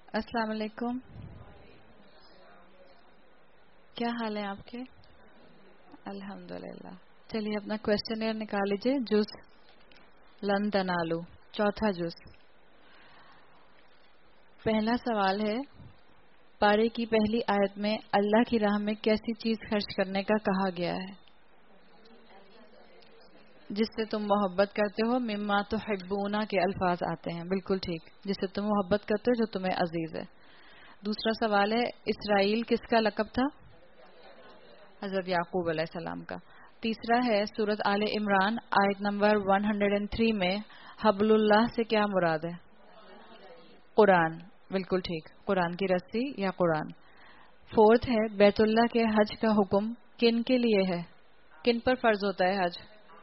السلام علیکم. کیا حال ہے آپ کے؟ الحمدللہ. چلیے اپنا کوشچنئر نکال لیجیے. جز لن تنالو، چوتھا جز. پہلا سوال ہے، پارے کی پہلی آیت میں اللہ کی راہ میں کیسی چیز خرچ کرنے کا کہا گیا ہے؟ جس سے تم محبت کرتے ہو. مما تحبونا کے الفاظ آتے ہیں. بالکل ٹھیک. جس سے تم محبت کرتے ہو، جو تمہیں عزیز ہے. دوسرا سوال ہے، اسرائیل کس کا لقب تھا؟ حضرت یعقوب علیہ السلام کا. تیسرا ہے، سورۃ آل عمران آیت نمبر 103 میں حبل اللہ سے کیا مراد ہے؟ قرآن. بالکل ٹھیک، قرآن کی رسی یا قرآن. فورتھ ہے، بیت اللہ کے حج کا حکم کن کے لیے ہے؟ کن پر فرض ہوتا ہے حج؟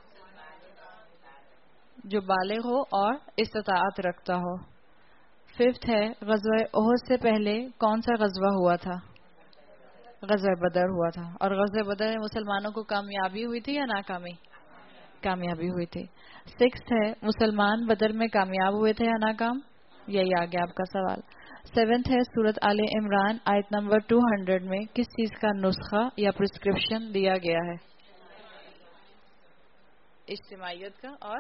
جو بالغ ہو اور استطاعت رکھتا ہو. ففتھ ہے، غزوہ احد سے پہلے کون سا غزوہ ہوا تھا؟ غزوہ بدر ہوا تھا. اور غزوہ بدر میں مسلمانوں کو کامیابی ہوئی تھی یا ناکامی؟ کامیابی ہوئی تھی. سکستھ ہے، مسلمان بدر میں کامیاب ہوئے تھے یا ناکام؟ یہی آ گیا آپ کا سوال. سیونتھ ہے، سورۃ آل عمران آیت نمبر 200 میں کس چیز کا نسخہ یا پرسکرپشن دیا گیا ہے؟ اجتماعیت کا. اور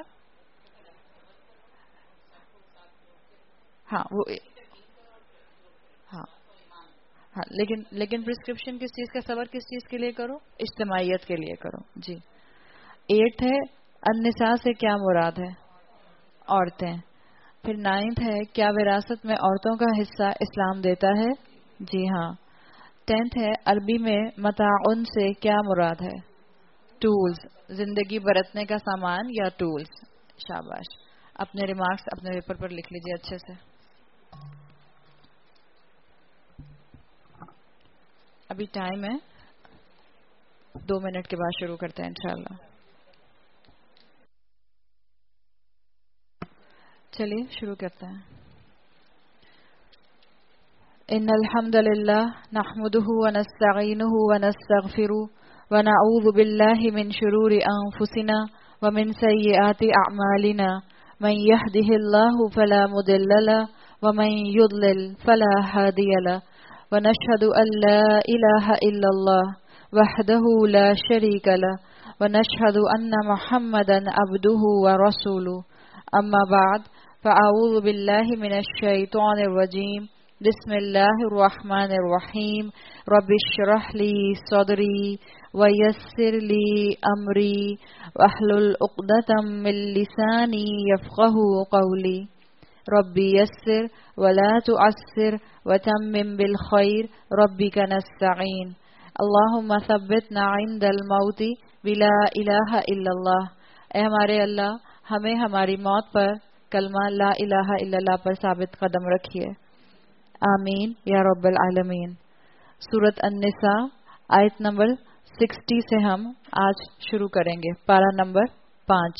ہاں وہ ہاں ہاں لیکن پرسکرپشن کس چیز کا، صبر کس چیز کے لیے کرو؟ اجتماعیت کے لیے کرو. جی. ایٹھ ہے، النساء سے کیا مراد ہے؟ عورتیں. پھر نائنتھ ہے، کیا وراثت میں عورتوں کا حصہ اسلام دیتا ہے؟ جی ہاں. ٹینتھ ہے، عربی میں متاعن سے کیا مراد ہے؟ ٹولز. زندگی برتنے کا سامان یا ٹولز. شاباش. اپنے ریمارکس اپنے پیپر پر لکھ لیجیے اچھے سے. ابھی ٹائم ہے، 2 منٹ کے بعد شروع کرتے ہیں انشاءاللہ. چلیے شروع کرتے ہیں. ان الحمد للہ نحمده ونستعینه ونستغفره ونعوذ باللہ من شرور انفسنا ومن سیئات اعمالنا من يهده الله فلا مضل له ومن يضلل فلا هادي له ونشهد ان لا اله الا الله وحده لا شريك له ونشهد ان محمدا عبده ورسوله. اما بعد فاعوذ باللہ من الشیطان الرجیم. بسم اللہ الرحمن الرحیم. رب اشرح لی صدری ویسر لی امری واحلل عقدۃ من لسانی یفقهوا قولی. رب یسر ولا تعسر وتمم بالخیر ربک نستعین. اللہم ثبتنا عند الموت بلا الہ الا اللہ. اے ہمارے اللہ، ہمیں ہماری موت پر کلمہ لا الہ الا اللہ پر ثابت قدم رکھیے. آمین یا رب العالمین. سورۃ النساء آیت نمبر 60 سے ہم آج شروع کریں گے. پارہ نمبر 5.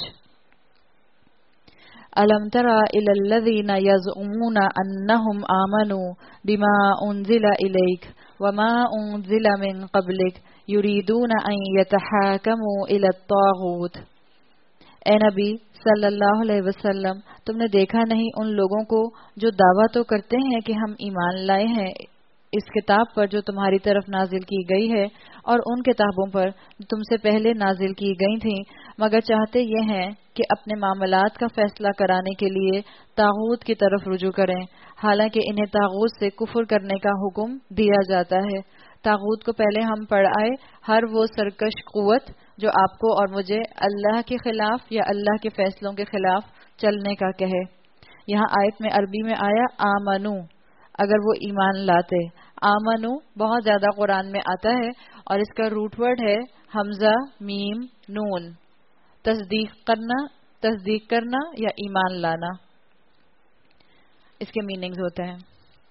الم تر الی الذین یزعمون انہم آمنوا بما انزل الیک وما انزل من قبلک یریدون ان یتحاکموا الی الطاغوت. اے نبی صلی اللہ علیہ وسلم، تم نے دیکھا نہیں ان لوگوں کو جو دعویٰ تو کرتے ہیں کہ ہم ایمان لائے ہیں اس کتاب پر جو تمہاری طرف نازل کی گئی ہے اور ان کتابوں پر جو تم سے پہلے نازل کی گئی تھیں، مگر چاہتے یہ ہیں کہ اپنے معاملات کا فیصلہ کرانے کے لیے طاغوت کی طرف رجوع کریں، حالانکہ انہیں طاغوت سے کفر کرنے کا حکم دیا جاتا ہے. طاغوت کو پہلے ہم پڑھائے ہر وہ سرکش قوت جو آپ کو اور مجھے اللہ کے خلاف یا اللہ کے فیصلوں کے خلاف چلنے کا کہے. یہاں آیت میں عربی میں آیا آمنو، اگر وہ ایمان لاتے. آمنو بہت زیادہ قرآن میں آتا ہے اور اس کا روٹ ورڈ ہے حمزہ میم نون. تصدیق کرنا یا ایمان لانا، اس کے میننگز ہوتے ہیں.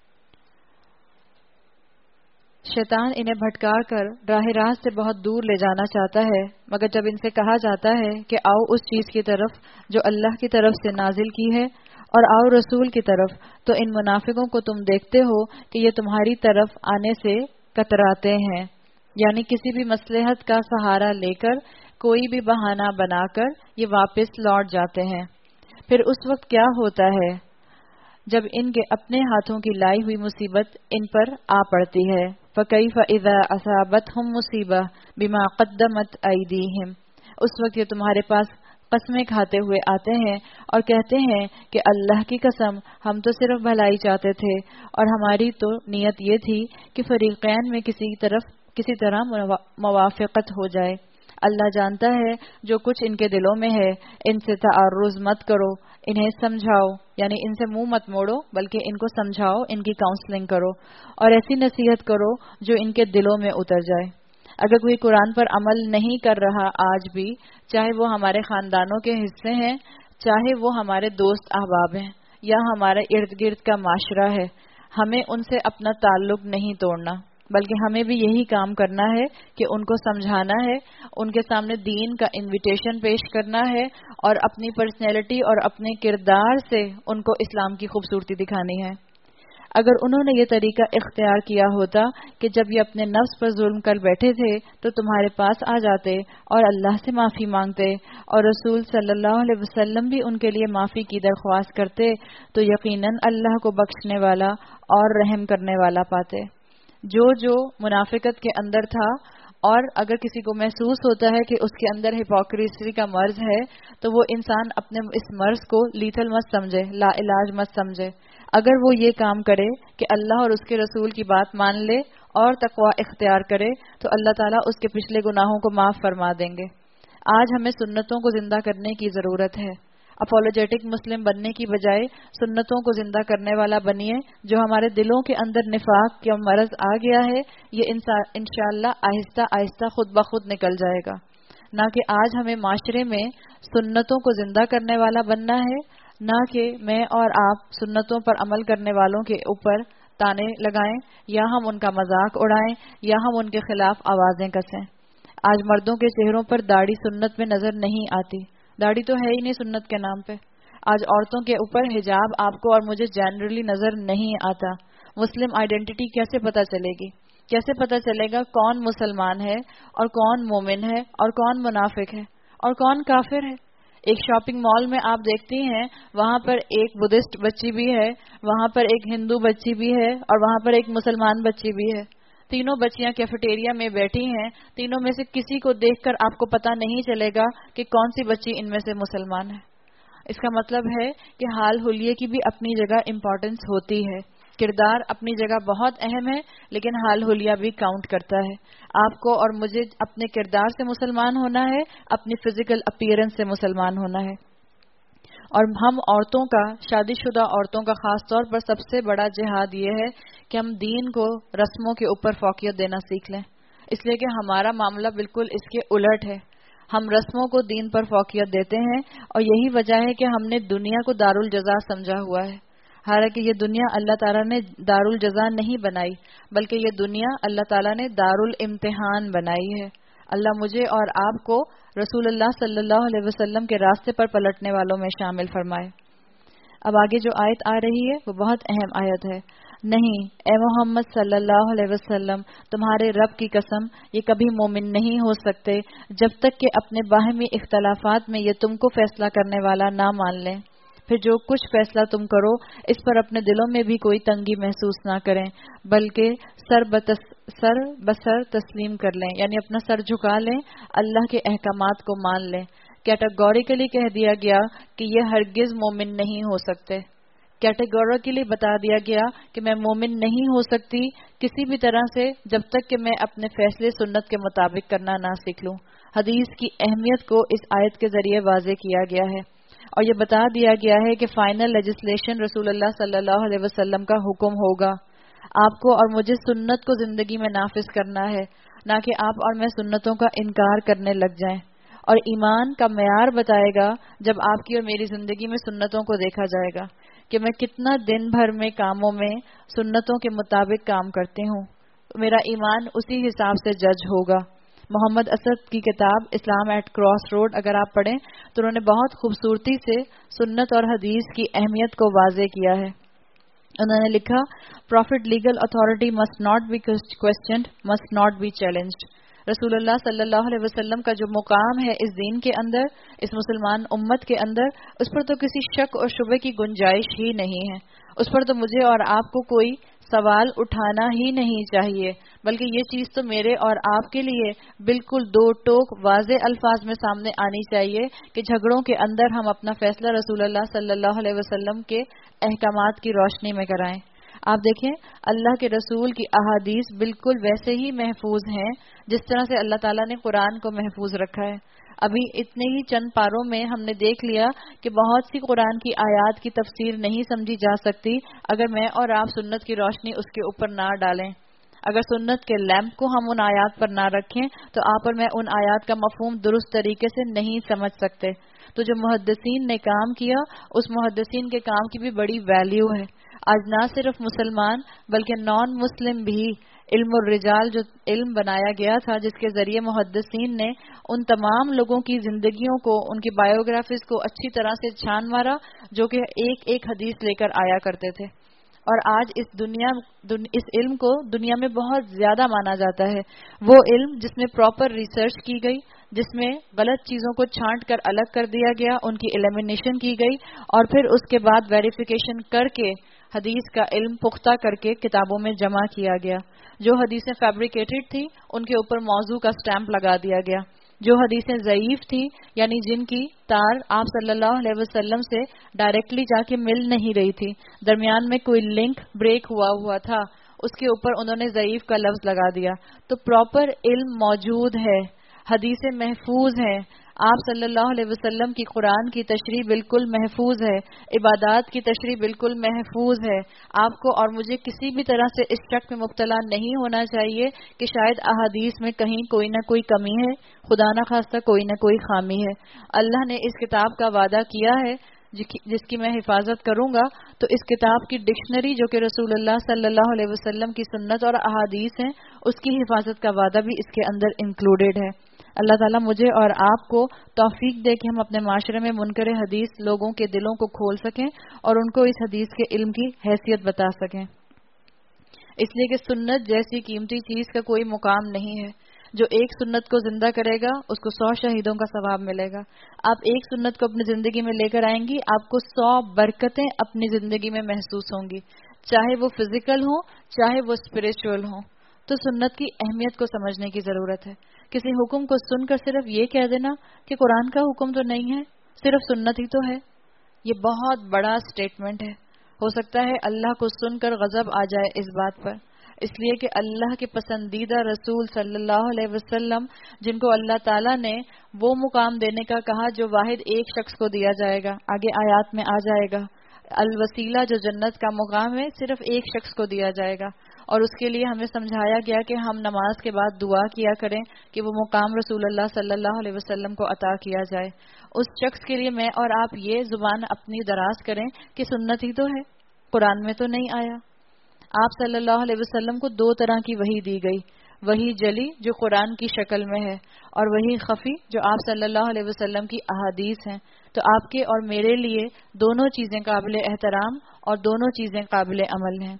شیطان انہیں بھٹکا کر راہ راست سے بہت دور لے جانا چاہتا ہے، مگر جب ان سے کہا جاتا ہے کہ آؤ اس چیز کی طرف جو اللہ کی طرف سے نازل کی ہے اور آؤ رسول کی طرف، تو ان منافقوں کو تم دیکھتے ہو کہ یہ تمہاری طرف آنے سے کتراتے ہیں، یعنی کسی بھی مصلحت کا سہارا لے کر کوئی بھی بہانہ بنا کر یہ واپس لوٹ جاتے ہیں. پھر اس وقت کیا ہوتا ہے جب ان کے اپنے ہاتھوں کی لائی ہوئی مصیبت ان پر آ پڑتی ہے. فَكَيْفَ إِذَا أَصَابَتْهُمْ مُصِيبَةٌ بِمَا قَدَّمَتْ أَيْدِيهِمْ. اس وقت یہ تمہارے پاس قسمیں کھاتے ہوئے آتے ہیں اور کہتے ہیں کہ اللہ کی قسم ہم تو صرف بھلائی چاہتے تھے اور ہماری تو نیت یہ تھی کہ فریقین میں کسی طرح موافقت ہو جائے. اللہ جانتا ہے جو کچھ ان کے دلوں میں ہے. ان سے تعرض مت کرو، انہیں سمجھاؤ، یعنی ان سے منہ مت موڑو بلکہ ان کو سمجھاؤ، ان کی کاؤنسلنگ کرو اور ایسی نصیحت کرو جو ان کے دلوں میں اتر جائے. اگر کوئی قرآن پر عمل نہیں کر رہا آج بھی، چاہے وہ ہمارے خاندانوں کے حصے ہیں، چاہے وہ ہمارے دوست احباب ہیں یا ہمارے ارد گرد کا معاشرہ ہے، ہمیں ان سے اپنا تعلق نہیں توڑنا، بلکہ ہمیں بھی یہی کام کرنا ہے کہ ان کو سمجھانا ہے، ان کے سامنے دین کا انویٹیشن پیش کرنا ہے اور اپنی پرسنالٹی اور اپنے کردار سے ان کو اسلام کی خوبصورتی دکھانی ہے. اگر انہوں نے یہ طریقہ اختیار کیا ہوتا کہ جب یہ اپنے نفس پر ظلم کر بیٹھے تھے تو تمہارے پاس آ جاتے اور اللہ سے معافی مانگتے اور رسول صلی اللہ علیہ وسلم بھی ان کے لیے معافی کی درخواست کرتے تو یقیناً اللہ کو بخشنے والا اور رحم کرنے والا پاتے. جو منافقت کے اندر تھا اور اگر کسی کو محسوس ہوتا ہے کہ اس کے اندر ہپوکریسی کا مرض ہے تو وہ انسان اپنے اس مرض کو لیتھل مت سمجھے، لا علاج مت سمجھے. اگر وہ یہ کام کرے کہ اللہ اور اس کے رسول کی بات مان لے اور تقوی اختیار کرے تو اللہ تعالیٰ اس کے پچھلے گناہوں کو معاف فرما دیں گے. آج ہمیں سنتوں کو زندہ کرنے کی ضرورت ہے. اپولوجیٹک مسلم بننے کی بجائے سنتوں کو زندہ کرنے والا بنیے. جو ہمارے دلوں کے اندر نفاق کا مرض آ گیا ہے یہ انشاءاللہ آہستہ آہستہ خود بخود نکل جائے گا. نہ کہ آج ہمیں معاشرے میں سنتوں کو زندہ کرنے والا بننا ہے، نہ کہ میں اور آپ سنتوں پر عمل کرنے والوں کے اوپر تانے لگائیں یا ہم ان کا مذاق اڑائیں یا ہم ان کے خلاف آوازیں کسیں. آج مردوں کے چہروں پر داڑھی سنت میں نظر نہیں آتی، داڑھی تو ہے ہی نہیں سنت کے نام پہ. آج عورتوں کے اوپر حجاب آپ کو اور مجھے جنرلی نظر نہیں آتا. مسلم آئیڈینٹی کیسے پتہ چلے گی؟ کیسے پتہ چلے گا کون مسلمان ہے اور کون مومن ہے اور کون منافق ہے اور کون کافر ہے؟ ایک شاپنگ مال میں آپ دیکھتی ہیں وہاں پر ایک بدھسٹ بچی بھی ہے، وہاں پر ایک ہندو بچی بھی ہے اور وہاں پر ایک مسلمان بچی بھی ہے. تینوں بچیاں کیفیٹیریا میں بیٹھی ہیں، تینوں میں سے کسی کو دیکھ کر آپ کو پتہ نہیں چلے گا کہ کون سی بچی ان میں سے مسلمان ہے. اس کا مطلب ہے کہ حال حلیے کی بھی اپنی جگہ امپورٹنس ہوتی ہے. کردار اپنی جگہ بہت اہم ہے لیکن حال حلیہ بھی کاؤنٹ کرتا ہے. آپ کو اور مجھے اپنے کردار سے مسلمان ہونا ہے، اپنی فزیکل اپیرنس سے مسلمان ہونا ہے. اور ہم عورتوں کا، شادی شدہ عورتوں کا خاص طور پر سب سے بڑا جہاد یہ ہے کہ ہم دین کو رسموں کے اوپر فوقیت دینا سیکھ لیں. اس لیے کہ ہمارا معاملہ بالکل اس کے الٹ ہے. ہم رسموں کو دین پر فوقیت دیتے ہیں اور یہی وجہ ہے کہ ہم نے دنیا کو دارالجزا سمجھا ہوا ہے. حالانکہ یہ دنیا اللہ تعالیٰ نے دارالجزا نہیں بنائی بلکہ یہ دنیا اللہ تعالیٰ نے دارالامتحان بنائی ہے. اللہ مجھے اور آپ کو رسول اللہ صلی اللہ علیہ وسلم کے راستے پر پلٹنے والوں میں شامل فرمائے. اب آگے جو آیت آ رہی ہے وہ بہت اہم آیت ہے. نہیں اے محمد صلی اللہ علیہ وسلم، تمہارے رب کی قسم یہ کبھی مومن نہیں ہو سکتے جب تک کہ اپنے باہمی اختلافات میں یہ تم کو فیصلہ کرنے والا نہ مان لیں. پھر جو کچھ فیصلہ تم کرو اس پر اپنے دلوں میں بھی کوئی تنگی محسوس نہ کریں بلکہ سر بسر تسلیم کر لیں، یعنی اپنا سر جھکا لیں، اللہ کے احکامات کو مان لیں. کیٹیگوریکلی کہہ دیا گیا کہ یہ ہرگز مومن نہیں ہو سکتے. کیٹیگوریکلی بتا دیا گیا کہ میں مومن نہیں ہو سکتی کسی بھی طرح سے جب تک کہ میں اپنے فیصلے سنت کے مطابق کرنا نہ سیکھ لوں. حدیث کی اہمیت کو اس آیت کے ذریعے واضح کیا گیا ہے اور یہ بتا دیا گیا ہے کہ فائنل لیجسلیشن رسول اللہ صلی اللہ علیہ وسلم کا حکم ہوگا. آپ کو اور مجھے سنت کو زندگی میں نافذ کرنا ہے، نہ کہ آپ اور میں سنتوں کا انکار کرنے لگ جائیں. اور ایمان کا معیار بتائے گا جب آپ کی اور میری زندگی میں سنتوں کو دیکھا جائے گا کہ میں کتنا دن بھر میں کاموں میں سنتوں کے مطابق کام کرتی ہوں. میرا ایمان اسی حساب سے جج ہوگا. محمد اسد کی کتاب اسلام ایٹ کراس روڈ اگر آپ پڑھیں تو انہوں نے بہت خوبصورتی سے سنت اور حدیث کی اہمیت کو واضح کیا ہے. انہوں نے لکھا، prophet legal authority must not be questioned, must not be challenged. رسول اللہ صلی اللہ علیہ وسلم کا جو مقام ہے اس دین کے اندر، اس مسلمان امت کے اندر، اس پر تو کسی شک اور شبے کی گنجائش ہی نہیں ہے. اس پر تو مجھے اور آپ کو کوئی سوال اٹھانا ہی نہیں چاہیے، بلکہ یہ چیز تو میرے اور آپ کے لیے بالکل دو ٹوک واضح الفاظ میں سامنے آنی چاہیے کہ جھگڑوں کے اندر ہم اپنا فیصلہ رسول اللہ صلی اللہ علیہ وسلم کے احکامات کی روشنی میں کرائیں. آپ دیکھیں اللہ کے رسول کی احادیث بالکل ویسے ہی محفوظ ہیں جس طرح سے اللہ تعالیٰ نے قرآن کو محفوظ رکھا ہے. ابھی اتنے ہی چند پاروں میں ہم نے دیکھ لیا کہ بہت سی قرآن کی آیات کی تفسیر نہیں سمجھی جا سکتی اگر میں اور آپ سنت کی روشنی اس کے اوپر نہ ڈالیں. اگر سنت کے لیمپ کو ہم ان آیات پر نہ رکھیں تو آپ اور میں ان آیات کا مفہوم درست طریقے سے نہیں سمجھ سکتے. تو جو محدثین نے کام کیا اس محدثین کے کام کی بھی بڑی ویلیو ہے. آج نہ صرف مسلمان بلکہ نان مسلم بھی علم الرجال جو علم بنایا گیا تھا جس کے ذریعے محدثین نے ان تمام لوگوں کی زندگیوں کو، ان کی بایوگرافیز کو اچھی طرح سے چھان مارا جو کہ ایک ایک حدیث لے کر آیا کرتے تھے. اور آج اس علم کو دنیا میں بہت زیادہ مانا جاتا ہے. وہ علم جس میں پراپر ریسرچ کی گئی، جس میں غلط چیزوں کو چھانٹ کر الگ کر دیا گیا، ان کی ایلیمینیشن کی گئی اور پھر اس کے بعد ویریفیکیشن کر کے حدیث کا علم پختہ کر کے کتابوں میں جمع کیا گیا. جو حدیثیں فیبریکیٹڈ تھی ان کے اوپر موضوع کا سٹیمپ لگا دیا گیا. جو حدیثیں ضعیف تھیں یعنی جن کی تار آپ صلی اللہ علیہ وسلم سے ڈائریکٹلی جا کے مل نہیں رہی تھی، درمیان میں کوئی لنک بریک ہوا تھا، اس کے اوپر انہوں نے ضعیف کا لفظ لگا دیا. تو پراپر علم موجود ہے، حدیثیں محفوظ ہیں، آپ صلی اللہ علیہ وسلم کی قرآن کی تشریح بالکل محفوظ ہے، عبادات کی تشریح بالکل محفوظ ہے. آپ کو اور مجھے کسی بھی طرح سے اس شک میں مبتلا نہیں ہونا چاہیے کہ شاید احادیث میں کہیں کوئی نہ کوئی کمی ہے، خدا نہ خواستہ کوئی نہ کوئی خامی ہے. اللہ نے اس کتاب کا وعدہ کیا ہے جس کی میں حفاظت کروں گا، تو اس کتاب کی ڈکشنری جو کہ رسول اللہ صلی اللہ علیہ وسلم کی سنت اور احادیث ہیں اس کی حفاظت کا وعدہ بھی اس کے اندر انکلوڈیڈ ہے. اللہ تعالیٰ مجھے اور آپ کو توفیق دے کہ ہم اپنے معاشرے میں منکر حدیث لوگوں کے دلوں کو کھول سکیں اور ان کو اس حدیث کے علم کی حیثیت بتا سکیں. اس لیے کہ سنت جیسی قیمتی چیز کا کوئی مقام نہیں ہے. جو ایک سنت کو زندہ کرے گا اس کو 100 شہیدوں کا ثواب ملے گا. آپ ایک سنت کو اپنی زندگی میں لے کر آئیں گی، آپ کو 100 برکتیں اپنی زندگی میں محسوس ہوں گی، چاہے وہ فزیکل ہوں چاہے وہ اسپرچول ہوں. تو سنت کی اہمیت کو سمجھنے کی ضرورت ہے. کسی حکم کو سن کر صرف یہ کہہ دینا کہ قرآن کا حکم تو نہیں ہے، صرف سنت ہی تو ہے، یہ بہت بڑا سٹیٹمنٹ ہے. ہو سکتا ہے اللہ کو سن کر غضب آ جائے اس بات پر، اس لیے کہ اللہ کے پسندیدہ رسول صلی اللہ علیہ وسلم جن کو اللہ تعالیٰ نے وہ مقام دینے کا کہا جو واحد ایک شخص کو دیا جائے گا، آگے آیات میں آ جائے گا. الوسیلہ جو جنت کا مقام ہے صرف ایک شخص کو دیا جائے گا، اور اس کے لیے ہمیں سمجھایا گیا کہ ہم نماز کے بعد دعا کیا کریں کہ وہ مقام رسول اللہ صلی اللہ علیہ وسلم کو عطا کیا جائے. اس شخص کے لیے میں اور آپ یہ زبان اپنی دراز کریں کہ سنت ہی تو ہے، قرآن میں تو نہیں آیا. آپ صلی اللہ علیہ وسلم کو 2 طرح کی وحی دی گئی، وحی جلی جو قرآن کی شکل میں ہے اور وحی خفی جو آپ صلی اللہ علیہ وسلم کی احادیث ہیں. تو آپ کے اور میرے لیے دونوں چیزیں قابل احترام اور دونوں چیزیں قابل عمل ہیں.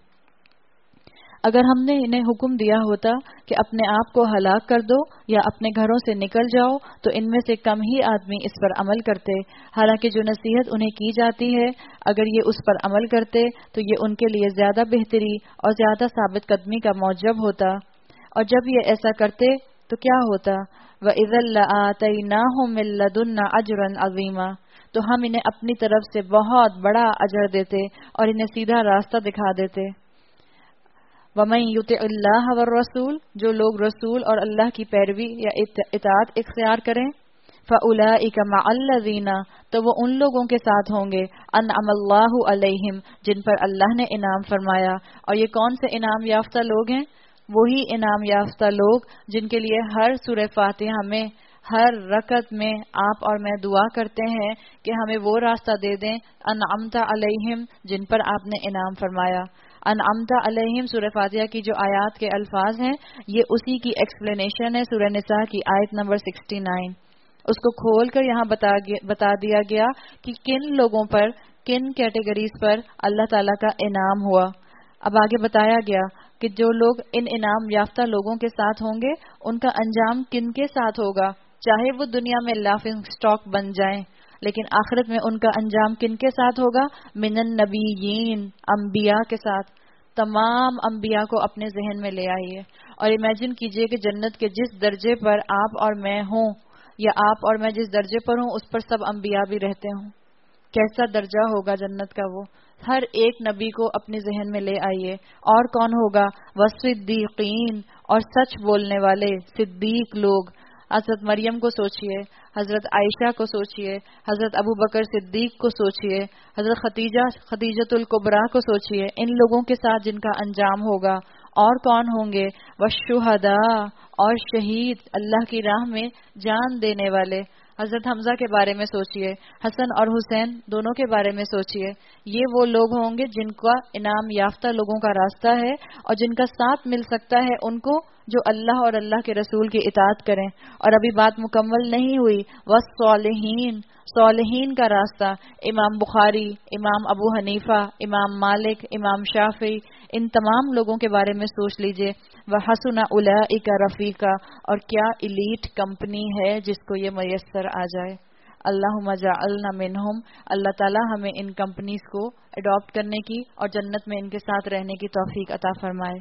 اگر ہم نے انہیں حکم دیا ہوتا کہ اپنے آپ کو ہلاک کر دو یا اپنے گھروں سے نکل جاؤ تو ان میں سے کم ہی آدمی اس پر عمل کرتے، حالانکہ جو نصیحت انہیں کی جاتی ہے اگر یہ اس پر عمل کرتے تو یہ ان کے لیے زیادہ بہتری اور زیادہ ثابت قدمی کا موجب ہوتا. اور جب یہ ایسا کرتے تو کیا ہوتا؟ وَإِذًا لَآتَيْنَاهُم مِّن لَّدُنَّا أَجْرًا عَظِيمًا، تو ہم انہیں اپنی طرف سے بہت بڑا اجر دیتے اور انہیں سیدھا راستہ دکھا دیتے. وَمَن يُطِعِ اللَّهَ وَالرَّسُولَ، جو لوگ رسول اور اللہ کی پیروی یا اطاعت اختیار کریں، فَأُولَٰئِكَ مَعَ الَّذِينَ، تو وہ ان لوگوں کے ساتھ ہوں گے أَنْعَمَ اللَّهُ عَلَيْهِمْ جن پر اللہ نے انعام فرمایا. اور یہ کون سے انعام یافتہ لوگ ہیں؟ وہی انعام یافتہ لوگ جن کے لیے ہر سورہ فاتحہ میں ہر رکعت میں آپ اور میں دعا کرتے ہیں کہ ہمیں وہ راستہ دے دیں انعمت علیہم جن پر آپ نے انعام فرمایا. انعمت علیہم سورہ فاتحہ کی جو آیات کے الفاظ ہیں یہ اسی کی ایکسپلینیشن ہے سورہ نساء کی آیت نمبر 69. اس کو کھول کر یہاں بتا دیا گیا کہ کن لوگوں پر، کن کیٹیگریز پر اللہ تعالیٰ کا انعام ہوا. اب آگے بتایا گیا کہ جو لوگ ان انعام یافتہ لوگوں کے ساتھ ہوں گے ان کا انجام کن کے ساتھ ہوگا. چاہے وہ دنیا میں لافنگ سٹاک بن جائیں لیکن آخرت میں ان کا انجام کن کے ساتھ ہوگا؟ من النبیین، انبیاء کے ساتھ. تمام انبیاء کو اپنے ذہن میں لے آئیے اور امیجن کیجئے کہ جنت کے جس درجے پر آپ اور میں ہوں یا آپ اور میں جس درجے پر ہوں اس پر سب انبیاء بھی رہتے ہوں. کیسا درجہ ہوگا جنت کا وہ. ہر ایک نبی کو اپنے ذہن میں لے آئیے. اور کون ہوگا؟ والصدیقین، اور سچ بولنے والے صدیق لوگ. حضرت مریم کو سوچئے، حضرت عائشہ کو سوچئے، حضرت ابو بکر صدیق کو سوچئے، حضرت خدیجۃ الکبریٰ کو سوچئے، ان لوگوں کے ساتھ جن کا انجام ہوگا. اور کون ہوں گے؟ والشہداء، اور شہید، اللہ کی راہ میں جان دینے والے. حضرت حمزہ کے بارے میں سوچئے، حسن اور حسین دونوں کے بارے میں سوچئے. یہ وہ لوگ ہوں گے جن کا انعام یافتہ لوگوں کا راستہ ہے اور جن کا ساتھ مل سکتا ہے ان کو جو اللہ اور اللہ کے رسول کی اطاعت کریں. اور ابھی بات مکمل نہیں ہوئی. والصالحین، صالحین کا راستہ. امام بخاری، امام ابو حنیفہ، امام مالک، امام شافعی، ان تمام لوگوں کے بارے میں سوچ لیجئے. وحسن اولئک رفیقا، اور کیا ایلیٹ کمپنی ہے جس کو یہ میسر آ جائے. اللہم اجعلنا منہم. اللہ تعالی ہمیں ان کمپنیز کو اڈاپٹ کرنے کی اور جنت میں ان کے ساتھ رہنے کی توفیق عطا فرمائے.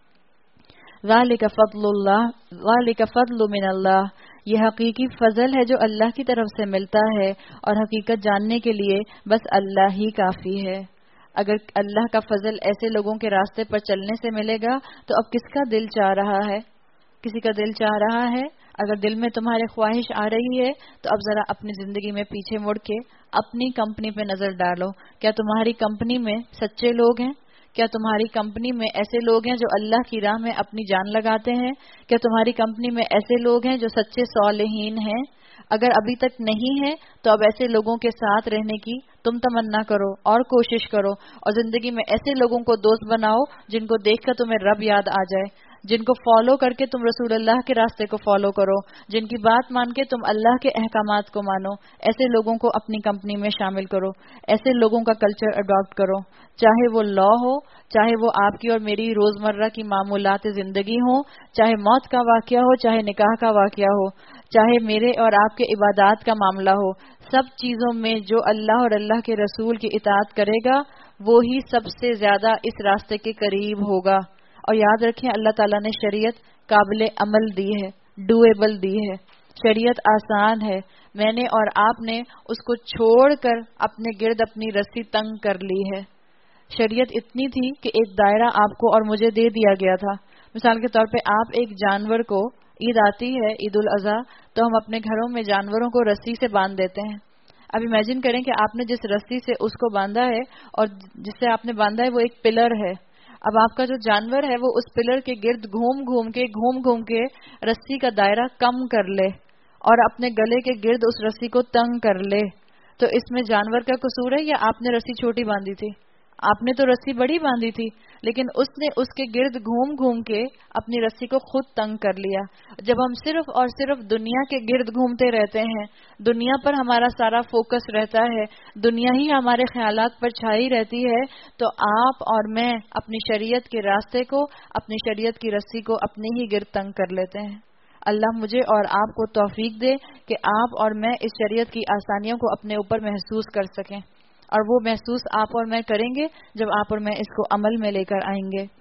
ذالک فضل اللہ، ذالک فضل من اللہ، یہ حقیقی فضل ہے جو اللہ کی طرف سے ملتا ہے اور حقیقت جاننے کے لیے بس اللہ ہی کافی ہے. اگر اللہ کا فضل ایسے لوگوں کے راستے پر چلنے سے ملے گا تو اب کس کا دل چاہ رہا ہے؟ کسی کا دل چاہ رہا ہے؟ اگر دل میں تمہارے خواہش آ رہی ہے تو اب ذرا اپنی زندگی میں پیچھے مڑ کے اپنی کمپنی پہ نظر ڈالو. کیا تمہاری کمپنی میں سچے لوگ ہیں؟ کیا تمہاری کمپنی میں ایسے لوگ ہیں جو اللہ کی راہ میں اپنی جان لگاتے ہیں؟ کیا تمہاری کمپنی میں ایسے لوگ ہیں جو سچے صالحین ہیں؟ اگر ابھی تک نہیں ہے تو اب ایسے لوگوں کے ساتھ رہنے کی تم تمنا کرو اور کوشش کرو اور زندگی میں ایسے لوگوں کو دوست بناؤ جن کو دیکھ کر تمہیں رب یاد آ جائے، جن کو فالو کر کے تم رسول اللہ کے راستے کو فالو کرو، جن کی بات مان کے تم اللہ کے احکامات کو مانو. ایسے لوگوں کو اپنی کمپنی میں شامل کرو، ایسے لوگوں کا کلچر اڈاپٹ کرو. چاہے وہ لا ہو، چاہے وہ آپ کی اور میری روزمرہ کی معمولات زندگی ہوں، چاہے موت کا واقعہ ہو، چاہے نکاح کا واقعہ ہو، چاہے میرے اور آپ کے عبادات کا معاملہ ہو. سب چیزوں میں جو اللہ اور اللہ کے رسول کی اطاعت کرے گا وہی سب سے زیادہ اس راستے کے قریب ہوگا. اور یاد رکھیں اللہ تعالیٰ نے شریعت قابل عمل دی ہے، ڈویبل دی ہے. شریعت آسان ہے. میں نے اور آپ نے اس کو چھوڑ کر اپنے گرد اپنی رسی تنگ کر لی ہے. شریعت اتنی تھی کہ ایک دائرہ آپ کو اور مجھے دے دیا گیا تھا. مثال کے طور پہ آپ ایک جانور کو، عید آتی ہے، عید الاضحیٰ، تو ہم اپنے گھروں میں جانوروں کو رسی سے باندھ دیتے ہیں. اب امیجن کریں کہ آپ نے جس رسی سے اس کو باندھا ہے اور جس سے آپ نے باندھا ہے وہ ایک پلر ہے. اب آپ کا جو جانور ہے وہ اس پلر کے گرد گھوم گھوم کے رسی کا دائرہ کم کر لے اور اپنے گلے کے گرد اس رسی کو تنگ کر لے، تو اس میں جانور کا قصور ہے یا آپ نے رسی چھوٹی باندھی تھی؟ آپ نے تو رسی بڑی باندھی تھی، لیکن اس نے اس کے گرد گھوم کے اپنی رسی کو خود تنگ کر لیا. جب ہم صرف اور صرف دنیا کے گرد گھومتے رہتے ہیں، دنیا پر ہمارا سارا فوکس رہتا ہے، دنیا ہی ہمارے خیالات پر چھائی رہتی ہے، تو آپ اور میں اپنی شریعت کے راستے کو، اپنی شریعت کی رسی کو اپنے ہی گرد تنگ کر لیتے ہیں. اللہ مجھے اور آپ کو توفیق دے کہ آپ اور میں اس شریعت کی آسانیوں کو اپنے اوپر محسوس کر سکیں، اور وہ محسوس آپ اور میں کریں گے جب آپ اور میں اس کو عمل میں لے کر آئیں گے.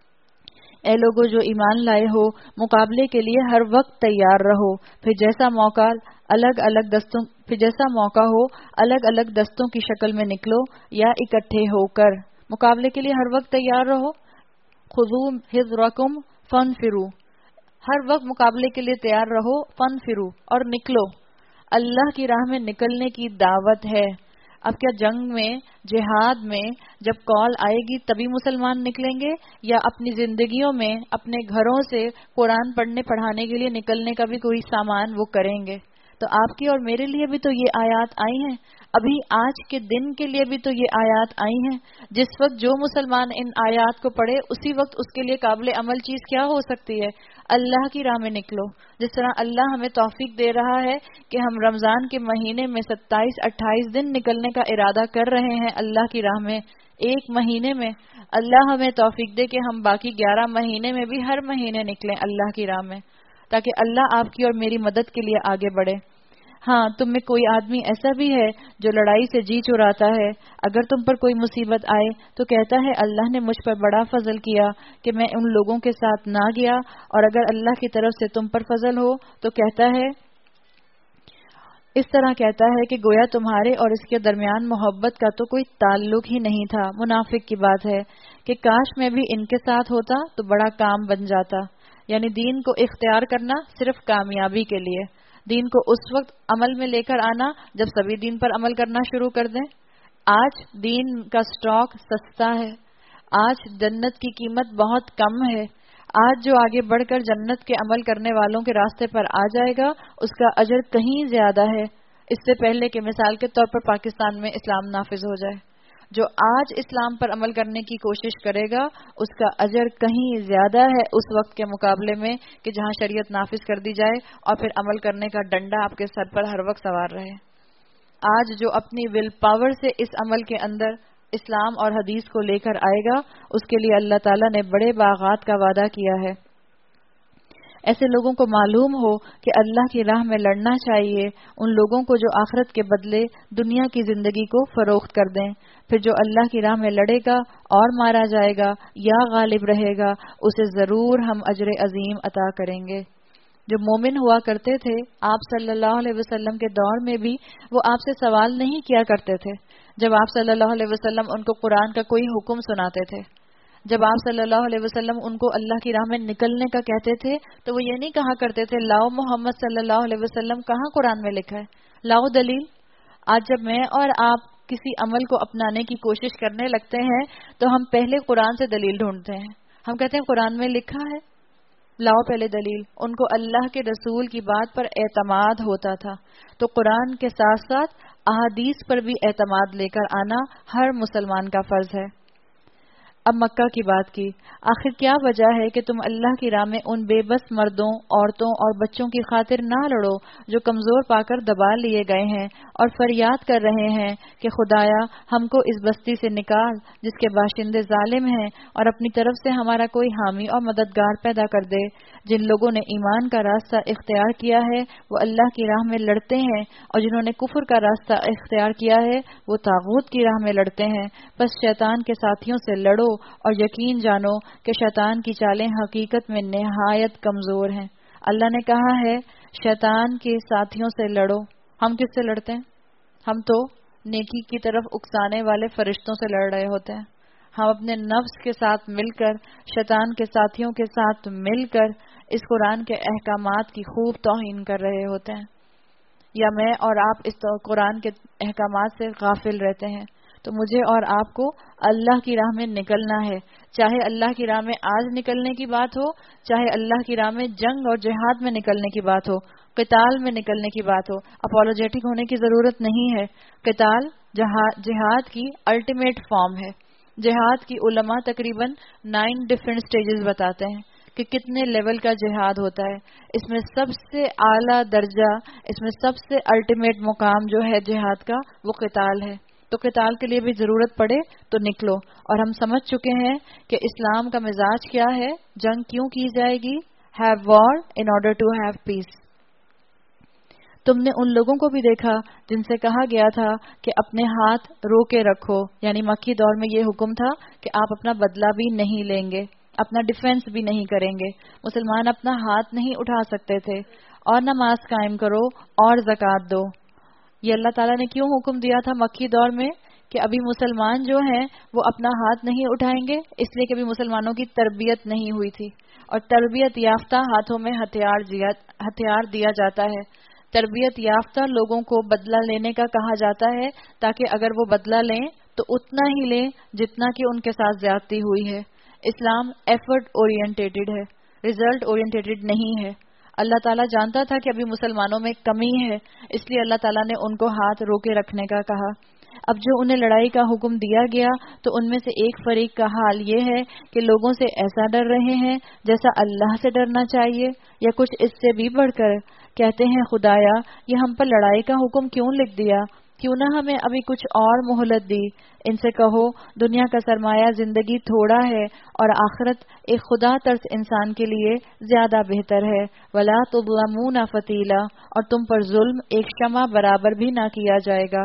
اے لوگوں جو ایمان لائے ہو، مقابلے کے لیے ہر وقت تیار رہو. پھر جیسا موقع ہو الگ الگ دستوں کی شکل میں نکلو یا اکٹھے ہو کر. مقابلے کے لیے ہر وقت تیار رہو. خذوا حذرکم فانفروا، ہر وقت مقابلے کے لیے تیار رہو. فانفروا، اور نکلو. اللہ کی راہ میں نکلنے کی دعوت ہے. اب کیا جنگ میں، جہاد میں جب کال آئے گی تبھی مسلمان نکلیں گے، یا اپنی زندگیوں میں اپنے گھروں سے قرآن پڑھنے پڑھانے کے لیے نکلنے کا بھی کوئی سامان وہ کریں گے؟ تو آپ کی اور میرے لیے بھی تو یہ آیات آئی ہیں، ابھی آج کے دن کے لیے بھی تو یہ آیات آئی ہیں. جس وقت جو مسلمان ان آیات کو پڑھے اسی وقت اس کے لیے قابل عمل چیز کیا ہو سکتی ہے؟ اللہ کی راہ میں نکلو. جس طرح اللہ ہمیں توفیق دے رہا ہے کہ ہم رمضان کے مہینے میں 27-28 دن نکلنے کا ارادہ کر رہے ہیں اللہ کی راہ میں ایک مہینے میں، اللہ ہمیں توفیق دے کہ ہم باقی 11 مہینے میں بھی ہر مہینے نکلیں اللہ کی راہ میں، تاکہ اللہ آپ کی اور میری مدد کے لیے آگے بڑھے. ہاں، تم میں کوئی آدمی ایسا بھی ہے جو لڑائی سے جی چراتا ہے، اگر تم پر کوئی مصیبت آئے تو کہتا ہے اللہ نے مجھ پر بڑا فضل کیا کہ میں ان لوگوں کے ساتھ نہ گیا، اور اگر اللہ کی طرف سے تم پر فضل ہو تو کہتا ہے، اس طرح کہتا ہے کہ گویا تمہارے اور اس کے درمیان محبت کا تو کوئی تعلق ہی نہیں تھا. منافق کی بات ہے کہ کاش میں بھی ان کے ساتھ ہوتا تو بڑا کام بن جاتا. یعنی دین کو اختیار کرنا صرف کامیابی کے لیے، دین کو اس وقت عمل میں لے کر آنا جب سبھی دین پر عمل کرنا شروع کر دیں. آج دین کا سٹاک سستا ہے، آج جنت کی قیمت بہت کم ہے. آج جو آگے بڑھ کر جنت کے عمل کرنے والوں کے راستے پر آ جائے گا اس کا اجر کہیں زیادہ ہے اس سے پہلے کہ مثال کے طور پر پاکستان میں اسلام نافذ ہو جائے. جو آج اسلام پر عمل کرنے کی کوشش کرے گا اس کا اجر کہیں زیادہ ہے اس وقت کے مقابلے میں کہ جہاں شریعت نافذ کر دی جائے اور پھر عمل کرنے کا ڈنڈا آپ کے سر پر ہر وقت سوار رہے. آج جو اپنی ول پاور سے اس عمل کے اندر اسلام اور حدیث کو لے کر آئے گا اس کے لیے اللہ تعالیٰ نے بڑے باغات کا وعدہ کیا ہے. ایسے لوگوں کو معلوم ہو کہ اللہ کی راہ میں لڑنا چاہیے، ان لوگوں کو جو آخرت کے بدلے دنیا کی زندگی کو فروخت کر دیں. پھر جو اللہ کی راہ میں لڑے گا اور مارا جائے گا یا غالب رہے گا اسے ضرور ہم اجر عظیم عطا کریں گے. جو مومن ہوا کرتے تھے آپ صلی اللہ علیہ وسلم کے دور میں بھی وہ آپ سے سوال نہیں کیا کرتے تھے. جب آپ صلی اللہ علیہ وسلم ان کو قرآن کا کوئی حکم سناتے تھے، جب آپ صلی اللہ علیہ وسلم ان کو اللہ کی راہ میں نکلنے کا کہتے تھے تو وہ یہ نہیں کہا کرتے تھے لاؤ محمد صلی اللہ علیہ وسلم کہاں قرآن میں لکھا ہے، لاؤ دلیل. آج جب میں اور آپ کسی عمل کو اپنانے کی کوشش کرنے لگتے ہیں تو ہم پہلے قرآن سے دلیل ڈھونڈتے ہیں. ہم کہتے ہیں قرآن میں لکھا ہے، لاؤ پہلے دلیل. ان کو اللہ کے رسول کی بات پر اعتماد ہوتا تھا تو قرآن کے ساتھ ساتھ احادیث پر بھی اعتماد لے کر آنا ہر مسلمان کا فرض ہے. اب مکہ کی بات کی، آخر کیا وجہ ہے کہ تم اللہ کی راہ میں ان بے بس مردوں، عورتوں اور بچوں کی خاطر نہ لڑو جو کمزور پا کر دبا لیے گئے ہیں اور فریاد کر رہے ہیں کہ خدایا ہم کو اس بستی سے نکال جس کے باشندے ظالم ہیں اور اپنی طرف سے ہمارا کوئی حامی اور مددگار پیدا کر دے. جن لوگوں نے ایمان کا راستہ اختیار کیا ہے وہ اللہ کی راہ میں لڑتے ہیں اور جنہوں نے کفر کا راستہ اختیار کیا ہے وہ طاغوت کی راہ میں لڑتے ہیں. بس شیطان کے ساتھیوں سے لڑو اور یقین جانو کہ شیطان کی چالیں حقیقت میں نہایت کمزور ہیں. اللہ نے کہا ہے شیطان کے ساتھیوں سے لڑو. ہم کس سے لڑتے ہیں؟ ہم تو نیکی کی طرف اکسانے والے فرشتوں سے لڑ رہے ہوتے ہیں. ہم اپنے نفس کے ساتھ مل کر، شیطان کے ساتھیوں کے ساتھ مل کر اس قرآن کے احکامات کی خوب توہین کر رہے ہوتے ہیں. یا میں اور آپ اس قرآن کے احکامات سے غافل رہتے ہیں. تو مجھے اور آپ کو اللہ کی راہ میں نکلنا ہے، چاہے اللہ کی راہ میں آج نکلنے کی بات ہو، چاہے اللہ کی راہ میں جنگ اور جہاد میں نکلنے کی بات ہو، قتال میں نکلنے کی بات ہو. اپولوجیٹک ہونے کی ضرورت نہیں ہے. قتال جہاد کی الٹیمیٹ فارم ہے. جہاد کی علماء تقریباً 9 ڈفرینٹ سٹیجز بتاتے ہیں کہ کتنے لیول کا جہاد ہوتا ہے. اس میں سب سے اعلیٰ درجہ، اس میں سب سے الٹیمیٹ مقام جو ہے جہاد کا وہ قتال ہے. تو قتال کے لیے بھی ضرورت پڑے تو نکلو. اور ہم سمجھ چکے ہیں کہ اسلام کا مزاج کیا ہے، جنگ کیوں کی جائے گی. Have war in order to have peace. تم نے ان لوگوں کو بھی دیکھا جن سے کہا گیا تھا کہ اپنے ہاتھ رو کے رکھو، یعنی مکی دور میں یہ حکم تھا کہ آپ اپنا بدلہ بھی نہیں لیں گے، اپنا ڈیفنس بھی نہیں کریں گے. مسلمان اپنا ہاتھ نہیں اٹھا سکتے تھے. اور نماز قائم کرو اور زکوٰۃ دو. یہ اللہ تعالیٰ نے کیوں حکم دیا تھا مکی دور میں کہ ابھی مسلمان جو ہیں وہ اپنا ہاتھ نہیں اٹھائیں گے؟ اس لیے کہ ابھی مسلمانوں کی تربیت نہیں ہوئی تھی. اور تربیت یافتہ ہاتھوں میں ہتھیار دیا جاتا ہے. تربیت یافتہ لوگوں کو بدلہ لینے کا کہا جاتا ہے تاکہ اگر وہ بدلہ لیں تو اتنا ہی لیں جتنا کہ ان کے ساتھ زیادتی ہوئی ہے. اسلام ایفرٹ اورینٹیڈ ہے، ریزلٹ اورینٹیڈ نہیں ہے. اللہ تعالیٰ جانتا تھا کہ ابھی مسلمانوں میں کمی ہے، اس لیے اللہ تعالیٰ نے ان کو ہاتھ روکے رکھنے کا کہا۔ اب جو انہیں لڑائی کا حکم دیا گیا تو ان میں سے ایک فریق کا حال یہ ہے کہ لوگوں سے ایسا ڈر رہے ہیں جیسا اللہ سے ڈرنا چاہیے، یا کچھ اس سے بھی بڑھ کر کہتے ہیں خدایا یہ ہم پر لڑائی کا حکم کیوں لکھ دیا، کیوں نہ ہمیں ابھی کچھ اور مہلت دی۔ ان سے کہو دنیا کا سرمایہ زندگی تھوڑا ہے اور آخرت ایک خدا ترس انسان کے لیے زیادہ بہتر ہے۔ ولا تظلمون فتیلا، اور تم پر ظلم ایک شمع برابر بھی نہ کیا جائے گا۔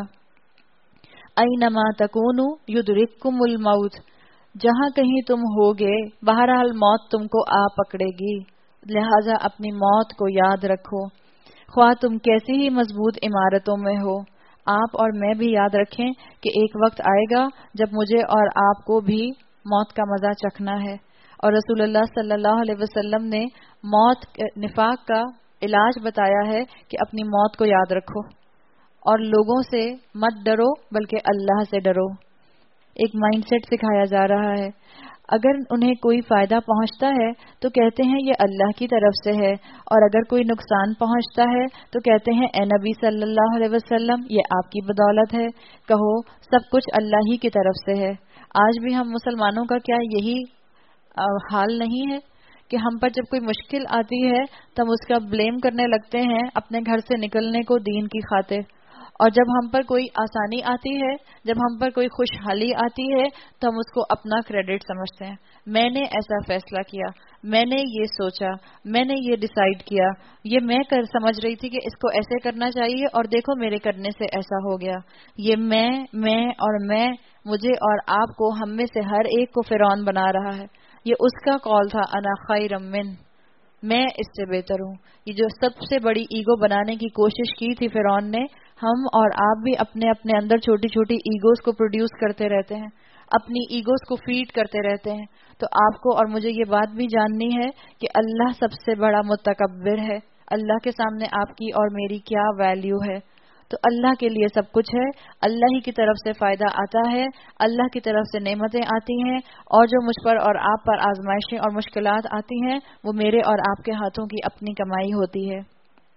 اینما تکونوا یدرککم الموت، جہاں کہیں تم ہوگے بہرحال موت تم کو آ پکڑے گی، لہذا اپنی موت کو یاد رکھو، خواہ تم کیسی ہی مضبوط عمارتوں میں ہو۔ آپ اور میں بھی یاد رکھیں کہ ایک وقت آئے گا جب مجھے اور آپ کو بھی موت کا مزہ چکھنا ہے، اور رسول اللہ صلی اللہ علیہ وسلم نے موت نفاق کا علاج بتایا ہے کہ اپنی موت کو یاد رکھو اور لوگوں سے مت ڈرو بلکہ اللہ سے ڈرو۔ ایک مائنڈ سیٹ سکھایا جا رہا ہے، اگر انہیں کوئی فائدہ پہنچتا ہے تو کہتے ہیں یہ اللہ کی طرف سے ہے، اور اگر کوئی نقصان پہنچتا ہے تو کہتے ہیں اے نبی صلی اللہ علیہ وسلم یہ آپ کی بدولت ہے۔ کہو سب کچھ اللہ ہی کی طرف سے ہے۔ آج بھی ہم مسلمانوں کا کیا یہی حال نہیں ہے کہ ہم پر جب کوئی مشکل آتی ہے تو ہم اس کا بلیم کرنے لگتے ہیں اپنے گھر سے نکلنے کو دین کی خاطر، اور جب ہم پر کوئی آسانی آتی ہے، جب ہم پر کوئی خوشحالی آتی ہے تو ہم اس کو اپنا کریڈٹ سمجھتے ہیں۔ میں نے ایسا فیصلہ کیا، میں نے یہ سوچا، میں نے یہ ڈیسائیڈ کیا، یہ میں سمجھ رہی تھی کہ اس کو ایسے کرنا چاہیے اور دیکھو میرے کرنے سے ایسا ہو گیا۔ یہ میں مجھے اور آپ کو، ہم میں سے ہر ایک کو فرعون بنا رہا ہے۔ یہ اس کا قول تھا انا خیر من، میں اس سے بہتر ہوں۔ یہ جو سب سے بڑی ایگو بنانے کی کوشش کی تھی فرعون نے، ہم اور آپ بھی اپنے اپنے اندر چھوٹی چھوٹی ایگوز کو پروڈیوس کرتے رہتے ہیں، اپنی ایگوز کو فیڈ کرتے رہتے ہیں۔ تو آپ کو اور مجھے یہ بات بھی جاننی ہے کہ اللہ سب سے بڑا متکبر ہے، اللہ کے سامنے آپ کی اور میری کیا ویلیو ہے۔ تو اللہ کے لیے سب کچھ ہے، اللہ ہی کی طرف سے فائدہ آتا ہے، اللہ کی طرف سے نعمتیں آتی ہیں، اور جو مجھ پر اور آپ پر آزمائشیں اور مشکلات آتی ہیں وہ میرے اور آپ کے ہاتھوں کی اپنی کمائی ہوتی ہے۔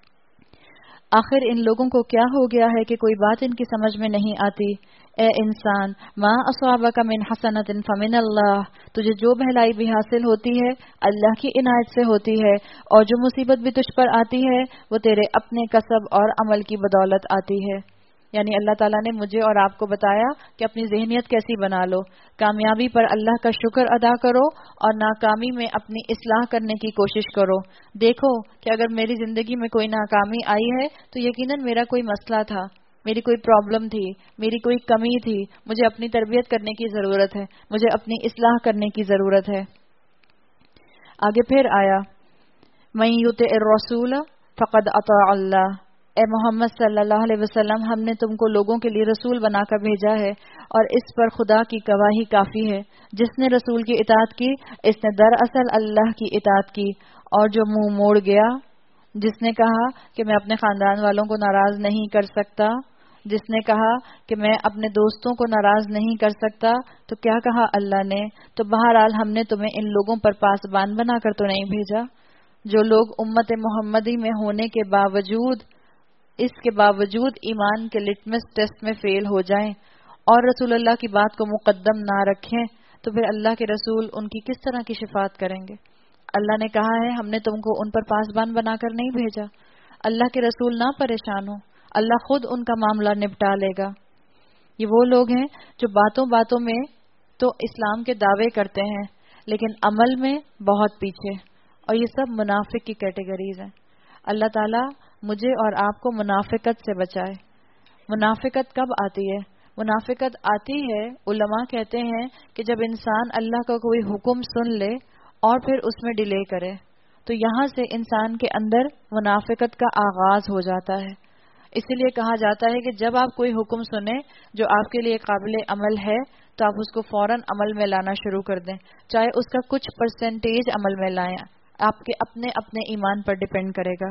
آخر ان لوگوں کو کیا ہو گیا ہے کہ کوئی بات ان کی سمجھ میں نہیں آتی۔ اے انسان، ما اصابک من حسنۃ فمن اللہ، تجھے جو بھلائی بھی حاصل ہوتی ہے اللہ کی عنایت سے ہوتی ہے، اور جو مصیبت بھی تجھ پر آتی ہے وہ تیرے اپنے کسب اور عمل کی بدولت آتی ہے۔ یعنی اللہ تعالیٰ نے مجھے اور آپ کو بتایا کہ اپنی ذہنیت کیسی بنا لو، کامیابی پر اللہ کا شکر ادا کرو اور ناکامی میں اپنی اصلاح کرنے کی کوشش کرو۔ دیکھو کہ اگر میری زندگی میں کوئی ناکامی آئی ہے تو یقیناً میرا کوئی مسئلہ تھا، میری کوئی پرابلم تھی، میری کوئی کمی تھی، مجھے اپنی تربیت کرنے کی ضرورت ہے، مجھے اپنی اصلاح کرنے کی ضرورت ہے۔ آگے پھر آیا من یطع الرسول فقد اطاع اللہ، اے محمد صلی اللہ علیہ وسلم ہم نے تم کو لوگوں کے لیے رسول بنا کر بھیجا ہے، اور اس پر خدا کی گواہی کافی ہے۔ جس نے رسول کی اطاعت کی اس نے دراصل اللہ کی اطاعت کی، اور جو منہ موڑ گیا، جس نے کہا کہ میں اپنے خاندان والوں کو ناراض نہیں کر سکتا، جس نے کہا کہ میں اپنے دوستوں کو ناراض نہیں کر سکتا، تو کیا کہا اللہ نے؟ تو بہرحال ہم نے تمہیں ان لوگوں پر پاسبان بنا کر تو نہیں بھیجا جو لوگ امت محمدی میں ہونے کے باوجود، اس کے باوجود ایمان کے لٹمس ٹیسٹ میں فیل ہو جائیں اور رسول اللہ کی بات کو مقدم نہ رکھیں، تو پھر اللہ کے رسول ان کی کس طرح کی شفاعت کریں گے؟ اللہ نے کہا ہے ہم نے تم کو ان پر پاسبان بنا کر نہیں بھیجا۔ اللہ کے رسول نہ پریشان ہو، اللہ خود ان کا معاملہ نپٹا لے گا۔ یہ وہ لوگ ہیں جو باتوں باتوں میں تو اسلام کے دعوے کرتے ہیں لیکن عمل میں بہت پیچھے، اور یہ سب منافق کی کیٹیگریز ہیں۔ اللہ تعالیٰ مجھے اور آپ کو منافقت سے بچائے۔ منافقت کب آتی ہے؟ منافقت آتی ہے، علماء کہتے ہیں کہ جب انسان اللہ کا کوئی حکم سن لے اور پھر اس میں ڈیلے کرے، تو یہاں سے انسان کے اندر منافقت کا آغاز ہو جاتا ہے۔ اسی لیے کہا جاتا ہے کہ جب آپ کوئی حکم سنیں جو آپ کے لیے قابل عمل ہے تو آپ اس کو فوراً عمل میں لانا شروع کر دیں، چاہے اس کا کچھ پرسنٹیج عمل میں لائیں، آپ کے اپنے ایمان پر ڈیپینڈ کرے گا۔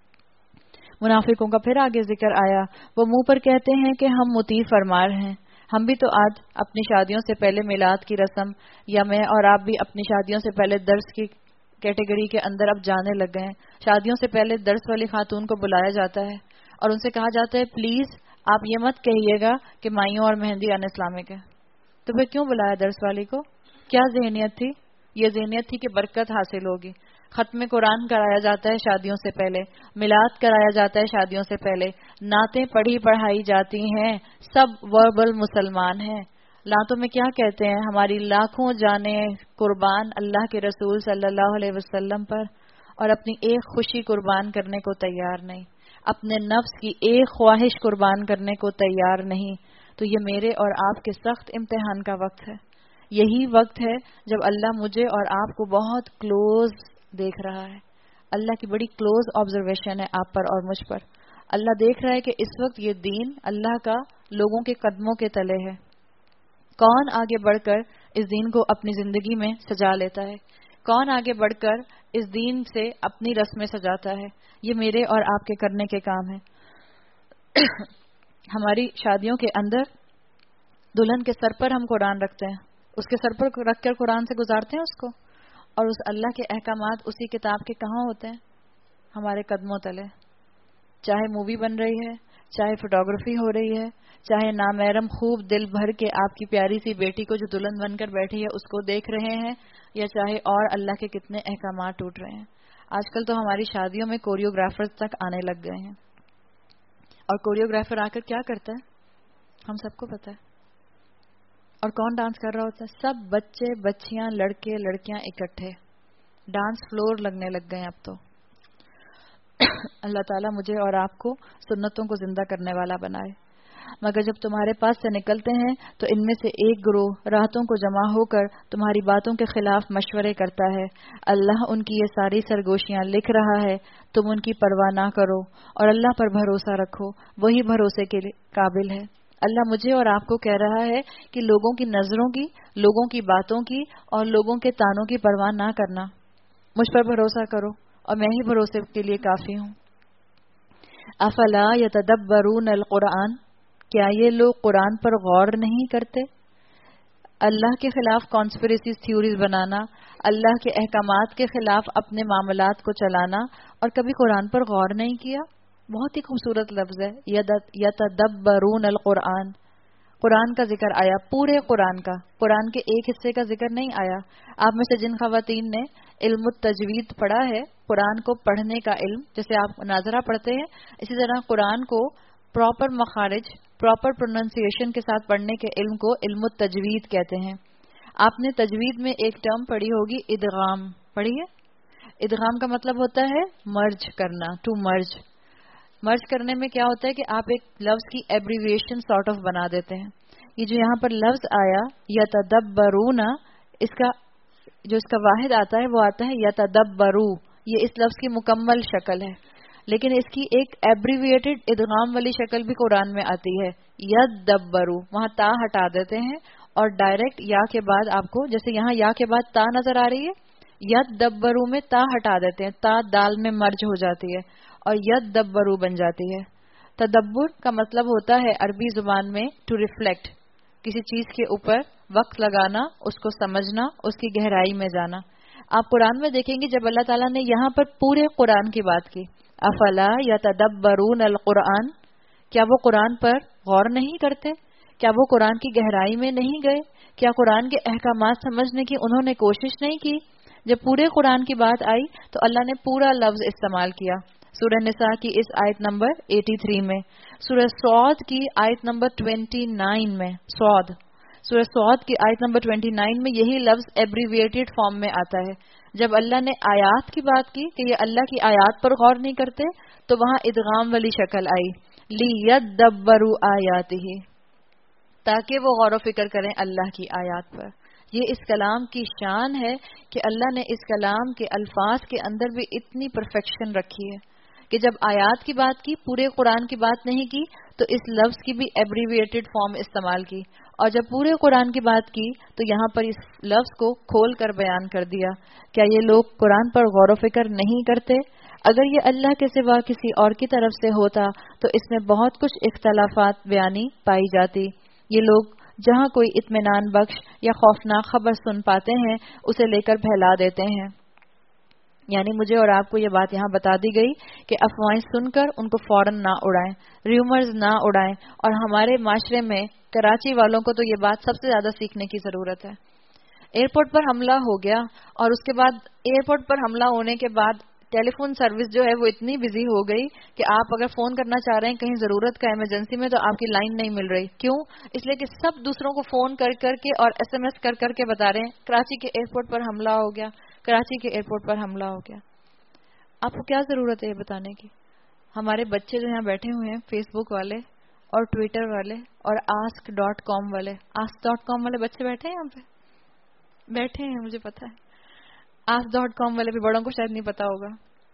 منافقوں کا پھر آگے ذکر آیا، وہ منہ پر کہتے ہیں کہ ہم مطیع فرمار ہیں۔ ہم بھی تو آج اپنی شادیوں سے پہلے میلاد کی رسم، یا میں اور آپ بھی اپنی شادیوں سے پہلے درس کی کیٹیگری کے اندر اب جانے لگ گئے ہیں. شادیوں سے پہلے درس والی خاتون کو بلایا جاتا ہے اور ان سے کہا جاتا ہے پلیز آپ یہ مت کہیے گا کہ مائیوں اور مہندی ان اسلامک ہے. تو پھر کیوں بلایا درس والی کو؟ کیا ذہنیت تھی؟ یہ ذہنیت تھی کہ برکت حاصل ہوگی. ختم قرآن کرایا جاتا ہے شادیوں سے پہلے, میلاد کرایا جاتا ہے شادیوں سے پہلے, نعتیں پڑھائی جاتی ہیں, سب وربل مسلمان ہیں. نعتوں میں کیا کہتے ہیں؟ ہماری لاکھوں جانیں قربان اللہ کے رسول صلی اللہ علیہ وسلم پر, اور اپنی ایک خوشی قربان کرنے کو تیار نہیں, اپنے نفس کی ایک خواہش قربان کرنے کو تیار نہیں. تو یہ میرے اور آپ کے سخت امتحان کا وقت ہے. یہی وقت ہے جب اللہ مجھے اور آپ کو بہت کلوز دیکھ رہا ہے. اللہ کی بڑی کلوز آبزرویشن ہے آپ پر اور مجھ پر. اللہ دیکھ رہا ہے کہ اس وقت یہ دین اللہ کا لوگوں کے قدموں کے تلے ہے. کون آگے بڑھ کر اس دین کو اپنی زندگی میں سجا لیتا ہے؟ کون آگے بڑھ کر اس دین سے اپنی رسمیں سجاتا ہے؟ یہ میرے اور آپ کے کرنے کے کام ہے. ہماری شادیوں کے اندر دلہن کے سر پر ہم قرآن رکھتے ہیں, اس کے سر پر رکھ کر قرآن سے گزارتے ہیں اس کو, اور اس اللہ کے احکامات اسی کتاب کے کہاں ہوتے ہیں؟ ہمارے قدموں تلے. چاہے مووی بن رہی ہے, چاہے فوٹوگرافی ہو رہی ہے, چاہے نامحرم خوب دل بھر کے آپ کی پیاری سی بیٹی کو جو دلہن بن کر بیٹھی ہے اس کو دیکھ رہے ہیں, یا چاہے اور اللہ کے کتنے احکامات ٹوٹ رہے ہیں. آج کل تو ہماری شادیوں میں کوریوگرافر تک آنے لگ گئے ہیں, اور کوریوگرافر آ کر کیا کرتا ہے ہم سب کو پتا ہے. اور کون ڈانس کر رہا ہوتا ہے؟ سب بچے بچیاں لڑکے لڑکیاں اکٹھے. ڈانس فلور لگنے لگ گئے اب تو. اللہ تعالیٰ مجھے اور آپ کو سنتوں کو زندہ کرنے والا بنائے. مگر جب تمہارے پاس سے نکلتے ہیں تو ان میں سے ایک گروہ راتوں کو جمع ہو کر تمہاری باتوں کے خلاف مشورے کرتا ہے. اللہ ان کی یہ ساری سرگوشیاں لکھ رہا ہے, تم ان کی پرواہ نہ کرو اور اللہ پر بھروسہ رکھو, وہی بھروسے کے قابل ہے. اللہ مجھے اور آپ کو کہہ رہا ہے کہ لوگوں کی نظروں کی, لوگوں کی باتوں کی اور لوگوں کے تانوں کی پرواہ نہ کرنا, مجھ پر بھروسہ کرو اور میں ہی بھروسے کے لیے کافی ہوں. افلا یتدبرون القرآن, کیا یہ لوگ قرآن پر غور نہیں کرتے؟ اللہ کے خلاف کانسپریسیز تھیوریز بنانا, اللہ کے احکامات کے خلاف اپنے معاملات کو چلانا, اور کبھی قرآن پر غور نہیں کیا. بہت ہی خوبصورت لفظ ہے یتدبرون القرآن. قرآن کا ذکر آیا, پورے قرآن کا, قرآن کے ایک حصے کا ذکر نہیں آیا. آپ میں سے جن خواتین نے علم التجوید پڑھا ہے, قرآن کو پڑھنے کا علم, جیسے آپ ناظرہ پڑھتے ہیں, اسی طرح قرآن کو پراپر مخارج, پراپر پروننسیشن کے ساتھ پڑھنے کے علم کو علم التجوید کہتے ہیں. آپ نے تجوید میں ایک ٹرم پڑھی ہوگی, ادغام پڑھی ہے. ادغام کا مطلب ہوتا ہے مرج کرنا, ٹو مرج. مرج کرنے میں کیا ہوتا ہے کہ آپ ایک لفظ کی ایبریویشن سارٹ آف بنا دیتے ہیں. یہ جو یہاں پر لفظ آیا یتدبرون, اس کا جو اس کا واحد آتا ہے وہ آتا ہے یتدبرو, یہ اس لفظ کی مکمل شکل ہے. لیکن اس کی ایک ایبریویٹڈ ادغام والی شکل بھی قرآن میں آتی ہے, یدبرو. وہاں تا ہٹا دیتے ہیں اور ڈائریکٹ یا کے بعد آپ کو, جیسے یہاں یا کے بعد تا نظر آ رہی ہے, یدبرو میں تا ہٹا دیتے ہیں, تا دال میں مرج ہو جاتی ہے اور یدبرو بن جاتی ہے. تدبر کا مطلب ہوتا ہے عربی زبان میں ٹو ریفلیکٹ, کسی چیز کے اوپر وقت لگانا, اس کو سمجھنا, اس کی گہرائی میں جانا. آپ قرآن میں دیکھیں گے جب اللہ تعالیٰ نے یہاں پر پورے قرآن کی بات کی, افلا یتدبرون القرآن, کیا وہ قرآن پر غور نہیں کرتے؟ کیا وہ قرآن کی گہرائی میں نہیں گئے؟ کیا قرآن کے احکامات سمجھنے کی انہوں نے کوشش نہیں کی؟ جب پورے قرآن کی بات آئی تو اللہ نے پورا لفظ استعمال کیا. سورہ نساء کی اس آیت نمبر 83 میں, سورہ صاد کی آیت نمبر 29 میں, سورہ صاد کی آیت نمبر 29 میں یہی لفظ ایبریویٹڈ فارم میں آتا ہے. جب اللہ نے آیات کی بات کی کہ یہ اللہ کی آیات پر غور نہیں کرتے, تو وہاں ادغام والی شکل آئی, لیدبروا آیاتہ, تاکہ وہ غور و فکر کریں اللہ کی آیات پر. یہ اس کلام کی شان ہے کہ اللہ نے اس کلام کے الفاظ کے اندر بھی اتنی پرفیکشن رکھی ہے کہ جب آیات کی بات کی, پورے قرآن کی بات نہیں کی, تو اس لفظ کی بھی ایبریویٹڈ فارم استعمال کی, اور جب پورے قرآن کی بات کی تو یہاں پر اس لفظ کو کھول کر بیان کر دیا. کیا یہ لوگ قرآن پر غور و فکر نہیں کرتے؟ اگر یہ اللہ کے سوا کسی اور کی طرف سے ہوتا تو اس میں بہت کچھ اختلافات بیانی پائی جاتی. یہ لوگ جہاں کوئی اطمینان بخش یا خوفناک خبر سن پاتے ہیں اسے لے کر بہلا دیتے ہیں. یعنی مجھے اور آپ کو یہ بات یہاں بتا دی گئی کہ افواہیں سن کر ان کو فوراً نہ اڑائیں، ریومرز نہ اڑائیں. اور ہمارے معاشرے میں کراچی والوں کو تو یہ بات سب سے زیادہ سیکھنے کی ضرورت ہے. ایئرپورٹ پر حملہ ہو گیا اور اس کے بعد ایئرپورٹ پر حملہ ہونے کے بعد ٹیلی فون سروس جو ہے وہ اتنی بزی ہو گئی کہ آپ اگر فون کرنا چاہ رہے ہیں کہیں ضرورت کا ایمرجنسی میں تو آپ کی لائن نہیں مل رہی. کیوں؟ اس لیے کہ سب دوسروں کو فون کر کر کے اور ایس ایم ایس کر کر کے بتا رہے ہیں کراچی کے ایئرپورٹ پر حملہ ہو گیا، کراچی کے ایئرپورٹ پر حملہ ہو گیا. آپ کو کیا ضرورت ہے یہ بتانے کی؟ ہمارے بچے جو یہاں بیٹھے ہوئے ہیں فیس بک والے اور ٹویٹر والے اور ask.com والے، ask.com والے بچے بیٹھے ہیں یہاں پہ، بیٹھے ہیں، مجھے پتا ہے. ask.com والے بھی بڑوں کو شاید نہیں پتا ہوگا.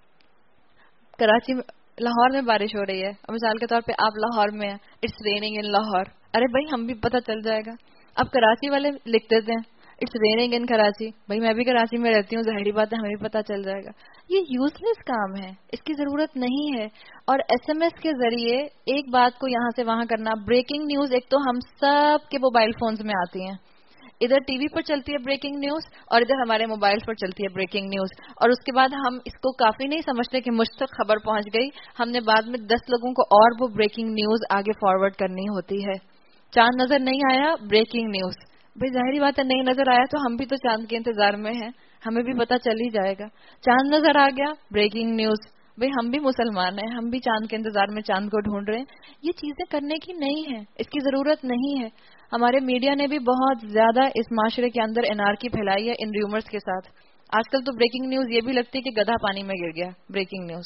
کراچی میں، لاہور میں بارش ہو رہی ہے اور مثال کے طور پہ آپ لاہور میں ہیں، اٹس ریننگ ان لاہور. ارے بھائی ہم بھی پتہ چل جائے گا. اب کراچی والے لکھ دیتے ہیں اٹس ریننگ ان کراچی. بھائی میں بھی کراچی میں رہتی ہوں، ظاہری بات ہے ہمیں بھی پتہ چل جائے گا. یہ یوز لیس کام ہے، اس کی ضرورت نہیں ہے. اور ایس ایم ایس کے ذریعے ایک بات کو یہاں سے وہاں کرنا. بریکنگ نیوز ایک تو ہم سب کے موبائل فونز میں آتی ہیں، ادھر ٹی وی پر چلتی ہے بریکنگ نیوز اور ادھر ہمارے موبائل پر چلتی ہے بریکنگ نیوز. اور اس کے بعد ہم اس کو کافی نہیں سمجھتے کہ مجھ تک خبر پہنچ گئی، ہم نے بعد میں 10 لوگوں کو اور وہ بریکنگ نیوز آگے فارورڈ کرنی ہوتی ہے. چاند نظر نہیں آیا، بریکنگ نیوز. بھائی ظاہری بات ہے نہیں نظر آیا تو ہم بھی تو چاند کے انتظار میں ہیں، ہمیں بھی پتہ چل ہی جائے گا. چاند نظر آ گیا، بریکنگ نیوز. بھئی ہم بھی مسلمان ہیں، ہم بھی چاند کے انتظار میں چاند کو ڈھونڈ رہے ہیں. یہ چیزیں کرنے کی نہیں ہے، اس کی ضرورت نہیں ہے. ہمارے میڈیا نے بھی بہت زیادہ اس معاشرے کے اندر انارکی پھیلائی ہے ان ریومرز کے ساتھ. آج کل تو بریکنگ نیوز یہ بھی لگتی ہے کہ گدھا پانی میں گر گیا. بریکنگ نیوز،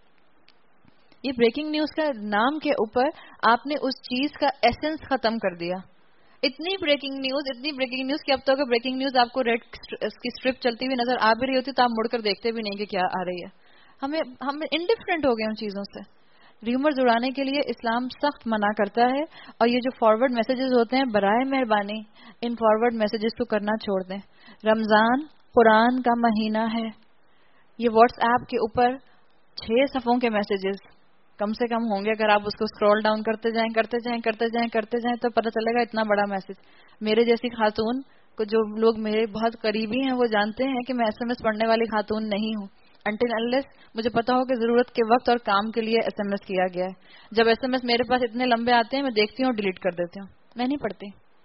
یہ بریکنگ نیوز کا نام کے اوپر آپ نے اس چیز کا ایسنس ختم کر دیا. اتنی بریکنگ نیوز کہ اب تو اگر بریکنگ نیوز آپ کو ریڈ کی اسٹرپ چلتی ہوئی نظر آ بھی رہی ہوتی تو آپ مڑ کر دیکھتے بھی نہیں کہ کیا آ رہی ہے. ہم انڈیفرنٹ ہو گئے ان چیزوں سے. ریومرز اڑانے کے لیے اسلام سخت منع کرتا ہے. اور یہ جو فارورڈ میسیجز ہوتے ہیں برائے مہربانی ان فارورڈ میسیجز کو کرنا چھوڑ دیں. رمضان قرآن کا مہینہ ہے، یہ واٹس ایپ کے اوپر 6 صفحوں کے میسیجز کم سے کم ہوں گے. اگر آپ اس کو اسکرول ڈاؤن کرتے جائیں تو پتہ چلے گا اتنا بڑا میسج. میرے جیسی خاتون کو جو لوگ میرے بہت قریبی ہیں وہ جانتے ہیں کہ میں ایس ایم ایس پڑھنے والی خاتون نہیں ہوں انٹل انلیس مجھے پتا ہو کہ ضرورت کے وقت اور کام کے لیے ایس ایم ایس کیا گیا ہے. جب ایس ایم ایس میرے پاس اتنے لمبے آتے ہیں میں دیکھتی ہوں اور ڈیلیٹ کر دیتی ہوں، میں نہیں پڑھتی.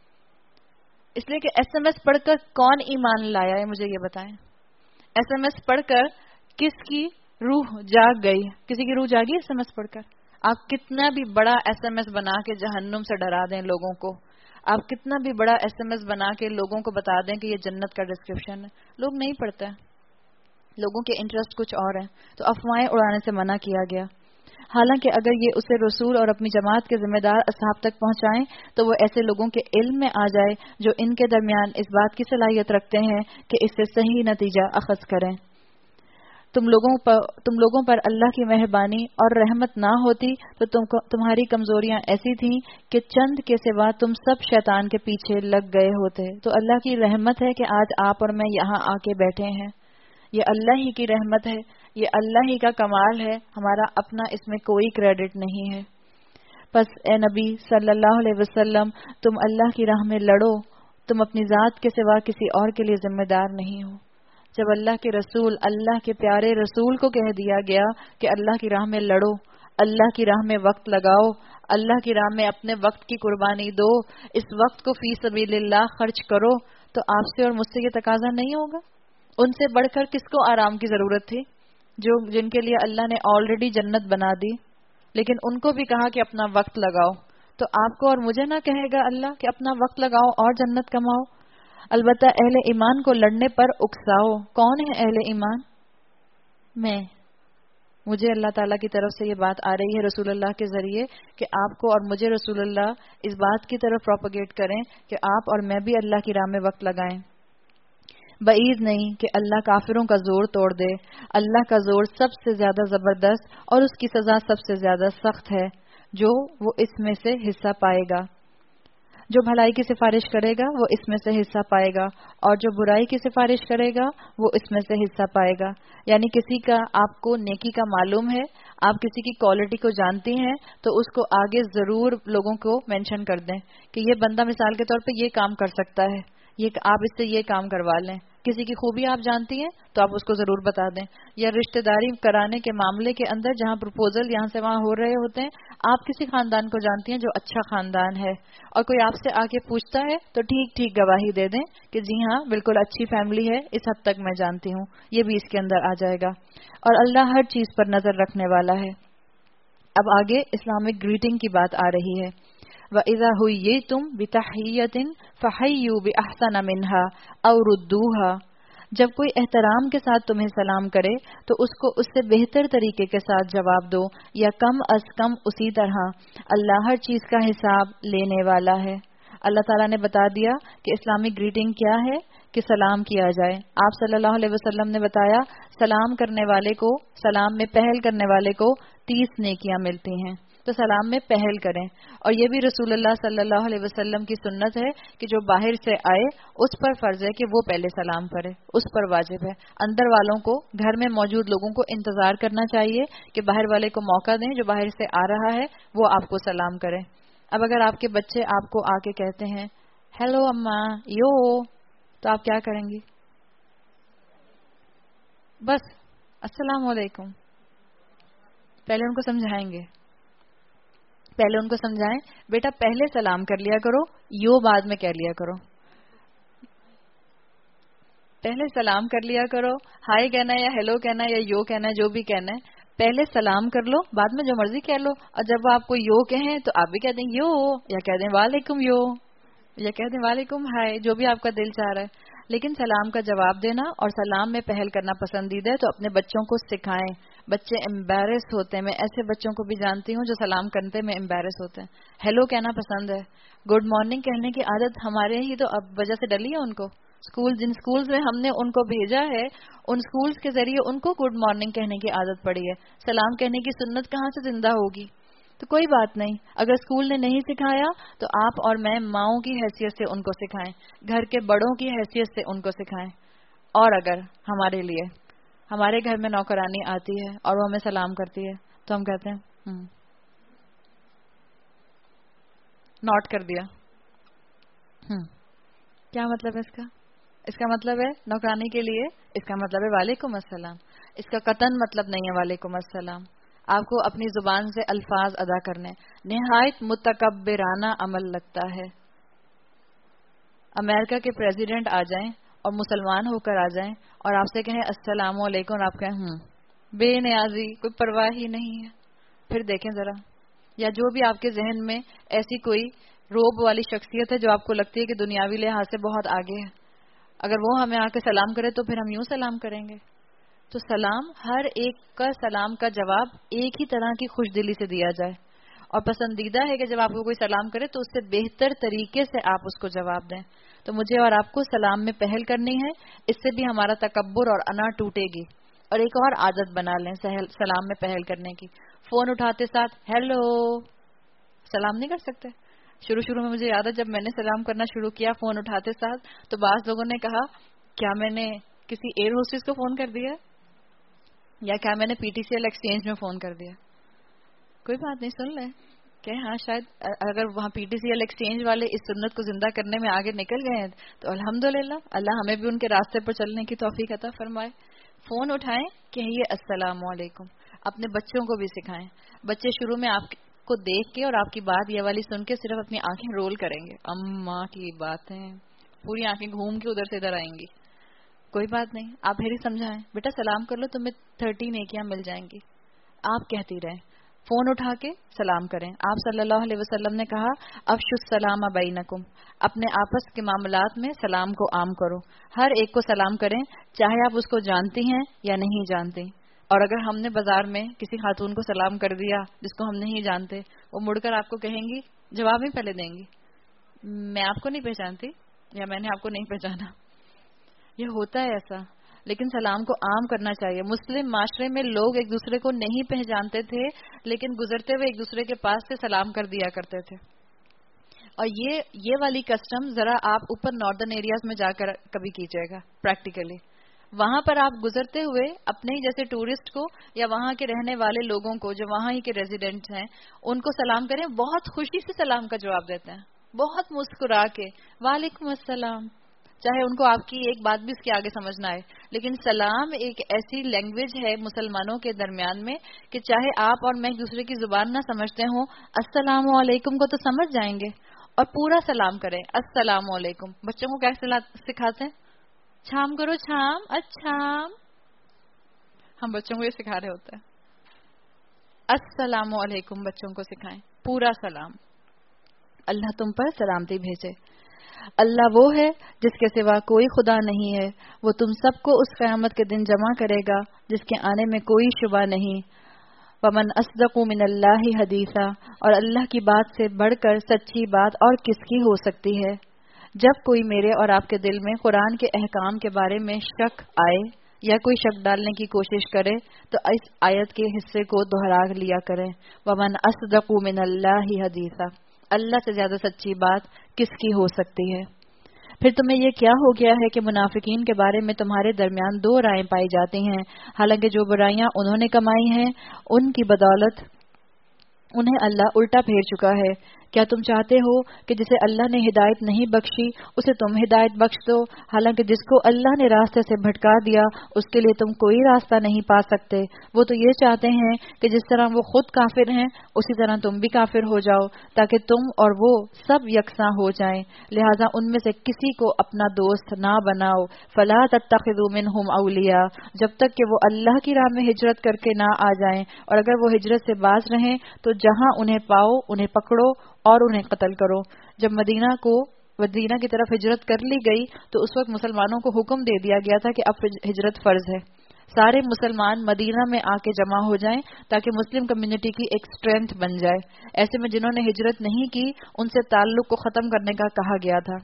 اس لیے کہ ایس ایم ایس پڑھ کر کون ایمان لایا ہے مجھے یہ بتائیں. ایس ایم ایس پڑھ کر کس کی روح جاگ گئی؟ کسی کی روح جاگی ایس ایم ایس پڑھ کر؟ آپ کتنا بھی بڑا ایس ایم ایس بنا کے جہنم سے ڈرا دیں لوگوں کو، آپ کتنا بھی بڑا ایس ایم ایس بنا کے لوگوں کو بتا دیں کہ یہ جنت کا ڈسکرپشن ہے، لوگ نہیں پڑھتے. لوگوں کے انٹرسٹ کچھ اور ہیں، تو افواہیں اڑانے سے منع کیا گیا. حالانکہ اگر یہ اسے رسول اور اپنی جماعت کے ذمہ دار اصحاب تک پہنچائیں تو وہ ایسے لوگوں کے علم میں آ جائے جو ان کے درمیان اس بات کی صلاحیت رکھتے ہیں کہ اس سے صحیح نتیجہ اخذ کریں. تم لوگوں پر اللہ کی مہربانی اور رحمت نہ ہوتی تو تمہاری کمزوریاں ایسی تھیں کہ چند کے سوا تم سب شیطان کے پیچھے لگ گئے ہوتے. تو اللہ کی رحمت ہے کہ آج آپ اور میں یہاں آ کے بیٹھے ہیں. یہ اللہ ہی کی رحمت ہے، یہ اللہ ہی کا کمال ہے، ہمارا اپنا اس میں کوئی کریڈٹ نہیں ہے. پس اے نبی صلی اللہ علیہ وسلم تم اللہ کی راہ میں لڑو، تم اپنی ذات کے سوا کسی اور کے لیے ذمہ دار نہیں ہو. جب اللہ کے رسول، اللہ کے پیارے رسول کو کہہ دیا گیا کہ اللہ کی راہ میں لڑو، اللہ کی راہ میں وقت لگاؤ، اللہ کی راہ میں اپنے وقت کی قربانی دو، اس وقت کو فی سبیل اللہ خرچ کرو، تو آپ سے اور مجھ سے یہ تقاضا نہیں ہوگا؟ ان سے بڑھ کر کس کو آرام کی ضرورت تھی جن کے لیے اللہ نے آلریڈی جنت بنا دی، لیکن ان کو بھی کہا کہ اپنا وقت لگاؤ. تو آپ کو اور مجھے نہ کہے گا اللہ کہ اپنا وقت لگاؤ اور جنت کماؤ؟ البتہ اہل ایمان کو لڑنے پر اکساؤ. کون ہے اہل ایمان؟ مجھے اللہ تعالیٰ کی طرف سے یہ بات آ رہی ہے رسول اللہ کے ذریعے کہ آپ کو اور مجھے رسول اللہ اس بات کی طرف پروپیگیٹ کریں کہ آپ اور میں بھی اللہ کی راہ میں وقت لگائیں. بعید نہیں کہ اللہ کافروں کا زور توڑ دے. اللہ کا زور سب سے زیادہ زبردست اور اس کی سزا سب سے زیادہ سخت ہے. جو وہ اس میں سے حصہ پائے گا، جو بھلائی کی سفارش کرے گا وہ اس میں سے حصہ پائے گا، اور جو برائی کی سفارش کرے گا وہ اس میں سے حصہ پائے گا. یعنی کسی کا آپ کو نیکی کا معلوم ہے، آپ کسی کی کوالٹی کو جانتی ہیں تو اس کو آگے ضرور لوگوں کو مینشن کر دیں کہ یہ بندہ مثال کے طور پہ یہ کام کر سکتا ہے، یہ آپ اس سے یہ کام کروا لیں. کسی کی خوبی آپ جانتی ہیں تو آپ اس کو ضرور بتا دیں. یا رشتہ داری کرانے کے معاملے کے اندر جہاں پرپوزل یہاں سے وہاں ہو رہے ہوتے ہیں, آپ کسی خاندان کو جانتی ہیں جو اچھا خاندان ہے, اور کوئی آپ سے آ کے پوچھتا ہے تو ٹھیک ٹھیک گواہی دے دیں کہ جی ہاں بالکل اچھی فیملی ہے, اس حد تک میں جانتی ہوں. یہ بھی اس کے اندر آ جائے گا. اور اللہ ہر چیز پر نظر رکھنے والا ہے. اب آگے اسلامک گریٹنگ کی بات آ رہی ہے. وَإِذَا حُيِّيتُم بِتَحِيَّةٍ فَحَيُّوا بِأَحْسَنَ مِنْهَا أَوْ رُدُّوهَا. جب کوئی احترام کے ساتھ تمہیں سلام کرے تو اس کو اس سے بہتر طریقے کے ساتھ جواب دو, یا کم از کم اسی طرح. اللہ ہر چیز کا حساب لینے والا ہے. اللہ تعالیٰ نے بتا دیا کہ اسلامک گریٹنگ کیا ہے, کہ سلام کیا جائے. آپ صلی اللہ علیہ وسلم نے بتایا سلام کرنے والے کو, سلام میں پہل کرنے والے کو 30 نیکیاں ملتی ہیں. تو سلام میں پہل کریں. اور یہ بھی رسول اللہ صلی اللہ علیہ وسلم کی سنت ہے کہ جو باہر سے آئے اس پر فرض ہے کہ وہ پہلے سلام کرے, اس پر واجب ہے. اندر والوں کو, گھر میں موجود لوگوں کو انتظار کرنا چاہیے کہ باہر والے کو موقع دیں, جو باہر سے آ رہا ہے وہ آپ کو سلام کرے. اب اگر آپ کے بچے آپ کو آ کے کہتے ہیں ہیلو اما یو, تو آپ کیا کریں گی؟ بس السلام علیکم. پہلے ان کو سمجھائیں گے, پہلے ان کو سمجھائیں بیٹا پہلے سلام کر لیا کرو, یو بعد میں کہہ لیا کرو. پہلے سلام کر لیا کرو, ہائی کہنا ہے یا ہیلو کہنا ہے یا یو کہنا ہے, جو بھی کہنا ہے پہلے سلام کر لو, بعد میں جو مرضی کہہ لو. اور جب آپ کو یو کہیں تو آپ بھی کہہ دیں یو, یا کہہ دیں وعلیکم یو, یا کہہ دیں وعلیکم ہائی, جو بھی آپ کا دل چاہ رہا ہے. لیکن سلام کا جواب دینا اور سلام میں پہل کرنا پسندیدہ ہے, تو اپنے بچوں کو سکھائیں. بچے امبیرس ہوتے ہیں, میں ایسے بچوں کو بھی جانتی ہوں جو سلام کرتے میں امبیرس ہوتے ہیں. ہیلو کہنا پسند ہے, گڈ مارننگ کہنے کی عادت ہمارے ہی تو اب وجہ سے ڈلی ہے ان کو. جن سکولز میں ہم نے ان کو بھیجا ہے, ان سکولز کے ذریعے ان کو گڈ مارننگ کہنے کی عادت پڑی ہے. سلام کہنے کی سنت کہاں سے زندہ ہوگی؟ تو کوئی بات نہیں, اگر اسکول نے نہیں سکھایا تو آپ اور میں ماؤں کی حیثیت سے ان کو سکھائیں, گھر کے بڑوں کی حیثیت سے ان کو سکھائیں. اور اگر ہمارے لیے ہمارے گھر میں نوکرانی آتی ہے اور وہ ہمیں سلام کرتی ہے تو ہم کہتے ہیں نوٹ کر دیا. کیا مطلب ہے اس کا؟ اس کا مطلب ہے نوکرانی کے لیے, اس کا مطلب ہے وعلیکم السلام. اس کا قطعاً مطلب نہیں ہے وعلیکم السلام. آپ کو اپنی زبان سے الفاظ ادا کرنے. نہایت متکبرانہ عمل لگتا ہے. امریکہ کے پریزیڈنٹ آ جائیں اور مسلمان ہو کر آ جائیں اور آپ سے کہیں السلام علیکم, اور آپ کہیں بے نیازی, کوئی پرواہ ہی نہیں ہے. پھر دیکھیں ذرا, یا جو بھی آپ کے ذہن میں ایسی کوئی روب والی شخصیت ہے جو آپ کو لگتی ہے کہ دنیاوی لحاظ سے بہت آگے ہے, اگر وہ ہمیں آ کے سلام کرے تو پھر ہم یوں سلام کریں گے. تو سلام, ہر ایک کا سلام کا جواب ایک ہی طرح کی خوش دلی سے دیا جائے. اور پسندیدہ ہے کہ جب آپ کو کوئی سلام کرے تو اس سے بہتر طریقے سے آپ اس کو جواب دیں. تو مجھے اور آپ کو سلام میں پہل کرنی ہے, اس سے بھی ہمارا تکبر اور انا ٹوٹے گی. اور ایک اور عادت بنا لیں سلام میں پہل کرنے کی. فون اٹھاتے ساتھ ہیلو سلام نہیں کر سکتے؟ شروع میں مجھے یاد ہے جب میں نے سلام کرنا شروع کیا فون اٹھاتے ساتھ, تو بعض لوگوں نے کہا کیا میں نے کسی ایئر ہوسٹس کو فون کر دیا, یا کیا میں نے P T C L exchange میں فون کر دیا. کوئی بات نہیں, سن لیں کہ ہاں شاید اگر وہاں P T C L exchange والے اس سنت کو زندہ کرنے میں آگے نکل گئے ہیں تو الحمدللہ, اللہ ہمیں بھی ان کے راستے پر چلنے کی توفیق عطا فرمائے. فون اٹھائیں, کہیے السلام علیکم. اپنے بچوں کو بھی سکھائیں. بچے شروع میں آپ کو دیکھ کے اور آپ کی بات یہ والی سن کے صرف اپنی آنکھیں رول کریں گے, اماں کی باتیں, پوری آنکھیں گھوم کے ادھر سے ادھر آئیں گی. کوئی بات نہیں, آپ پھر ہی سمجھائیں بیٹا سلام کر لو, تمہیں 30 نیکیاں مل جائیں گی. آپ کہتی رہیں, فون اٹھا کے سلام کریں. آپ صلی اللہ علیہ وسلم نے کہا افشوا السلام بینکم, اپنے آپس کے معاملات میں سلام کو عام کرو. ہر ایک کو سلام کریں, چاہے آپ اس کو جانتی ہیں یا نہیں جانتی. اور اگر ہم نے بازار میں کسی خاتون کو سلام کر دیا جس کو ہم نہیں جانتے, وہ مڑ کر آپ کو کہیں گی, جواب ہی پہلے دیں گی, میں آپ کو نہیں پہچانتی یا میں نے آپ کو نہیں پہچانا. یہ ہوتا ہے ایسا, لیکن سلام کو عام کرنا چاہیے. مسلم معاشرے میں لوگ ایک دوسرے کو نہیں پہچانتے تھے, لیکن گزرتے ہوئے ایک دوسرے کے پاس سے سلام کر دیا کرتے تھے. اور یہ والی کسٹم ذرا آپ اوپر ناردرن ایریاز میں جا کر کبھی کیجیے گا پریکٹیکلی. وہاں پر آپ گزرتے ہوئے اپنے ہی جیسے ٹورسٹ کو یا وہاں کے رہنے والے لوگوں کو جو وہاں ہی کے ریزیڈنٹ ہیں ان کو سلام کریں, بہت خوشی سے سلام کا جواب دیتے ہیں, بہت مسکرا کے وعلیکم السلام. چاہے ان کو آپ کی ایک بات بھی اس کے آگے سمجھ نہ آئے. لیکن سلام ایک ایسی لینگویج ہے مسلمانوں کے درمیان میں کہ چاہے آپ اور میں ایک دوسرے کی زبان نہ سمجھتے ہوں، السلام علیکم کو تو سمجھ جائیں گے اور پورا سلام کریں. السلام علیکم. بچوں کو کیسے سکھاتے ہیں؟ چھام کرو، چھام، اچھا. ہم بچوں کو یہ سکھا رہے ہوتے ہیں. السلام علیکم بچوں کو سکھائیں، پورا سلام. اللہ تم پر سلامتی بھیجے. اللہ وہ ہے جس کے سوا کوئی خدا نہیں ہے، وہ تم سب کو اس قیامت کے دن جمع کرے گا جس کے آنے میں کوئی شبہ نہیں. ومن اصدق من اللہ حدیثا، اور اللہ کی بات سے بڑھ کر سچی بات اور کس کی ہو سکتی ہے. جب کوئی میرے اور آپ کے دل میں قرآن کے احکام کے بارے میں شک آئے یا کوئی شک ڈالنے کی کوشش کرے تو اس آیت کے حصے کو دہرا لیا کریں. ومن اصدق من اللہ حدیثا، اللہ سے زیادہ سچی بات کس کی ہو سکتی ہے. پھر تمہیں یہ کیا ہو گیا ہے کہ منافقین کے بارے میں تمہارے درمیان دو رائیں پائی جاتی ہیں، حالانکہ جو برائیاں انہوں نے کمائی ہیں ان کی بدولت انہیں اللہ الٹا پھیر چکا ہے. کیا تم چاہتے ہو کہ جسے اللہ نے ہدایت نہیں بخشی اسے تم ہدایت بخش دو، حالانکہ جس کو اللہ نے راستے سے بھٹکا دیا اس کے لیے تم کوئی راستہ نہیں پا سکتے. وہ تو یہ چاہتے ہیں کہ جس طرح وہ خود کافر ہیں اسی طرح تم بھی کافر ہو جاؤ تاکہ تم اور وہ سب یکساں ہو جائیں. لہٰذا ان میں سے کسی کو اپنا دوست نہ بناؤ. فلا تتخذوا منہم اولیاء، جب تک کہ وہ اللہ کی راہ میں ہجرت کر کے نہ آ جائیں، اور اگر وہ ہجرت سے باز رہیں تو جہاں انہیں پاؤ انہیں پکڑو اور انہیں قتل کرو. جب مدینہ کی طرف ہجرت کر لی گئی تو اس وقت مسلمانوں کو حکم دے دیا گیا تھا کہ اب ہجرت فرض ہے. سارے مسلمان مدینہ میں آ کے جمع ہو جائیں تاکہ مسلم کمیونٹی کی ایک اسٹرینتھ بن جائے. ایسے میں جنہوں نے ہجرت نہیں کی ان سے تعلق کو ختم کرنے کا کہا گیا تھا.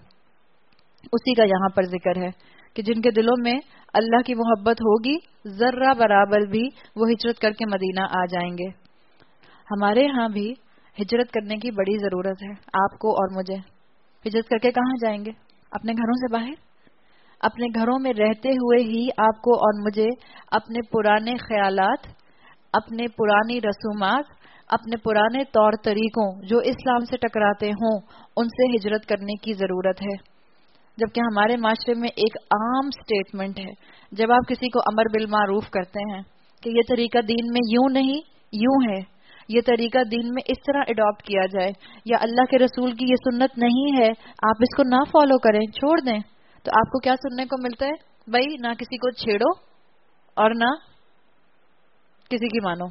اسی کا یہاں پر ذکر ہے کہ جن کے دلوں میں اللہ کی محبت ہوگی ذرہ برابر بھی وہ ہجرت کر کے مدینہ آ جائیں گے. ہمارے ہاں بھی ہجرت کرنے کی بڑی ضرورت ہے، آپ کو اور مجھے. ہجرت کر کے کہاں جائیں گے؟ اپنے گھروں سے باہر. اپنے گھروں میں رہتے ہوئے ہی آپ کو اور مجھے اپنے پرانے خیالات، اپنے پرانی رسومات، اپنے پرانے طور طریقوں جو اسلام سے ٹکراتے ہوں ان سے ہجرت کرنے کی ضرورت ہے. جبکہ ہمارے معاشرے میں ایک عام سٹیٹمنٹ ہے جب آپ کسی کو امر بالمعروف کرتے ہیں کہ یہ طریقہ دین میں یوں نہیں یوں ہے، یہ طریقہ دین میں اس طرح اڈاپٹ کیا جائے، یا اللہ کے رسول کی یہ سنت نہیں ہے آپ اس کو نہ فالو کریں، چھوڑ دیں. تو آپ کو کیا سننے کو ملتا ہے؟ بھائی نہ کسی کو چھیڑو اور نہ کسی کی مانو.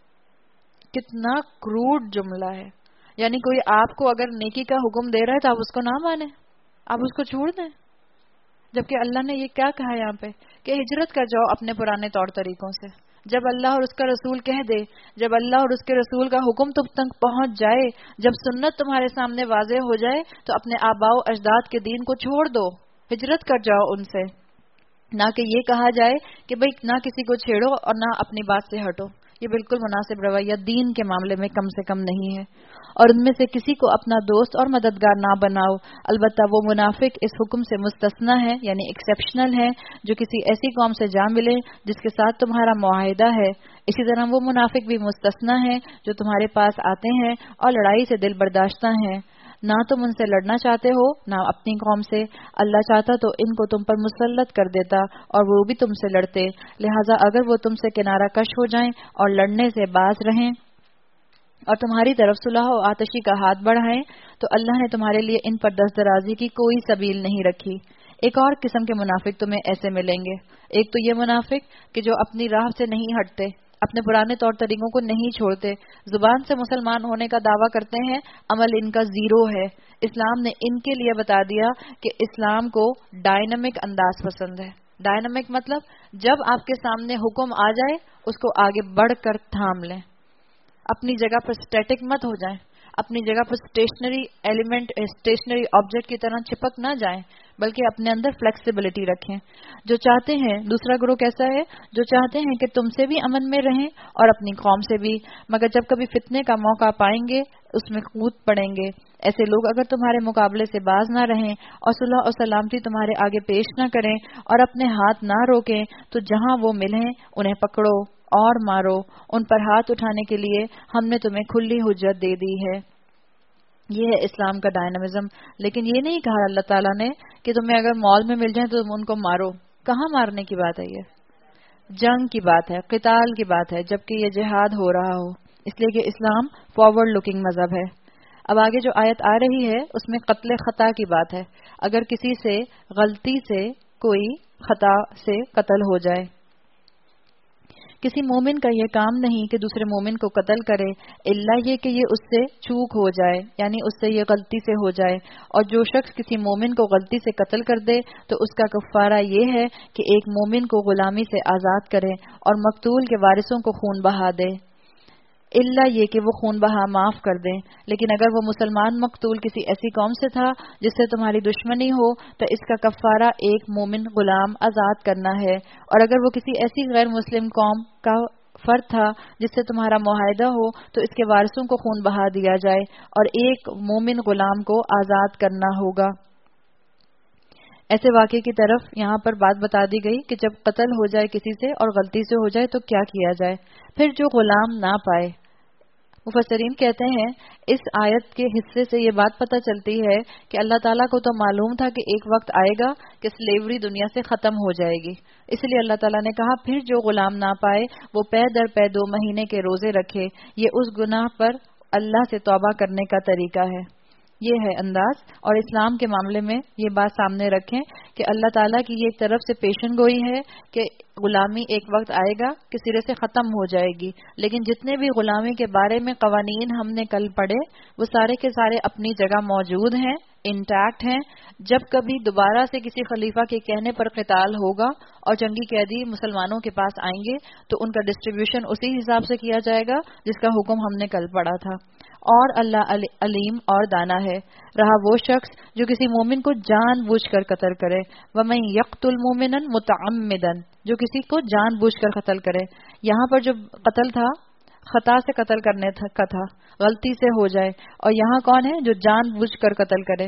کتنا کروڈ جملہ ہے. یعنی کوئی آپ کو اگر نیکی کا حکم دے رہا ہے تو آپ اس کو نہ مانیں، آپ اس کو چھوڑ دیں. جبکہ اللہ نے یہ کیا کہا یہاں پہ کہ ہجرت کر جاؤ اپنے پرانے طور طریقوں سے. جب اللہ اور اس کا رسول کہہ دے، جب اللہ اور اس کے رسول کا حکم تم تک پہنچ جائے، جب سنت تمہارے سامنے واضح ہو جائے تو اپنے آباء و اجداد کے دین کو چھوڑ دو، ہجرت کر جاؤ ان سے. نہ کہ یہ کہا جائے کہ بھئی نہ کسی کو چھیڑو اور نہ اپنی بات سے ہٹو. یہ بالکل مناسب رویہ دین کے معاملے میں کم سے کم نہیں ہے. اور ان میں سے کسی کو اپنا دوست اور مددگار نہ بناؤ. البتہ وہ منافق اس حکم سے مستثنی ہے، یعنی ایکسیپشنل ہے، جو کسی ایسی قوم سے جا ملے جس کے ساتھ تمہارا معاہدہ ہے. اسی طرح وہ منافق بھی مستثنی ہے جو تمہارے پاس آتے ہیں اور لڑائی سے دل برداشتہ ہیں. نہ تم ان سے لڑنا چاہتے ہو نہ اپنی قوم سے. اللہ چاہتا تو ان کو تم پر مسلط کر دیتا اور وہ بھی تم سے لڑتے. لہٰذا اگر وہ تم سے کنارہ کش ہو جائیں اور لڑنے سے باز رہیں اور تمہاری طرف صلح و آتشی کا ہاتھ بڑھائیں تو اللہ نے تمہارے لیے ان پر دست درازی کی کوئی سبیل نہیں رکھی. ایک اور قسم کے منافق تمہیں ایسے ملیں گے. ایک تو یہ منافق کہ جو اپنی راہ سے نہیں ہٹتے، اپنے پرانے طور طریقوں کو نہیں چھوڑتے، زبان سے مسلمان ہونے کا دعویٰ کرتے ہیں، عمل ان کا زیرو ہے. اسلام نے ان کے لیے بتا دیا کہ اسلام کو ڈائنامک انداز پسند ہے. ڈائنامک مطلب جب آپ کے سامنے حکم آ جائے اس کو آگے بڑھ کر تھام لیں، اپنی جگہ پر اسٹیٹک مت ہو جائیں، اپنی جگہ پر اسٹیشنری ایلیمنٹ، اسٹیشنری آبجیکٹ کی طرح چپک نہ جائیں، بلکہ اپنے اندر فلیکسیبلٹی رکھیں. جو چاہتے ہیں، دوسرا گروہ کیسا ہے؟ جو چاہتے ہیں کہ تم سے بھی امن میں رہیں اور اپنی قوم سے بھی، مگر جب کبھی فتنے کا موقع پائیں گے اس میں کود پڑیں گے. ایسے لوگ اگر تمہارے مقابلے سے باز نہ رہیں اور صلح اور سلامتی تمہارے آگے پیش نہ کریں اور اپنے ہاتھ نہ روکیں تو جہاں وہ ملیں انہیں پکڑو اور مارو. ان پر ہاتھ اٹھانے کے لیے ہم نے تمہیں کھلی حجت دے دی ہے. یہ ہے اسلام کا ڈائنامزم. لیکن یہ نہیں کہا اللہ تعالیٰ نے کہ تمہیں اگر مال میں مل جائیں تو تم ان کو مارو. کہاں مارنے کی بات ہے؟ یہ جنگ کی بات ہے، قتال کی بات ہے، جبکہ یہ جہاد ہو رہا ہو. اس لیے کہ اسلام فارورڈ لکنگ مذہب ہے. اب آگے جو آیت آ رہی ہے اس میں قتل خطا کی بات ہے. اگر کسی سے غلطی سے کوئی خطا سے قتل ہو جائے، کسی مومن کا یہ کام نہیں کہ دوسرے مومن کو قتل کرے الا یہ کہ یہ اس سے چوک ہو جائے، یعنی اس سے یہ غلطی سے ہو جائے. اور جو شخص کسی مومن کو غلطی سے قتل کر دے تو اس کا کفارہ یہ ہے کہ ایک مومن کو غلامی سے آزاد کرے اور مقتول کے وارثوں کو خون بہا دے، الا یہ کہ وہ خون بہا معاف کر دیں. لیکن اگر وہ مسلمان مقتول کسی ایسی قوم سے تھا جس سے تمہاری دشمنی ہو تو اس کا کفارہ ایک مومن غلام آزاد کرنا ہے. اور اگر وہ کسی ایسی غیر مسلم قوم کا فرد تھا جس سے تمہارا معاہدہ ہو تو اس کے وارثوں کو خون بہا دیا جائے اور ایک مومن غلام کو آزاد کرنا ہوگا. ایسے واقعے کی طرف یہاں پر بات بتا دی گئی کہ جب قتل ہو جائے کسی سے اور غلطی سے ہو جائے تو کیا کیا جائے. پھر جو غلام نہ پائے، مفسرین کہتے ہیں اس آیت کے حصے سے یہ بات پتہ چلتی ہے کہ اللہ تعالیٰ کو تو معلوم تھا کہ ایک وقت آئے گا کہ سلیوری دنیا سے ختم ہو جائے گی. اس لیے اللہ تعالیٰ نے کہا پھر جو غلام نہ پائے وہ پے در پے 2 مہینے کے روزے رکھے. یہ اس گناہ پر اللہ سے توبہ کرنے کا طریقہ ہے. یہ ہے انداز. اور اسلام کے معاملے میں یہ بات سامنے رکھیں کہ اللہ تعالیٰ کی یہ ایک طرف سے پیشن گوئی ہے کہ غلامی ایک وقت آئے گا کہ سرے سے ختم ہو جائے گی. لیکن جتنے بھی غلامی کے بارے میں قوانین ہم نے کل پڑھے وہ سارے کے سارے اپنی جگہ موجود ہیں، انٹیکٹ ہیں. جب کبھی دوبارہ سے کسی خلیفہ کے کہنے پر قتال ہوگا اور جنگی قیدی مسلمانوں کے پاس آئیں گے تو ان کا ڈسٹریبیوشن اسی حساب سے کیا جائے گا جس کا حکم ہم نے کل پڑھا تھا. اور اللہ علیم اور دانا ہے. رہا وہ شخص جو کسی مومن کو جان بوجھ کر قتل کرے، وَمَن يَقْتُلْ مُؤْمِنًا مُتَعَمِّدًا، جو کسی کو جان بوجھ کر قتل کرے. یہاں پر جو قتل تھا خطا سے قتل کرنے کا تھا، غلطی سے ہو جائے. اور یہاں کون ہے جو جان بوجھ کر قتل کرے؟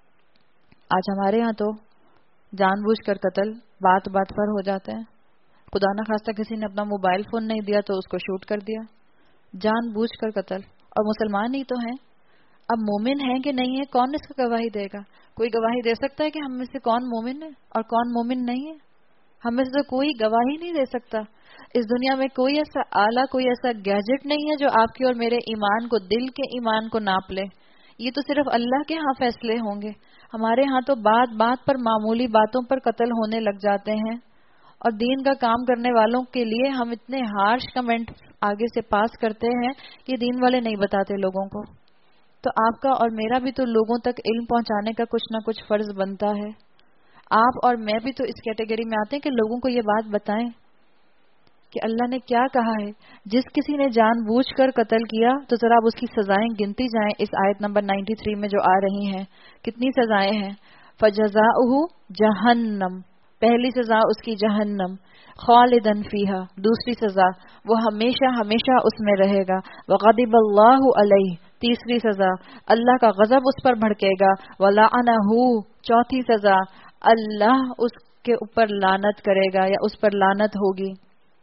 آج ہمارے یہاں تو جان بوجھ کر قتل بات بات پر ہو جاتے ہیں. خدا نہ خواستہ کسی نے اپنا موبائل فون نہیں دیا تو اس کو شوٹ کر دیا. جان بوجھ کر قتل. اور مسلمان ہی تو ہیں. اب مومن ہیں کہ نہیں ہے کون اس کا گواہی دے گا؟ کوئی گواہی دے سکتا ہے کہ ہم میں سے کون مومن ہے اور کون مومن نہیں ہے؟ ہم میں سے تو کوئی گواہی نہیں دے سکتا. اس دنیا میں کوئی ایسا آلہ، کوئی ایسا گیجٹ نہیں ہے جو آپ کے اور میرے ایمان کو، دل کے ایمان کو ناپ لے. یہ تو صرف اللہ کے ہاں فیصلے ہوں گے. ہمارے ہاں تو بات بات پر، معمولی باتوں پر قتل ہونے لگ جاتے ہیں. اور دین کا کام کرنے والوں کے لیے ہم اتنے ہارش کمنٹ آگے سے پاس کرتے ہیں کہ دین والے نہیں بتاتے لوگوں کو. تو آپ کا اور میرا بھی تو لوگوں تک علم پہنچانے کا کچھ نہ کچھ فرض بنتا ہے. آپ اور میں بھی تو اس کیٹیگری میں آتے ہیں کہ لوگوں کو یہ بات بتائیں کہ اللہ نے کیا کہا ہے. جس کسی نے جان بوجھ کر قتل کیا تو ذرا اب اس کی سزائیں گنتی جائیں. اس آیت نمبر 93 میں جو آ رہی ہیں کتنی سزائیں ہیں. فَجَزَاؤُهُ جَهَنَّمُ، پہلی سزا اس کی جہنم. خالدن فیہا، دوسری سزا وہ ہمیشہ ہمیشہ اس میں رہے گا. وغضب اللہ علیہ، تیسری سزا اللہ کا غضب اس پر بھڑکے گا. ولعنہ، چوتھی سزا اللہ اس کے اوپر لعنت کرے گا یا اس پر لعنت ہوگی.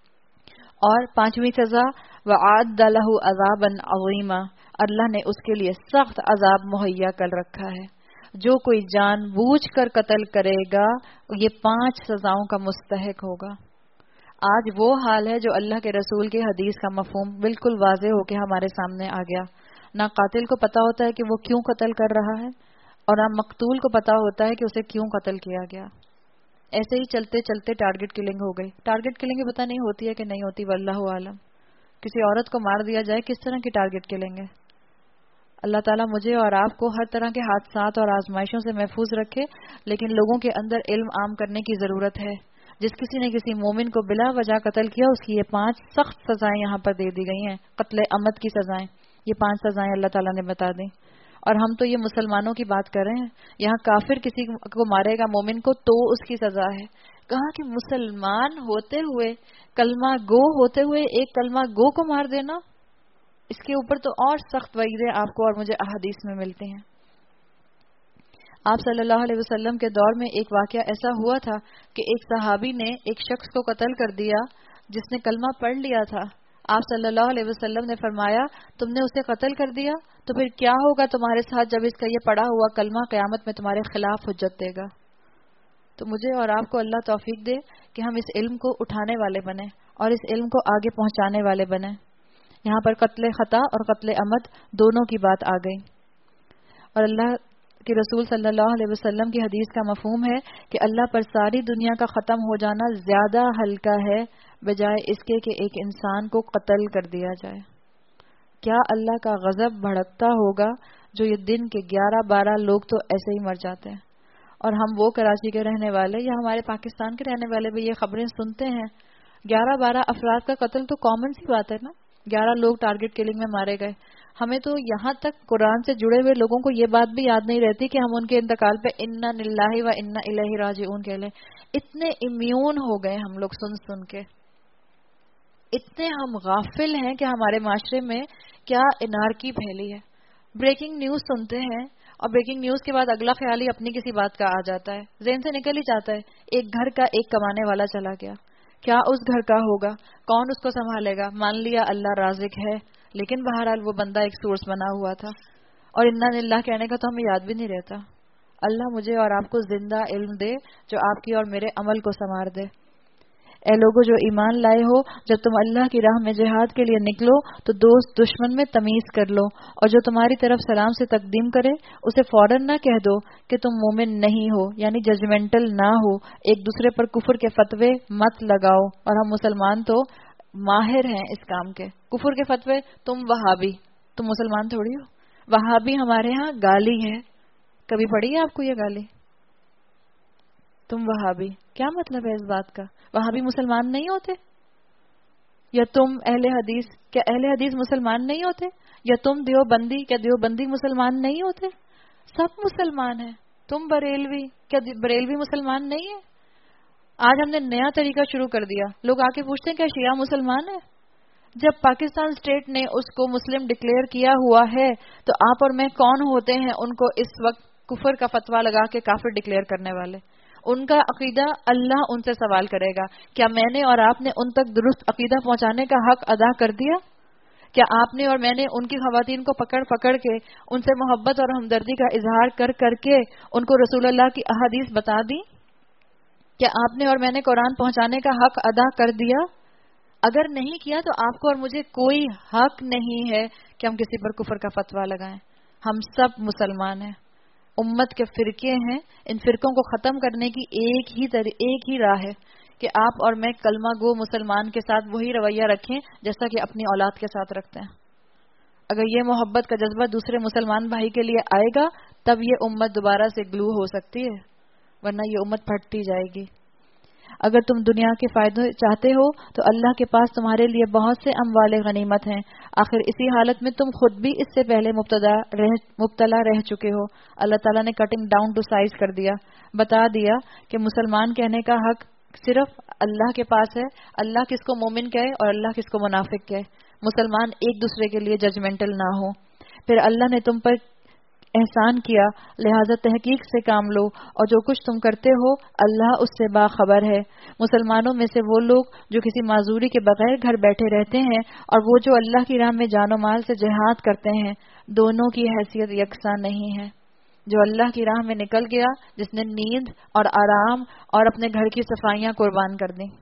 اور پانچویں سزا وعد لہ عذابا عظیما، اللہ نے اس کے لیے سخت عذاب مہیا کر رکھا ہے. جو کوئی جان بوجھ کر قتل کرے گا یہ 5 سزاؤں کا مستحق ہوگا. آج وہ حال ہے جو اللہ کے رسول کی حدیث کا مفہوم بالکل واضح ہو کے ہمارے سامنے آ گیا. نہ قاتل کو پتا ہوتا ہے کہ وہ کیوں قتل کر رہا ہے اور نہ مقتول کو پتا ہوتا ہے کہ اسے کیوں قتل کیا گیا. ایسے ہی چلتے چلتے ٹارگٹ کلنگ ہو گئی. ٹارگٹ کلنگ بھی پتہ نہیں ہوتی ہے کہ نہیں ہوتی، واللہ عالم. کسی عورت کو مار دیا جائے کس طرح کی ٹارگٹ کلنگ ہے. اللہ تعالیٰ مجھے اور آپ کو ہر طرح کے حادثات اور آزمائشوں سے محفوظ رکھے. لیکن لوگوں کے اندر علم عام کرنے کی ضرورت ہے. جس کسی نے کسی مومن کو بلا وجہ قتل کیا اس کی یہ 5 سخت سزائیں یہاں پر دے دی گئی ہیں. قتل عمد کی سزائیں، یہ 5 سزائیں اللہ تعالیٰ نے بتا دیں. اور ہم تو یہ مسلمانوں کی بات کر رہے ہیں. یہاں کافر کسی کو مارے گا مومن کو تو اس کی سزا ہے. کہا کہ مسلمان ہوتے ہوئے، کلمہ گو ہوتے ہوئے ایک کلمہ گو کو مار دینا، اس کے اوپر تو اور سخت وعیدیں آپ کو اور مجھے احادیث میں ملتی ہیں. آپ صلی اللہ علیہ وسلم کے دور میں ایک واقعہ ایسا ہوا تھا کہ ایک صحابی نے ایک شخص کو قتل کر دیا جس نے کلمہ پڑھ لیا تھا. آپ صلی اللہ علیہ وسلم نے فرمایا تم نے اسے قتل کر دیا تو پھر کیا ہوگا تمہارے ساتھ جب اس کا یہ پڑھا ہوا کلمہ قیامت میں تمہارے خلاف حجت دے گا. تو مجھے اور آپ کو اللہ توفیق دے کہ ہم اس علم کو اٹھانے والے بنیں اور اس علم کو آگے پہنچانے والے بنیں. یہاں پر قتل خطا اور قتل عمد دونوں کی بات آ گئی. اور اللہ کے رسول صلی اللہ علیہ وسلم کی حدیث کا مفہوم ہے کہ اللہ پر ساری دنیا کا ختم ہو جانا زیادہ ہلکا ہے بجائے اس کے کہ ایک انسان کو قتل کر دیا جائے. کیا اللہ کا غضب بھڑکتا ہوگا جو یہ دن کے 11-12 لوگ تو ایسے ہی مر جاتے ہیں. اور ہم وہ کراچی کے رہنے والے یا ہمارے پاکستان کے رہنے والے بھی یہ خبریں سنتے ہیں. 11-12 افراد کا قتل تو کامن سی بات ہے نا. 11 لوگ ٹارگٹ کلنگ میں مارے گئے. ہمیں تو یہاں تک قرآن سے جڑے ہوئے لوگوں کو یہ بات بھی یاد نہیں رہتی کہ ہم ان کے انتقال پہ انا للہ و انا الیہ راجعون کہہ لیں. اتنے امیون ہو گئے ہم لوگ سن سن کے. اتنے ہم غافل ہیں کہ ہمارے معاشرے میں کیا انارکی پھیلی ہے. بریکنگ نیوز سنتے ہیں اور بریکنگ نیوز کے بعد اگلا خیال ہی اپنی کسی بات کا آ جاتا ہے, ذہن سے نکل ہی جاتا ہے. ایک گھر کا ایک کمانے والا چلا گیا, کیا اس گھر کا ہوگا, کون اس کو سنبھالے گا. مان لیا اللہ رازق ہے, لیکن بہرحال وہ بندہ ایک سورس بنا ہوا تھا. اور انا للہ کہنے کا تو ہمیں یاد بھی نہیں رہتا. اللہ مجھے اور آپ کو زندہ علم دے جو آپ کی اور میرے عمل کو سنوار دے. اے لوگوں جو ایمان لائے ہو, جب تم اللہ کی راہ میں جہاد کے لیے نکلو تو دوست دشمن میں تمیز کر لو, اور جو تمہاری طرف سلام سے تقدیم کرے اسے فوراً نہ کہہ دو کہ تم مومن نہیں ہو, یعنی ججمنٹل نہ ہو. ایک دوسرے پر کفر کے فتوے مت لگاؤ. اور ہم مسلمان تو ماہر ہیں اس کام کے. کفر کے فتوے, تم وہابی, تم مسلمان تھوڑی ہو. وہابی ہمارے ہاں گالی ہے. کبھی پڑھی ہے آپ کو یہ گالی؟ تم وہابی, کیا مطلب ہے اس بات کا؟ وہابی مسلمان نہیں ہوتے؟ یا تم اہل حدیث, کیا اہل حدیث مسلمان نہیں ہوتے؟ یا تم دیوبندی, کیا دیوبندی مسلمان نہیں ہوتے؟ سب مسلمان ہیں. تم بریلوی, کیا بریلوی مسلمان نہیں ہے؟ آج ہم نے نیا طریقہ شروع کر دیا. لوگ آ کے پوچھتے ہیں کیا شیعہ مسلمان ہے؟ جب پاکستان اسٹیٹ نے اس کو مسلم ڈکلیئر کیا ہوا ہے تو آپ اور میں کون ہوتے ہیں ان کو اس وقت کفر کا فتویٰ لگا کے کافر ڈکلیئر کرنے والے؟ ان کا عقیدہ اللہ ان سے سوال کرے گا. کیا میں نے اور آپ نے ان تک درست عقیدہ پہنچانے کا حق ادا کر دیا؟ کیا آپ نے اور میں نے ان کی خواتین کو پکڑ پکڑ کے ان سے محبت اور ہمدردی کا اظہار کر کر کے ان کو رسول اللہ کی احادیث بتا دی؟ کیا آپ نے اور میں نے قرآن پہنچانے کا حق ادا کر دیا؟ اگر نہیں کیا تو آپ کو اور مجھے کوئی حق نہیں ہے کہ ہم کسی پر کفر کا فتویٰ لگائیں. ہم سب مسلمان ہیں, امت کے فرقے ہیں. ان فرقوں کو ختم کرنے کی ایک ہی راہ ہے کہ آپ اور میں کلمہ گو مسلمان کے ساتھ وہی رویہ رکھیں جیسا کہ اپنی اولاد کے ساتھ رکھتے ہیں. اگر یہ محبت کا جذبہ دوسرے مسلمان بھائی کے لیے آئے گا تب یہ امت دوبارہ سے گلو ہو سکتی ہے, ورنہ یہ امت پھٹتی جائے گی. اگر تم دنیا کے فائدے چاہتے ہو تو اللہ کے پاس تمہارے لیے بہت سے اموال غنیمت ہیں. آخر اسی حالت میں تم خود بھی اس سے پہلے مبتلا رہ چکے ہو. اللہ تعالیٰ نے کٹنگ ڈاؤن ٹو سائز کر دیا, بتا دیا کہ مسلمان کہنے کا حق صرف اللہ کے پاس ہے. اللہ کس کو مومن کہے اور اللہ کس کو منافق کہے. مسلمان ایک دوسرے کے لیے ججمنٹل نہ ہو. پھر اللہ نے تم پر احسان کیا, لہذا تحقیق سے کام لو, اور جو کچھ تم کرتے ہو اللہ اس سے باخبر ہے. مسلمانوں میں سے وہ لوگ جو کسی معذوری کے بغیر گھر بیٹھے رہتے ہیں اور وہ جو اللہ کی راہ میں جان و مال سے جہاد کرتے ہیں, دونوں کی حیثیت یکساں نہیں ہے. جو اللہ کی راہ میں نکل گیا, جس نے نیند اور آرام اور اپنے گھر کی صفائیاں قربان کر دیں,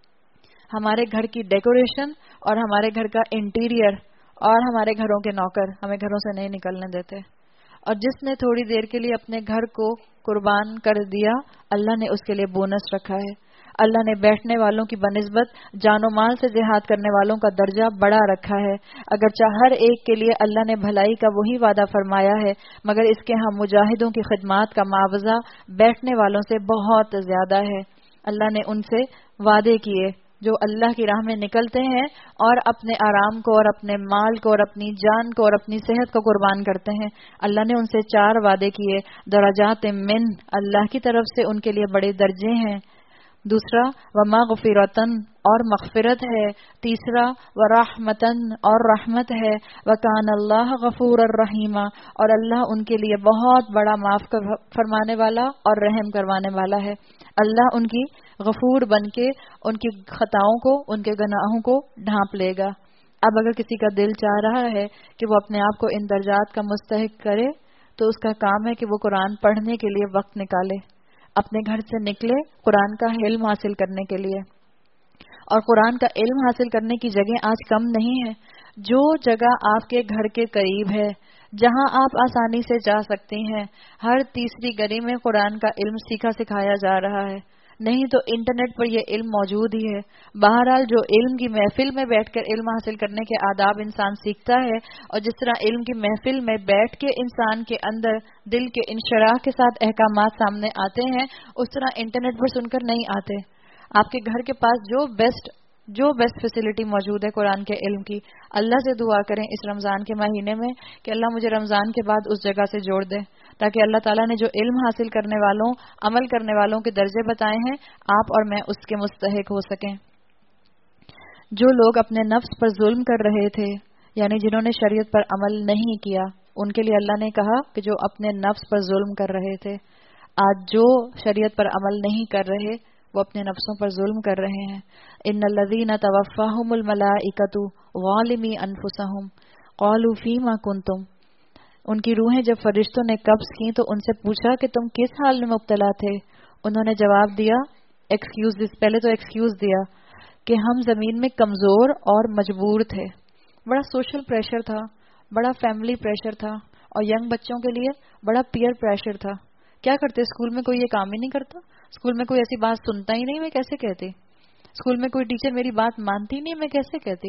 ہمارے گھر کی ڈیکوریشن اور ہمارے گھر کا انٹیریئر اور ہمارے گھروں کے نوکر ہمیں گھروں سے نہیں نکلنے دیتے, اور جس نے تھوڑی دیر کے لیے اپنے گھر کو قربان کر دیا اللہ نے اس کے لیے بونس رکھا ہے. اللہ نے بیٹھنے والوں کی بنسبت جان و مال سے جہاد کرنے والوں کا درجہ بڑا رکھا ہے. اگرچہ ہر ایک کے لیے اللہ نے بھلائی کا وہی وعدہ فرمایا ہے, مگر اس کے ہم مجاہدوں کی خدمات کا معاوضہ بیٹھنے والوں سے بہت زیادہ ہے. اللہ نے ان سے وعدے کیے جو اللہ کی راہ میں نکلتے ہیں اور اپنے آرام کو اور اپنے مال کو اور اپنی جان کو اور اپنی صحت کو قربان کرتے ہیں. اللہ نے ان سے 4 وعدے کیے. درجات من, اللہ کی طرف سے ان کے لیے بڑے درجے ہیں. دوسرا ومغفرتن, اور مغفرت ہے. تیسرا ورحمتن, اور رحمت ہے. وکان اللہ غفور الرحیم, اور اللہ ان کے لیے بہت بڑا معاف فرمانے والا اور رحم کروانے والا ہے. اللہ ان کی غفور بن کے ان کی خطاؤں کو, ان کے گناہوں کو ڈھانپ لے گا. اب اگر کسی کا دل چاہ رہا ہے کہ وہ اپنے آپ کو ان درجات کا مستحق کرے تو اس کا کام ہے کہ وہ قرآن پڑھنے کے لیے وقت نکالے، اپنے گھر سے نکلے قرآن کا علم حاصل کرنے کے لیے. اور قرآن کا علم حاصل کرنے کی جگہ آج کم نہیں ہے. جو جگہ آپ کے گھر کے قریب ہے، جہاں آپ آسانی سے جا سکتی ہیں، ہر تیسری گلی میں قرآن کا علم سیکھا سکھایا جا رہا ہے. نہیں تو انٹرنیٹ پر یہ علم موجود ہی ہے. بہرحال جو علم کی محفل میں بیٹھ کر علم حاصل کرنے کے آداب انسان سیکھتا ہے، اور جس طرح علم کی محفل میں بیٹھ کے انسان کے اندر دل کے انشراح کے ساتھ احکامات سامنے آتے ہیں، اس طرح انٹرنیٹ پر سن کر نہیں آتے. آپ کے گھر کے پاس جو بیسٹ فیسلٹی موجود ہے قرآن کے علم کی، اللہ سے دعا کریں اس رمضان کے مہینے میں کہ اللہ مجھے رمضان کے بعد اس جگہ سے جوڑ دے، تاکہ اللہ تعالیٰ نے جو علم حاصل کرنے والوں، عمل کرنے والوں کے درجے بتائے ہیں، آپ اور میں اس کے مستحق ہو سکیں. جو لوگ اپنے نفس پر ظلم کر رہے تھے، یعنی جنہوں نے شریعت پر عمل نہیں کیا، ان کے لیے اللہ نے کہا کہ جو اپنے نفس پر ظلم کر رہے تھے. آج جو شریعت پر عمل نہیں کر رہے وہ اپنے نفسوں پر ظلم کر رہے ہیں. ان الذین توفاہم الملائکۃ ظالمی انفسہم قالوا فیما کنتم. ان کی روحیں جب فرشتوں نے قبض کی تو ان سے پوچھا کہ تم کس حال میں مبتلا تھے. انہوں نے جواب دیا، پہلے تو ایکسکیوز دیا کہ ہم زمین میں کمزور اور مجبور تھے. بڑا سوشل پریشر تھا، بڑا فیملی پریشر تھا، اور ینگ بچوں کے لیے بڑا پیئر پریشر تھا. کیا کرتے؟ اسکول میں کوئی یہ کام ہی نہیں کرتا، اسکول میں کوئی ایسی بات سنتا ہی نہیں، میں کیسے کہتی؟ اسکول میں کوئی ٹیچر میری بات مانتی نہیں، میں کیسے کہتی؟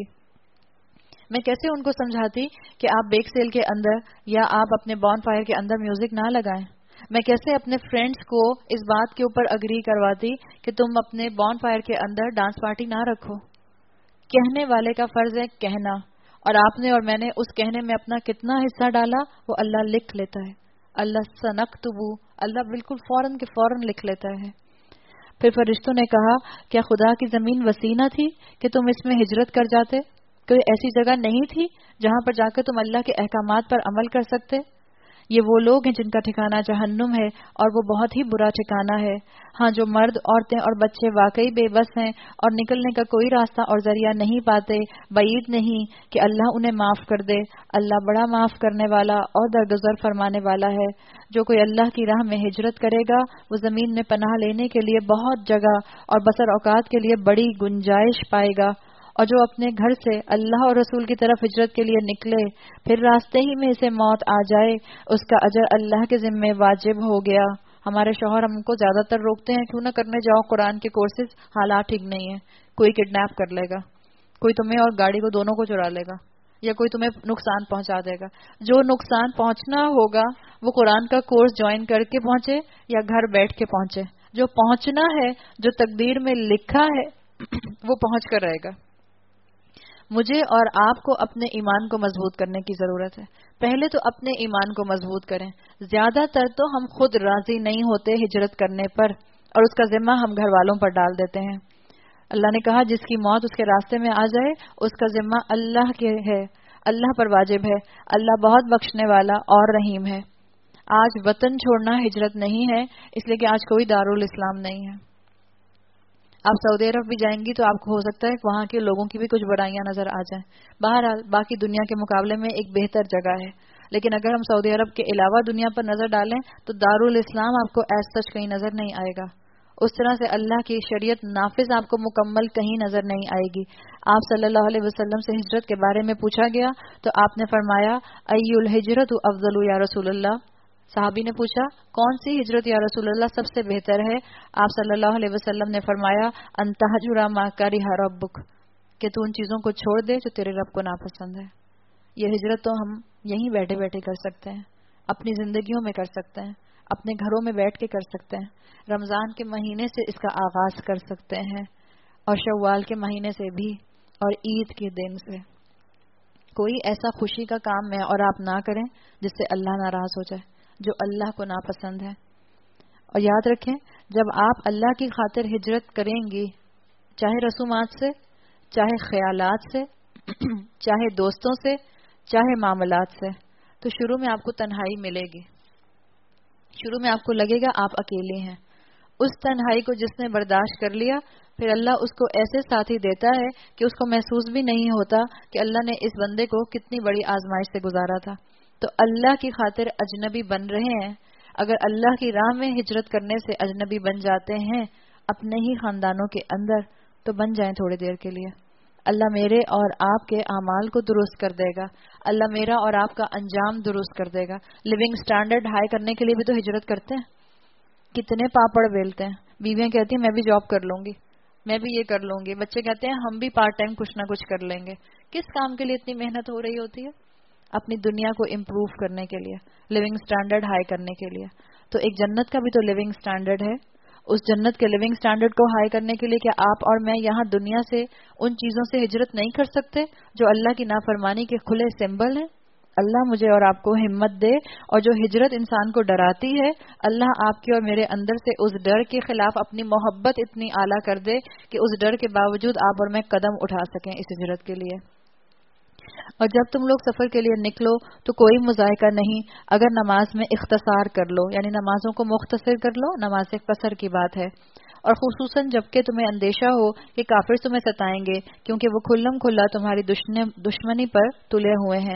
میں کیسے ان کو سمجھاتی کہ آپ بیک سیل کے اندر یا آپ اپنے بون فائر کے اندر میوزک نہ لگائیں؟ میں کیسے اپنے فرینڈس کو اس بات کے اوپر اگری کرواتی کہ تم اپنے بون فائر کے اندر ڈانس پارٹی نہ رکھو؟ کہنے والے کا فرض ہے کہنا، اور آپ نے اور میں نے اس کہنے میں اپنا کتنا حصہ ڈالا وہ اللہ لکھ لیتا ہے. اللہ سنکتبو، اللہ بالکل فوراً کے فوراً لکھ لیتا ہے. پھر فرشتوں نے کہا کیا خدا کی زمین وسیع نہ تھی کہ تم اس میں ہجرت کر جاتے؟ کوئی ایسی جگہ نہیں تھی جہاں پر جا کر تم اللہ کے احکامات پر عمل کر سکتے؟ یہ وہ لوگ ہیں جن کا ٹھکانہ جہنم ہے، اور وہ بہت ہی برا ٹھکانہ ہے. ہاں، جو مرد، عورتیں اور بچے واقعی بے بس ہیں اور نکلنے کا کوئی راستہ اور ذریعہ نہیں پاتے، بعید نہیں کہ اللہ انہیں معاف کر دے. اللہ بڑا معاف کرنے والا اور درگزر فرمانے والا ہے. جو کوئی اللہ کی راہ میں ہجرت کرے گا وہ زمین میں پناہ لینے کے لیے بہت جگہ اور بسر اوقات کے لیے بڑی گنجائش پائے گا. اور جو اپنے گھر سے اللہ اور رسول کی طرف ہجرت کے لیے نکلے، پھر راستے ہی میں اسے موت آ جائے، اس کا اجر اللہ کے ذمے واجب ہو گیا. ہمارے شوہر ہم کو زیادہ تر روکتے ہیں، کیوں نہ کرنے جاؤ قرآن کے کورسز، حالات ٹھیک نہیں ہیں. کوئی کڈنیپ کر لے گا، کوئی تمہیں اور گاڑی کو دونوں کو چرا لے گا، یا کوئی تمہیں نقصان پہنچا دے گا. جو نقصان پہنچنا ہوگا وہ قرآن کا کورس جوائن کر کے پہنچے یا گھر بیٹھ کے پہنچے. جو پہنچنا ہے، جو تقدیر میں لکھا ہے وہ پہنچ کر رہے گا. مجھے اور آپ کو اپنے ایمان کو مضبوط کرنے کی ضرورت ہے. پہلے تو اپنے ایمان کو مضبوط کریں. زیادہ تر تو ہم خود راضی نہیں ہوتے ہجرت کرنے پر، اور اس کا ذمہ ہم گھر والوں پر ڈال دیتے ہیں. اللہ نے کہا جس کی موت اس کے راستے میں آ جائے اس کا ذمہ اللہ کے ہے، اللہ پر واجب ہے. اللہ بہت بخشنے والا اور رحیم ہے. آج وطن چھوڑنا ہجرت نہیں ہے، اس لیے کہ آج کوئی دارالاسلام نہیں ہے. آپ سعودی عرب بھی جائیں گی تو آپ کو ہو سکتا ہے وہاں کے لوگوں کی بھی کچھ برائیاں نظر آ جائیں. بہرحال باقی دنیا کے مقابلے میں ایک بہتر جگہ ہے، لیکن اگر ہم سعودی عرب کے علاوہ دنیا پر نظر ڈالیں تو دارالاسلام آپ کو ایز سچ کہیں نظر نہیں آئے گا. اس طرح سے اللہ کی شریعت نافذ آپ کو مکمل کہیں نظر نہیں آئے گی. آپ صلی اللہ علیہ وسلم سے ہجرت کے بارے میں پوچھا گیا تو آپ نے فرمایا ای الہجرت افضل یا رسول اللہ. صحابی نے پوچھا کون سی ہجرت یا رسول اللہ سب سے بہتر ہے؟ آپ صلی اللہ علیہ وسلم نے فرمایا ان تہجر ما کرہ ربک، کہ تو ان چیزوں کو چھوڑ دے جو تیرے رب کو ناپسند ہے. یہ ہجرت تو ہم یہیں بیٹھے بیٹھے کر سکتے ہیں، اپنی زندگیوں میں کر سکتے ہیں، اپنے گھروں میں بیٹھ کے کر سکتے ہیں. رمضان کے مہینے سے اس کا آغاز کر سکتے ہیں، اور شوال کے مہینے سے بھی، اور عید کے دن سے. کوئی ایسا خوشی کا کام میں اور آپ نہ کریں جس سے اللہ ناراض ہو جائے، جو اللہ کو ناپسند ہے. اور یاد رکھیں جب آپ اللہ کی خاطر ہجرت کریں گی، چاہے رسومات سے، چاہے خیالات سے، چاہے دوستوں سے، چاہے معاملات سے، تو شروع میں آپ کو تنہائی ملے گی. شروع میں آپ کو لگے گا آپ اکیلے ہیں. اس تنہائی کو جس نے برداشت کر لیا پھر اللہ اس کو ایسے ساتھی دیتا ہے کہ اس کو محسوس بھی نہیں ہوتا کہ اللہ نے اس بندے کو کتنی بڑی آزمائش سے گزارا تھا. تو اللہ کی خاطر اجنبی بن رہے ہیں. اگر اللہ کی راہ میں ہجرت کرنے سے اجنبی بن جاتے ہیں اپنے ہی خاندانوں کے اندر, تو بن جائیں تھوڑی دیر کے لیے. اللہ میرے اور آپ کے اعمال کو درست کر دے گا. اللہ میرا اور آپ کا انجام درست کر دے گا. لیونگ سٹینڈرڈ ہائی کرنے کے لیے بھی تو ہجرت کرتے ہیں. کتنے پاپڑ بیلتے ہیں. بیویاں کہتی ہیں میں بھی جاب کر لوں گی, میں بھی یہ کر لوں گی. بچے کہتے ہیں ہم بھی پارٹ ٹائم کچھ نہ کچھ کر لیں گے. کس کام کے لیے اتنی محنت ہو رہی ہوتی ہے؟ اپنی دنیا کو امپروو کرنے کے لیے, لیونگ سٹینڈرڈ ہائی کرنے کے لیے. تو ایک جنت کا بھی تو لیونگ سٹینڈرڈ ہے. اس جنت کے لیونگ سٹینڈرڈ کو ہائی کرنے کے لیے کیا آپ اور میں یہاں دنیا سے ان چیزوں سے ہجرت نہیں کر سکتے جو اللہ کی نافرمانی کے کھلے سمبل ہیں؟ اللہ مجھے اور آپ کو ہمت دے, اور جو ہجرت انسان کو ڈراتی ہے اللہ آپ کے اور میرے اندر سے اس ڈر کے خلاف اپنی محبت اتنی اعلیٰ کر دے کہ اس ڈر کے باوجود آپ اور میں قدم اٹھا سکیں اس ہجرت کے لیے. اور جب تم لوگ سفر کے لیے نکلو تو کوئی مذائقہ نہیں اگر نماز میں اختصار کر لو, یعنی نمازوں کو مختصر کر لو. نماز قصر کی بات ہے. اور خصوصاً جب کہ تمہیں اندیشہ ہو کہ کافر تمہیں ستائیں گے, کیونکہ وہ کھلم کھلا تمہاری دشمنی پر تلے ہوئے ہیں.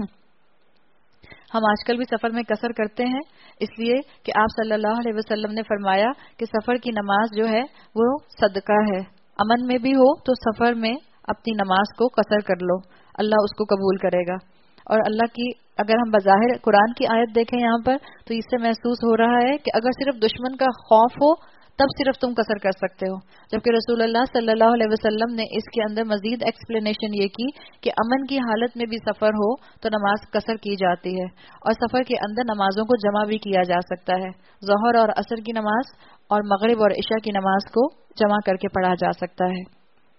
ہم آج کل بھی سفر میں قصر کرتے ہیں اس لیے کہ آپ صلی اللہ علیہ وسلم نے فرمایا کہ سفر کی نماز جو ہے وہ صدقہ ہے. امن میں بھی ہو تو سفر میں اپنی نماز کو قصر کر لو, اللہ اس کو قبول کرے گا. اور اللہ کی اگر ہم بظاہر قرآن کی آیت دیکھیں یہاں پر تو اس سے محسوس ہو رہا ہے کہ اگر صرف دشمن کا خوف ہو تب صرف تم قصر کر سکتے ہو, جبکہ رسول اللہ صلی اللہ علیہ وسلم نے اس کے اندر مزید ایکسپلینیشن یہ کی کہ امن کی حالت میں بھی سفر ہو تو نماز قصر کی جاتی ہے, اور سفر کے اندر نمازوں کو جمع بھی کیا جا سکتا ہے. ظہر اور عصر کی نماز اور مغرب اور عشاء کی نماز کو جمع کر کے پڑھا جا سکتا ہے.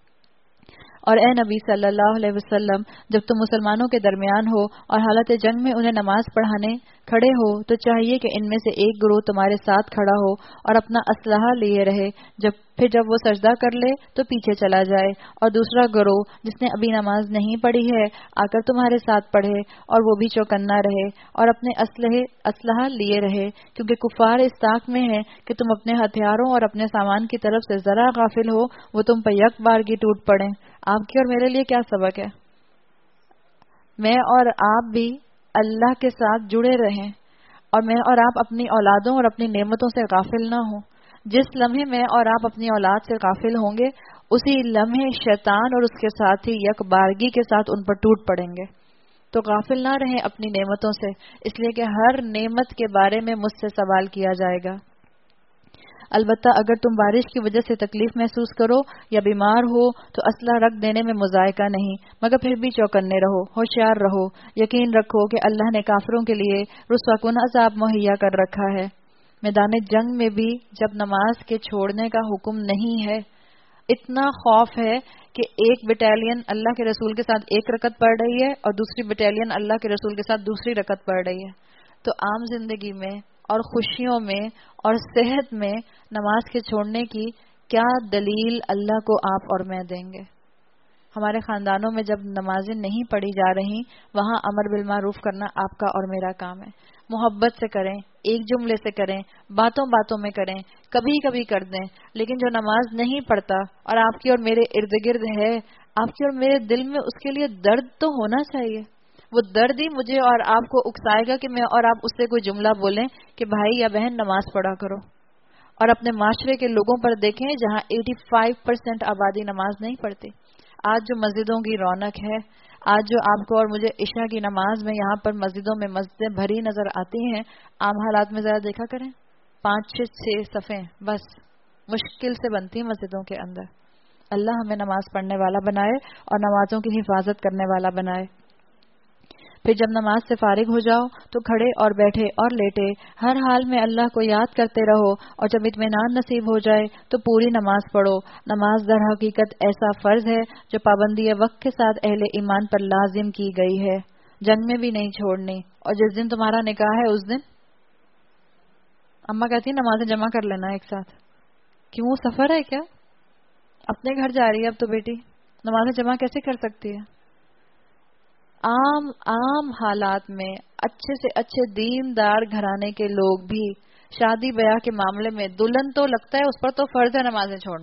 اور اے نبی صلی اللہ علیہ وسلم, جب تم مسلمانوں کے درمیان ہو اور حالت جنگ میں انہیں نماز پڑھانے کھڑے ہو تو چاہیے کہ ان میں سے ایک گروہ تمہارے ساتھ کھڑا ہو اور اپنا اسلحہ لیے رہے, جب وہ سجدہ کر لے تو پیچھے چلا جائے, اور دوسرا گروہ جس نے ابھی نماز نہیں پڑھی ہے آ کر تمہارے ساتھ پڑھے اور وہ بھی چوکنا رہے اور اپنے اسلحہ لیے رہے, کیونکہ کفار اس طاق میں ہے کہ تم اپنے ہتھیاروں اور اپنے سامان کی طرف سے ذرا غافل ہو وہ تم پہ یک بارگی ٹوٹ پڑیں. آپ کی اور میرے لیے کیا سبق ہے؟ میں اور آپ بھی اللہ کے ساتھ جڑے رہیں, اور میں اور آپ اپنی اولادوں اور اپنی نعمتوں سے غافل نہ ہوں. جس لمحے میں اور آپ اپنی اولاد سے غافل ہوں گے اسی لمحے شیطان اور اس کے ساتھی یک بارگی کے ساتھ ان پر ٹوٹ پڑیں گے. تو غافل نہ رہیں اپنی نعمتوں سے, اس لیے کہ ہر نعمت کے بارے میں مجھ سے سوال کیا جائے گا. البتہ اگر تم بارش کی وجہ سے تکلیف محسوس کرو یا بیمار ہو تو اسلحہ رکھ دینے میں مذائقہ نہیں, مگر پھر بھی چوکنے رہو, ہوشیار رہو. یقین رکھو کہ اللہ نے کافروں کے لیے رسوا کن عذاب مہیا کر رکھا ہے. میدان جنگ میں بھی جب نماز کے چھوڑنے کا حکم نہیں ہے, اتنا خوف ہے کہ ایک بٹالین اللہ کے رسول کے ساتھ ایک رکعت پڑھ رہی ہے اور دوسری بٹالین اللہ کے رسول کے ساتھ دوسری رکعت پڑھ رہی ہے. تو عام زندگی میں اور خوشیوں میں اور صحت میں نماز کے چھوڑنے کی کیا دلیل اللہ کو آپ اور میں دیں گے؟ ہمارے خاندانوں میں جب نمازیں نہیں پڑھی جا رہی وہاں امر بالمعروف کرنا آپ کا اور میرا کام ہے. محبت سے کریں, ایک جملے سے کریں, باتوں باتوں میں کریں, کبھی کبھی کر دیں. لیکن جو نماز نہیں پڑھتا اور آپ کی اور میرے ارد گرد ہے, آپ کی اور میرے دل میں اس کے لیے درد تو ہونا چاہیے. وہ درد ہی مجھے اور آپ کو اکسائے گا کہ میں اور آپ اس سے کوئی جملہ بولیں کہ بھائی یا بہن نماز پڑھا کرو. اور اپنے معاشرے کے لوگوں پر دیکھیں جہاں 85% آبادی نماز نہیں پڑھتی. آج جو مسجدوں کی رونق ہے, آج جو آپ کو اور مجھے عشاء کی نماز میں یہاں پر مسجدوں میں مسجدیں بھری نظر آتی ہیں, عام حالات میں ذرا دیکھا کریں 5-6 صفیں بس مشکل سے بنتی ہیں مسجدوں کے اندر. اللہ ہمیں نماز پڑھنے والا بنائے اور نمازوں کی حفاظت کرنے والا بنائے. پھر جب نماز سے فارغ ہو جاؤ تو کھڑے اور بیٹھے اور لیٹے ہر حال میں اللہ کو یاد کرتے رہو, اور جب اطمینان نصیب ہو جائے تو پوری نماز پڑھو. نماز در حقیقت ایسا فرض ہے جو پابندی وقت کے ساتھ اہل ایمان پر لازم کی گئی ہے, جنگ میں بھی نہیں چھوڑنی. اور جس دن تمہارا نکاح ہے اس دن اماں کہتی ہیں نمازیں جمع کر لینا ایک ساتھ. کیوں, سفر ہے کیا؟ اپنے گھر جا رہی ہے اب تو بیٹی, نمازیں جمع کیسے کر سکتی ہے؟ عام حالات میں اچھے سے اچھے دیندار گھرانے کے لوگ بھی شادی بیاہ کے معاملے میں دلہن تو لگتا ہے اس پر تو فرض ہے نمازیں چھوڑنا,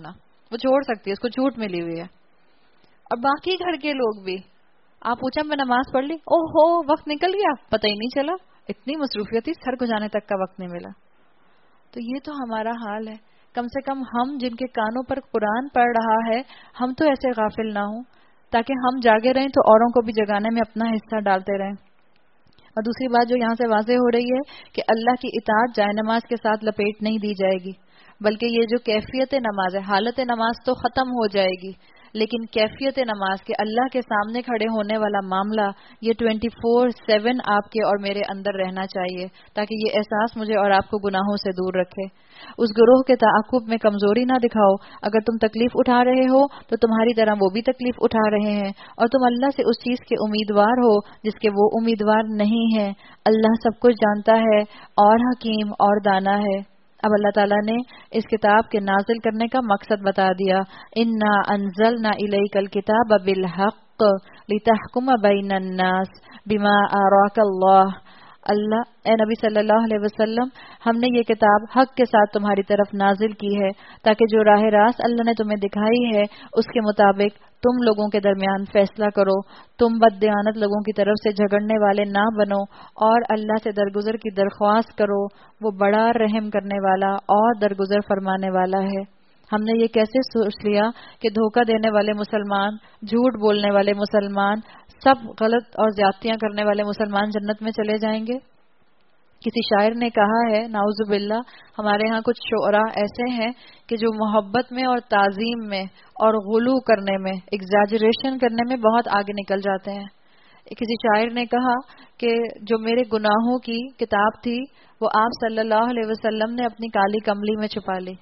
وہ چھوڑ سکتی ہے، اس کو چھوٹ ملی ہوئی ہے. اور باقی گھر کے لوگ بھی، آپ پوچھا میں نماز پڑھ لی، اوہ ہو وقت نکل گیا، پتہ ہی نہیں چلا، اتنی مصروفیت تھی سر کو جانے تک کا وقت نہیں ملا. تو یہ تو ہمارا حال ہے. کم سے کم ہم جن کے کانوں پر قرآن پڑھ رہا ہے، ہم تو ایسے غافل نہ ہوں، تاکہ ہم جاگے رہیں تو اوروں کو بھی جگانے میں اپنا حصہ ڈالتے رہیں. اور دوسری بات جو یہاں سے واضح ہو رہی ہے کہ اللہ کی اطاعت جائے نماز کے ساتھ لپیٹ نہیں دی جائے گی، بلکہ یہ جو کیفیت نماز ہے، حالت نماز تو ختم ہو جائے گی، لیکن کیفیت نماز کے اللہ کے سامنے کھڑے ہونے والا معاملہ یہ 24/7 آپ کے اور میرے اندر رہنا چاہیے، تاکہ یہ احساس مجھے اور آپ کو گناہوں سے دور رکھے. اس گروہ کے تعاقب میں کمزوری نہ دکھاؤ. اگر تم تکلیف اٹھا رہے ہو تو تمہاری طرح وہ بھی تکلیف اٹھا رہے ہیں، اور تم اللہ سے اس چیز کے امیدوار ہو جس کے وہ امیدوار نہیں ہیں. اللہ سب کچھ جانتا ہے اور حکیم اور دانا ہے. اب اللہ تعالیٰ نے اس کتاب کے نازل کرنے کا مقصد بتا دیا. انا انزلنا الیک الکتاب بالحق لتحکم بین الناس بما اراک اللہ. اللہ اے نبی صلی اللہ علیہ وسلم، ہم نے یہ کتاب حق کے ساتھ تمہاری طرف نازل کی ہے تاکہ جو راہ راست اللہ نے تمہیں دکھائی ہے اس کے مطابق تم لوگوں کے درمیان فیصلہ کرو. تم بددیانت لوگوں کی طرف سے جھگڑنے والے نہ بنو اور اللہ سے درگزر کی درخواست کرو. وہ بڑا رحم کرنے والا اور درگزر فرمانے والا ہے. ہم نے یہ کیسے سوچ لیا کہ دھوکہ دینے والے مسلمان، جھوٹ بولنے والے مسلمان، سب غلط اور زیادتیاں کرنے والے مسلمان جنت میں چلے جائیں گے؟ کسی شاعر نے کہا ہے نعوذ باللہ، ہمارے ہاں کچھ شعراء ایسے ہیں کہ جو محبت میں اور تعظیم میں اور غلو کرنے میں، ایگزیجریشن کرنے میں بہت آگے نکل جاتے ہیں. کسی شاعر نے کہا کہ جو میرے گناہوں کی کتاب تھی وہ آپ صلی اللہ علیہ وسلم نے اپنی کالی کملی میں چھپا لی.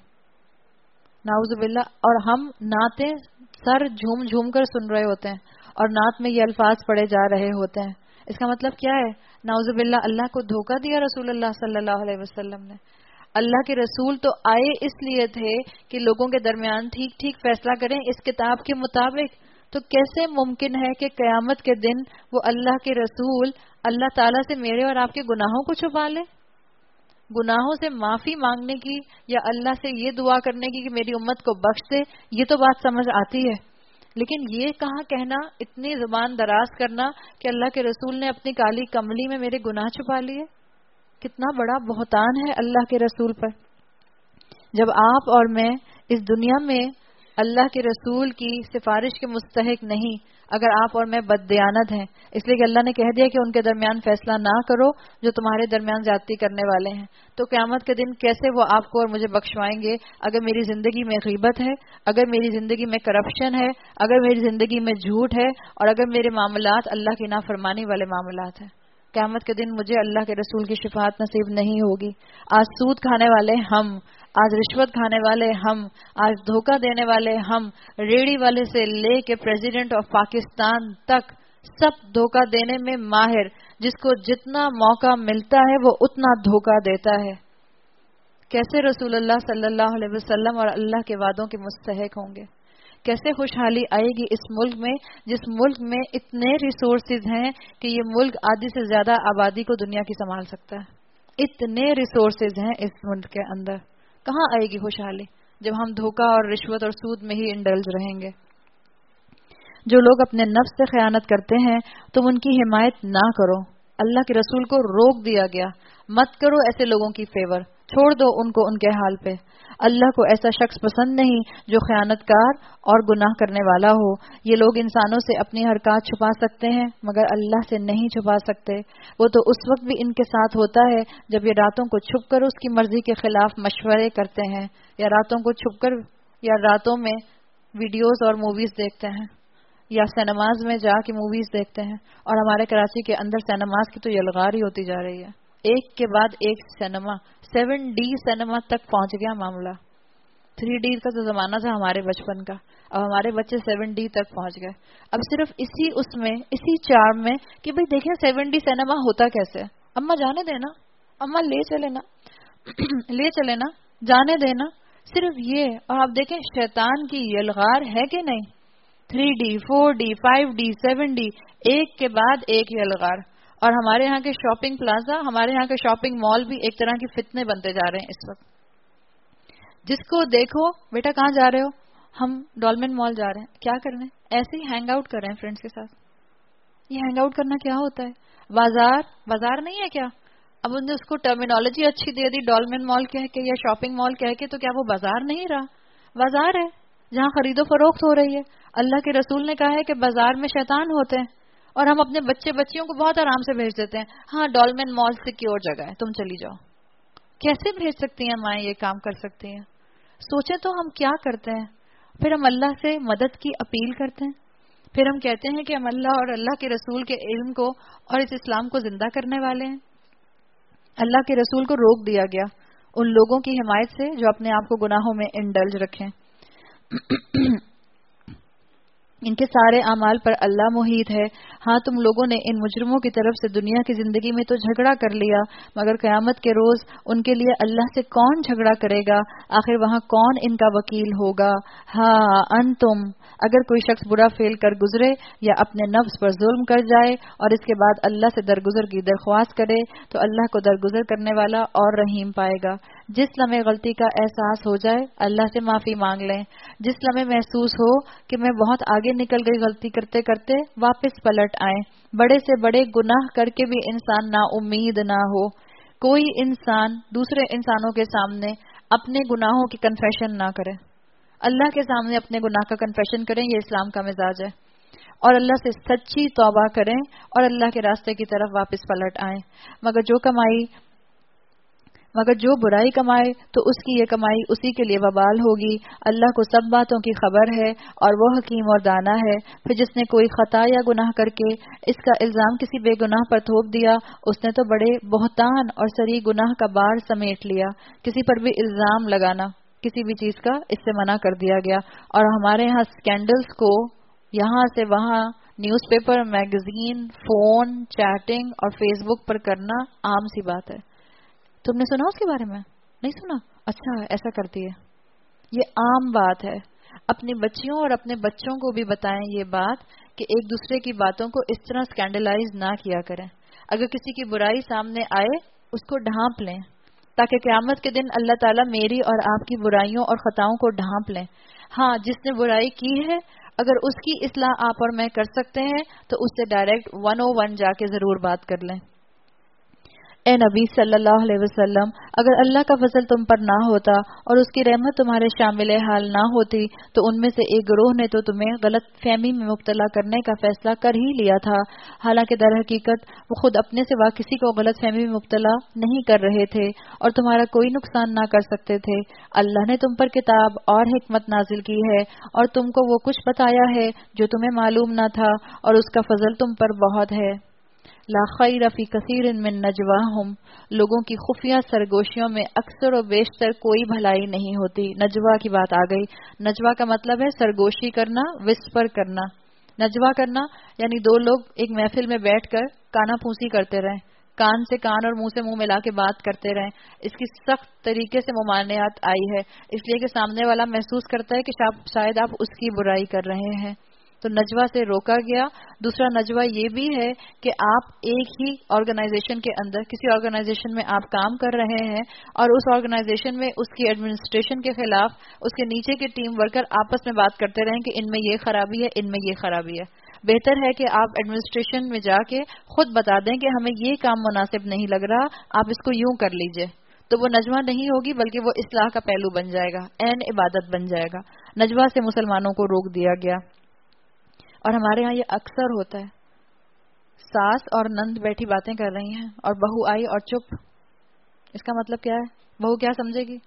نعوذ باللہ. اور ہم نعتیں سر جھوم جھوم کر سن رہے ہوتے ہیں اور نعت میں یہ الفاظ پڑھے جا رہے ہوتے ہیں. اس کا مطلب کیا ہے؟ نعوذ باللہ اللہ کو دھوکہ دیا رسول اللہ صلی اللہ علیہ وسلم نے. اللہ کے رسول تو آئے اس لیے تھے کہ لوگوں کے درمیان ٹھیک ٹھیک فیصلہ کریں اس کتاب کے مطابق. تو کیسے ممکن ہے کہ قیامت کے دن وہ اللہ کے رسول اللہ تعالیٰ سے میرے اور آپ کے گناہوں کو چھپا لے؟ گناہوں سے معافی مانگنے کی یا اللہ سے یہ دعا کرنے کی کہ میری امت کو بخش دے، یہ تو بات سمجھ آتی ہے. لیکن یہ کہاں کہنا، اتنی زبان دراز کرنا کہ اللہ کے رسول نے اپنی کالی کملی میں میرے گناہ چھپا لیے. کتنا بڑا بہتان ہے اللہ کے رسول پر. جب آپ اور میں اس دنیا میں اللہ کے رسول کی سفارش کے مستحق نہیں، اگر آپ اور میں بددیانت ہیں، اس لیے کہ اللہ نے کہہ دیا کہ ان کے درمیان فیصلہ نہ کرو جو تمہارے درمیان زیادتی کرنے والے ہیں، تو قیامت کے دن کیسے وہ آپ کو اور مجھے بخشوائیں گے اگر میری زندگی میں غیبت ہے، اگر میری زندگی میں کرپشن ہے، اگر میری زندگی میں جھوٹ ہے، اور اگر میرے معاملات اللہ کی نافرمانی والے معاملات ہیں. قیامت کے دن مجھے اللہ کے رسول کی شفاعت نصیب نہیں ہوگی. آج سود کھانے والے ہم، آج رشوت کھانے والے ہم، آج دھوکہ دینے والے ہم، ریڑھی والے سے لے کے پریزیڈنٹ آف پاکستان تک سب دھوکہ دینے میں ماہر. جس کو جتنا موقع ملتا ہے وہ اتنا دھوکہ دیتا ہے. کیسے رسول اللہ صلی اللہ علیہ وسلم اور اللہ کے وعدوں کے مستحق ہوں گے؟ کیسے خوشحالی آئے گی اس ملک میں جس ملک میں اتنے ریسورسز ہیں کہ یہ ملک آدھی سے زیادہ آبادی کو دنیا کی سنبھال سکتا ہے. اتنے ریسورسز ہیں اس ملک کے اندر. کہاں آئے گی خوشحالی جب ہم دھوکہ اور رشوت اور سود میں ہی انڈلج رہیں گے؟ جو لوگ اپنے نفس سے خیانت کرتے ہیں تم ان کی حمایت نہ کرو. اللہ کے رسول کو روک دیا گیا، مت کرو ایسے لوگوں کی فیور، چھوڑ دو ان کو ان کے حال پہ. اللہ کو ایسا شخص پسند نہیں جو خیانت کار اور گناہ کرنے والا ہو. یہ لوگ انسانوں سے اپنی حرکات چھپا سکتے ہیں مگر اللہ سے نہیں چھپا سکتے. وہ تو اس وقت بھی ان کے ساتھ ہوتا ہے جب یہ راتوں کو چھپ کر اس کی مرضی کے خلاف مشورے کرتے ہیں، یا راتوں کو چھپ کر یا راتوں میں ویڈیوز اور موویز دیکھتے ہیں، یا سینماز میں جا کے موویز دیکھتے ہیں. اور ہمارے کراچی کے اندر سینماز کی تو یلغار ہی ہوتی جا رہی ہے. ایک کے بعد ایک سینما، 7D سینما تک پہنچ گیا معاملہ. 3D کا تو زمانہ تھا ہمارے بچپن کا، اب ہمارے بچے 7D تک پہنچ گئے. اب صرف اسی چارم میں کہ بھئی دیکھیں 7D سینما ہوتا کیسے. اماں جانے دینا، اماں لے چلے نا جانے دینا، صرف یہ. اور آپ دیکھیں شیطان کی یلغار ہے کہ نہیں. 3D 4D 5D 7D ایک کے بعد ایک یلغار. اور ہمارے یہاں کے شاپنگ پلازا، ہمارے یہاں کے شاپنگ مال بھی ایک طرح کی فتنے بنتے جا رہے ہیں اس وقت. جس کو دیکھو بیٹا کہاں جا رہے ہو، ہم ڈولمن مال جا رہے ہیں، کیا کر رہے ہیں؟ ایسے ہی ہینگ آؤٹ کر رہے ہیں فرینڈس کے ساتھ. یہ ہینگ آؤٹ کرنا کیا ہوتا ہے؟ بازار نہیں ہے کیا؟ اب انہوں نے اس کو ٹرمینالوجی اچھی دے دی، ڈولمن مال کہہ کے یا شاپنگ مال کہہ کے، تو کیا وہ بازار نہیں رہا؟ بازار ہے جہاں خرید و فروخت ہو رہی ہے. اللہ کے رسول نے کہا ہے کہ بازار میں شیطان ہوتے ہیں، اور ہم اپنے بچیوں کو بہت آرام سے بھیج دیتے ہیں. ہاں ڈولمن مال سیکیور جگہ ہے، تم چلی جاؤ. کیسے بھیج سکتی ہیں مائیں یہ کام کر سکتی ہیں؟ سوچیں تو ہم کیا کرتے ہیں. پھر ہم اللہ سے مدد کی اپیل کرتے ہیں، پھر ہم کہتے ہیں کہ ہم اللہ اور اللہ کے رسول کے علم کو اور اس اسلام کو زندہ کرنے والے ہیں. اللہ کے رسول کو روک دیا گیا ان لوگوں کی حمایت سے جو اپنے آپ کو گناہوں میں انڈلج رکھیں. ان کے سارے اعمال پر اللہ محیط ہے. ہاں تم لوگوں نے ان مجرموں کی طرف سے دنیا کی زندگی میں تو جھگڑا کر لیا، مگر قیامت کے روز ان کے لیے اللہ سے کون جھگڑا کرے گا؟ آخر وہاں کون ان کا وکیل ہوگا؟ ہاں انتم، اگر کوئی شخص برا فعل کر گزرے یا اپنے نفس پر ظلم کر جائے اور اس کے بعد اللہ سے درگزر کی درخواست کرے تو اللہ کو درگزر کرنے والا اور رحیم پائے گا. جس لمحے غلطی کا احساس ہو جائے اللہ سے معافی مانگ لیں. جس لمحے محسوس ہو کہ میں بہت آگے نکل گئی، غلطی کرتے کرتے واپس پلٹ آئیں. بڑے سے بڑے گناہ کر کے بھی انسان نا امید نہ ہو. کوئی انسان دوسرے انسانوں کے سامنے اپنے گناہوں کی کنفیشن نہ کرے، اللہ کے سامنے اپنے گناہ کا کنفیشن کریں. یہ اسلام کا مزاج ہے. اور اللہ سے سچی توبہ کریں اور اللہ کے راستے کی طرف واپس پلٹ آئیں. مگر جو برائی کمائے تو اس کی یہ کمائی اسی کے لیے وبال ہوگی. اللہ کو سب باتوں کی خبر ہے اور وہ حکیم اور دانا ہے. پھر جس نے کوئی خطا یا گناہ کر کے اس کا الزام کسی بے گناہ پر تھوپ دیا، اس نے تو بڑے بہتان اور سری گناہ کا بار سمیٹ لیا. کسی پر بھی الزام لگانا کسی بھی چیز کا اس سے منع کر دیا گیا. اور ہمارے ہاں اسکینڈلز کو یہاں سے وہاں newspaper, magazine, phone, chatting اور فیس بک پر کرنا عام سی بات ہے. تم نے سنا اس کے بارے میں؟ نہیں سنا؟ اچھا ایسا کرتی ہے. یہ عام بات ہے. اپنی بچیوں اور اپنے بچوں کو بھی بتائیں یہ بات کہ ایک دوسرے کی باتوں کو اس طرح اسکینڈلائز نہ کیا کریں. اگر کسی کی برائی سامنے آئے اس کو ڈھانپ لیں تاکہ قیامت کے دن اللہ تعالیٰ میری اور آپ کی برائیوں اور خطاؤں کو ڈھانپ لیں. ہاں جس نے برائی کی ہے اگر اس کی اصلاح آپ اور میں کر سکتے ہیں تو اس سے ڈائریکٹ 101 جا کے ضرور بات کر لیں. اے نبی صلی اللہ علیہ وسلم، اگر اللہ کا فضل تم پر نہ ہوتا اور اس کی رحمت تمہارے شامل حال نہ ہوتی تو ان میں سے ایک گروہ نے تو تمہیں غلط فہمی میں مبتلا کرنے کا فیصلہ کر ہی لیا تھا، حالانکہ در حقیقت وہ خود اپنے سوا کسی کو غلط فہمی میں مبتلا نہیں کر رہے تھے اور تمہارا کوئی نقصان نہ کر سکتے تھے. اللہ نے تم پر کتاب اور حکمت نازل کی ہے اور تم کو وہ کچھ بتایا ہے جو تمہیں معلوم نہ تھا، اور اس کا فضل تم پر بہت ہے. لا خیر فی کثیر من نجواہم، لوگوں کی خفیہ سرگوشیوں میں اکثر و بیشتر کوئی بھلائی نہیں ہوتی. نجوا کی بات آ گئی. نجوا کا مطلب ہے سرگوشی کرنا، وسپر کرنا. نجوا کرنا یعنی دو لوگ ایک محفل میں بیٹھ کر کانا پھوسی کرتے رہیں، کان سے کان اور منہ سے منہ ملا کے بات کرتے رہیں. اس کی سخت طریقے سے ممانعت آئی ہے، اس لیے کہ سامنے والا محسوس کرتا ہے کہ شاید آپ اس کی برائی کر رہے ہیں، تو نجوا سے روکا گیا. دوسرا نجوا یہ بھی ہے کہ آپ ایک ہی آرگنائزیشن کے اندر، کسی آرگنائزیشن میں آپ کام کر رہے ہیں اور اس آرگنائزیشن میں اس کی ایڈمنسٹریشن کے خلاف اس کے نیچے کے ٹیم ورکر آپس میں بات کرتے رہیں کہ ان میں یہ خرابی ہے، ان میں یہ خرابی ہے. بہتر ہے کہ آپ ایڈمنسٹریشن میں جا کے خود بتا دیں کہ ہمیں یہ کام مناسب نہیں لگ رہا، آپ اس کو یوں کر لیجئے. تو وہ نجوا نہیں ہوگی بلکہ وہ اصلاح کا پہلو بن جائے گا، عین عبادت بن جائے گا. نجوا سے مسلمانوں کو روک دیا گیا. اور ہمارے ہاں یہ اکثر ہوتا ہے، ساس اور نند بیٹھی باتیں کر رہی ہیں اور بہو آئی اور چپ. اس کا مطلب کیا ہے؟ بہو کیا سمجھے گی؟